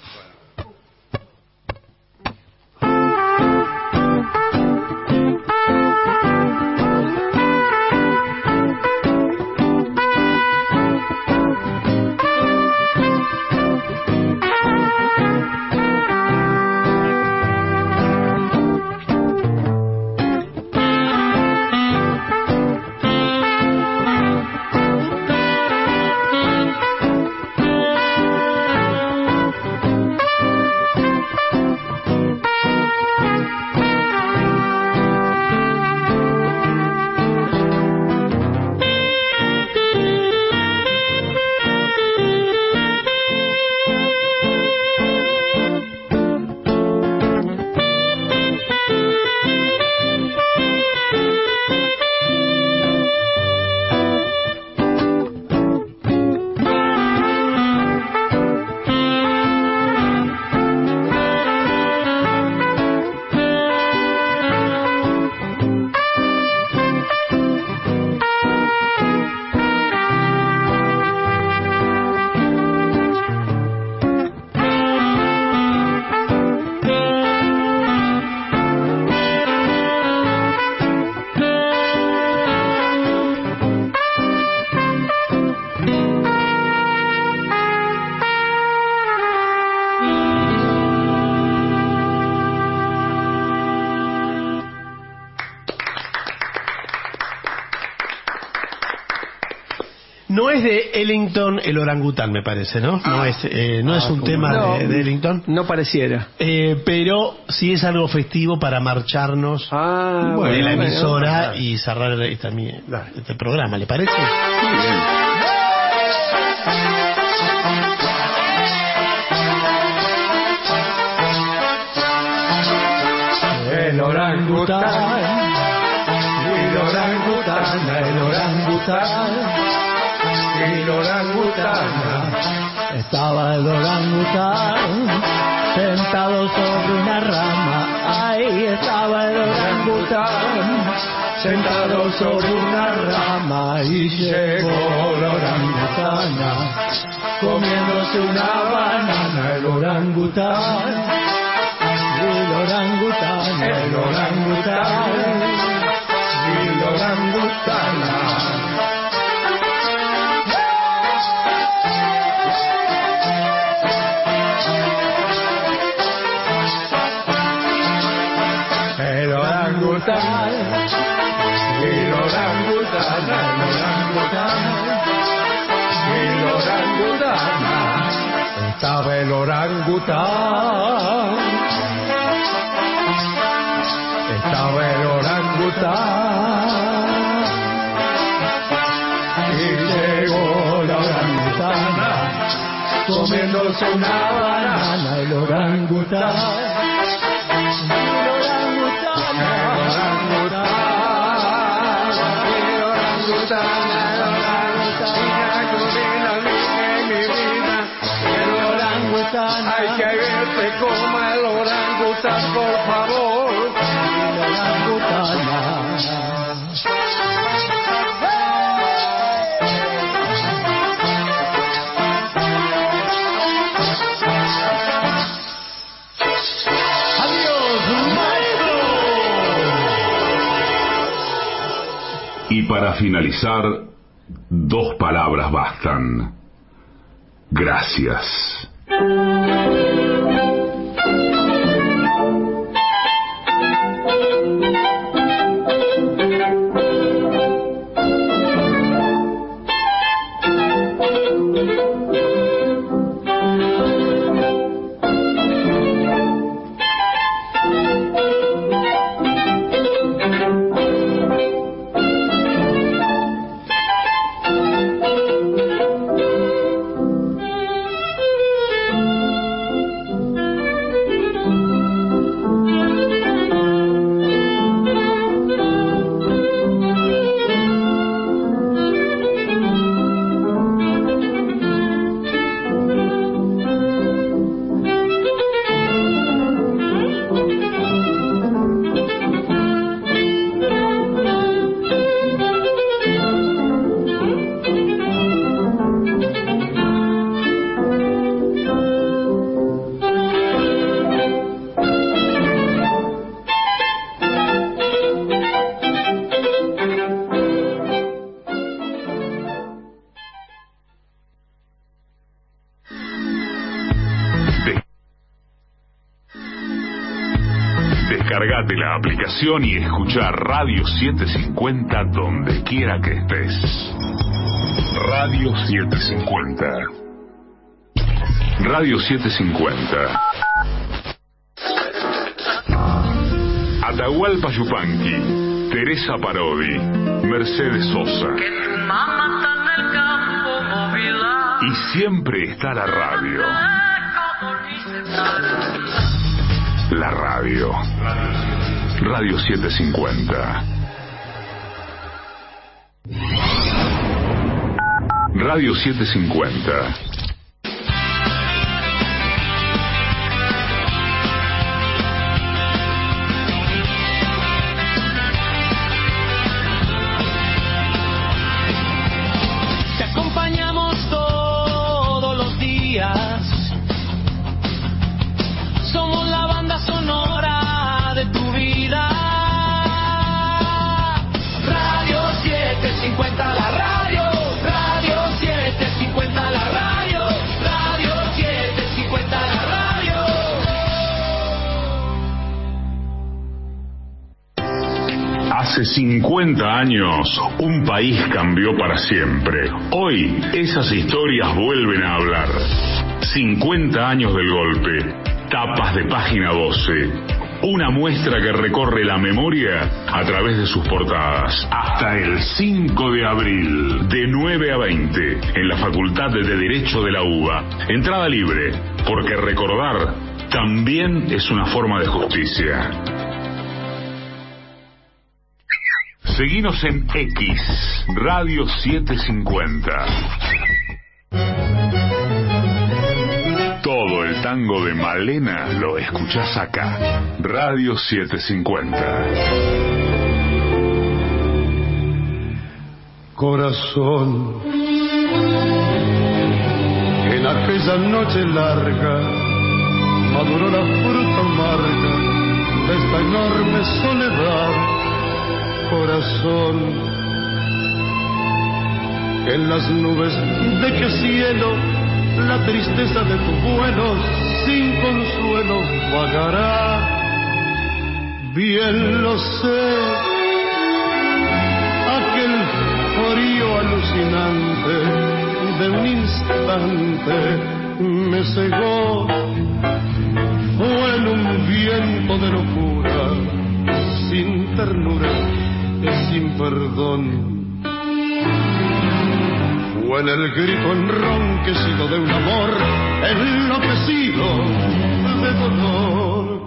No es de Ellington el orangután, me parece, ¿no? No es, eh, no es un tema no. de, de Ellington. No pareciera. Eh, pero sí es algo festivo para marcharnos Ah, de bueno, la bueno. emisora y cerrar esta, mi- este programa, ¿le parece? Muy bien. El orangután, el orangután, el orangután, el orangután. Estaba el orangután sentado sobre una rama. Ahí estaba el orangután sentado sobre una rama. Y llegó la orangutana comiéndose una banana. El orangután, el orangután, el orangután, el orangutana. El orangután, el orangután, el orangután, el orangután. Estaba el orangután, estaba el orangután. Y llegó la orangutana comiéndose una banana. El orangután. Hay que ver se coma el orangután, por favor. Adiós, Y para finalizar, dos palabras bastan. Gracias. Descargate la aplicación y escucha Radio setecientos cincuenta donde quiera que estés. Radio setecientos cincuenta. Radio setecientos cincuenta. Atahualpa Yupanqui, Teresa Parodi, Mercedes Sosa. Y siempre está la radio. La radio. Radio setecientos cincuenta. Radio setecientos cincuenta. Te acompañamos todos los días. Somos la banda sonora de tu vida. Radio setecientos cincuenta, la radio. Radio setecientos cincuenta, la radio. Radio setecientos cincuenta, la radio. Hace cincuenta años, un país cambió para siempre. Hoy, esas historias vuelven a hablar. cincuenta años del golpe. Tapas de página doce. Una muestra que recorre la memoria a través de sus portadas. Hasta el cinco de abril, de nueve a veinte, en la Facultad de Derecho de la UBA. Entrada libre, porque recordar también es una forma de justicia. Seguinos en X, Radio setecientos cincuenta. Todo el tango de Malena lo escuchás acá. Radio setecientos cincuenta. Corazón, en aquella noche larga maduró la fruta amarga de esta enorme soledad. Corazón, en las nubes de qué cielo la tristeza de tu vuelo sin consuelo vagará. Bien lo sé, aquel frío alucinante de un instante me cegó. Fue en un viento de locura, sin ternura, sin perdón. Fue en el grito enronquecido de un amor enloquecido de dolor.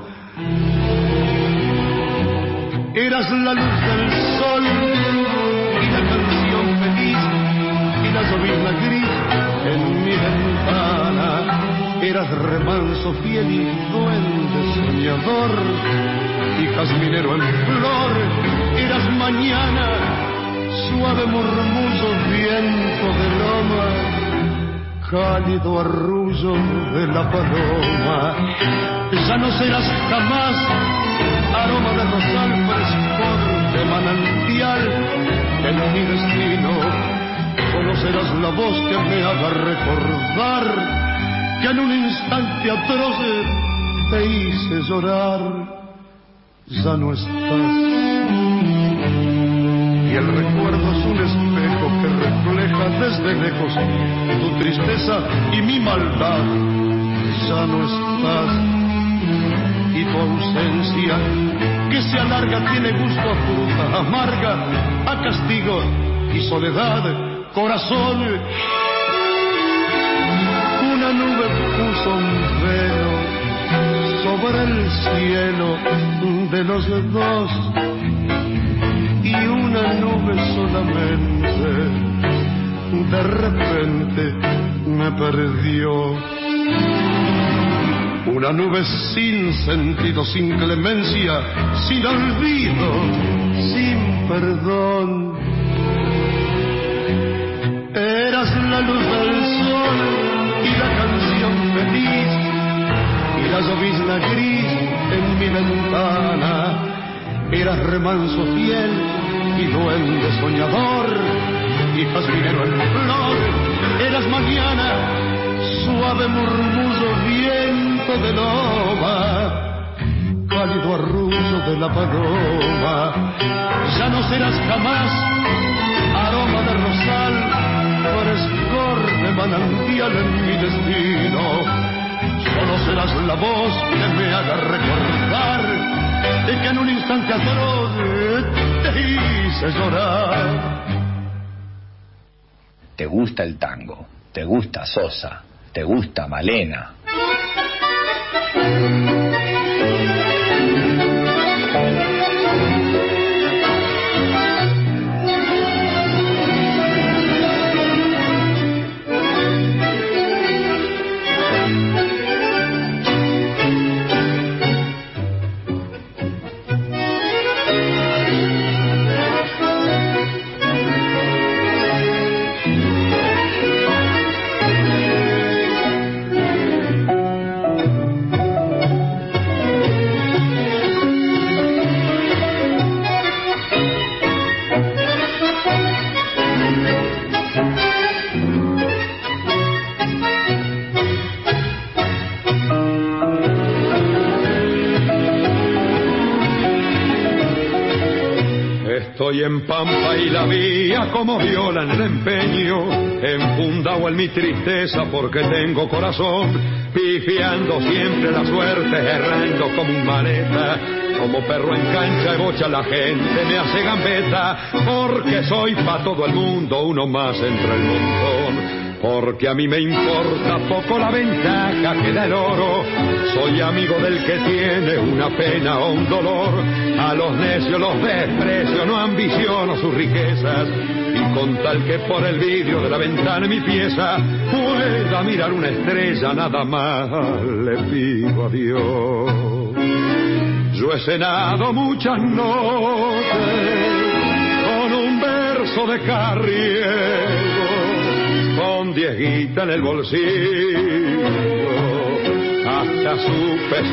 Eras la luz del sol y la canción feliz y la llovizna gris en mi ventana. Eras remanso fiel y duende soñador y jazminero en flor. Eras mañana, suave murmullo, viento de loma, cálido arrullo de la paloma. Ya no serás jamás aroma de rosal, frescor de manantial, el voz que me haga recordar que en un instante atroz te hice llorar. Ya no estás, y el recuerdo es un espejo que refleja desde lejos tu tristeza y mi maldad. Ya no estás, y tu ausencia que se alarga tiene gusto a fruta amarga, a castigo y soledad. Corazón, una nube puso un velo sobre el cielo de los dos, y una nube solamente de repente me perdió. Una nube sin sentido, sin clemencia, sin olvido, sin perdón. Eras la luz del sol y la canción feliz y la llovizna gris en mi ventana. Eras remanso fiel y duende soñador y jazminero en flor. Eras mañana, suave murmullo, viento de loba, cálido arrullo de la paloma. Ya no serás jamás aroma de rosal, frescor de manantial en mi destino. Solo serás la voz que me haga recordar de que en un instante atroz te hice llorar. ¿Te gusta el tango? ¿Te gusta Sosa? ¿Te gusta Malena? Estoy en Pampa y la vía como viola en el empeño, enfundado en mi tristeza porque tengo corazón, pifiando siempre la suerte, errando como un maleta, como perro en cancha de bocha la gente me hace gambeta, porque soy pa' todo el mundo uno más entre el montón. Porque a mí me importa poco la ventaja que da el oro. Soy amigo del que tiene una pena o un dolor. A los necios los desprecio, no ambiciono sus riquezas. Y con tal que por el vidrio de la ventana de mi pieza pueda mirar una estrella, nada más le pido a Dios. Yo he cenado muchas noches con un verso de Carriego, con diez guitas en el bolsillo, hasta supe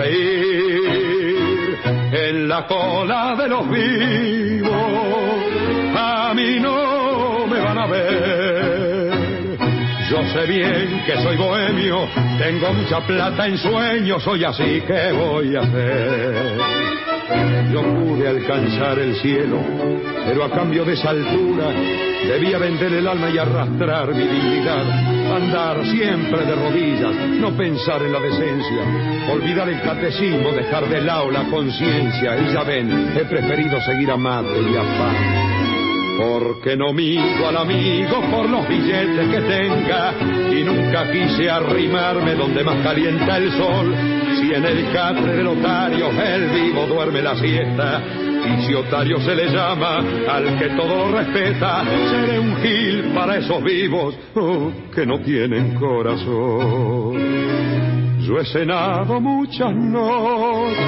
sonreír en la cola de los vivos. A mí no me van a ver, yo sé bien que soy bohemio, tengo mucha plata en sueños, soy así, ¿qué voy a hacer? Yo pude alcanzar el cielo, pero a cambio de esa altura debía vender el alma y arrastrar mi dignidad, andar siempre de rodillas, no pensar en la decencia, olvidar el catecismo, dejar de lado la conciencia, y ya ven, he preferido seguir a mate y a pan. Porque no mido al amigo por los billetes que tenga, y nunca quise arrimarme donde más calienta el sol. Si en el catre del otario el vivo duerme la siesta, y si otario se le llama al que todo lo respeta, seré un gil para esos vivos oh, que no tienen corazón. Yo he cenado muchas noches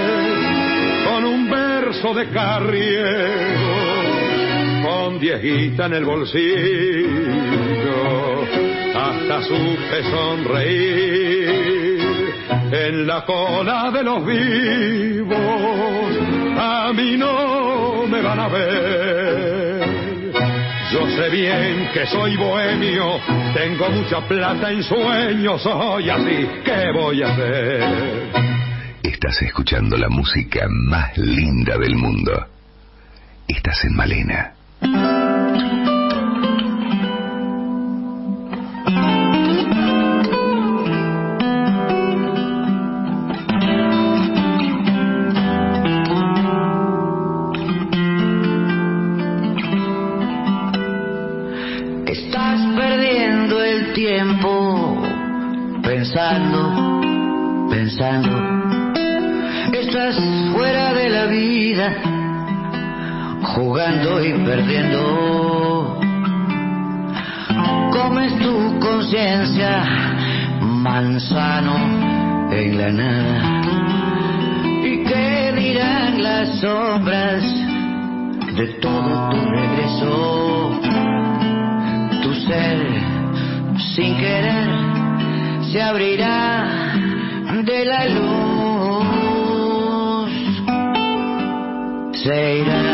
con un verso de Carriego, con diez guitas en el bolsillo, hasta supe sonreír en la cola de los vivos. A mí no me van a ver, yo sé bien que soy bohemio, tengo mucha plata en sueños, soy así, ¿qué voy a hacer? Estás escuchando la música más linda del mundo. Estás en Malena. Estás perdiendo el tiempo pensando, pensando. Estás fuera de la vida, jugando y perdiendo. Comes tu conciencia, manzano en la nada. ¿Y qué dirán las sombras de todo tu regreso? Tu ser, sin querer, se abrirá de la luz. Se irá.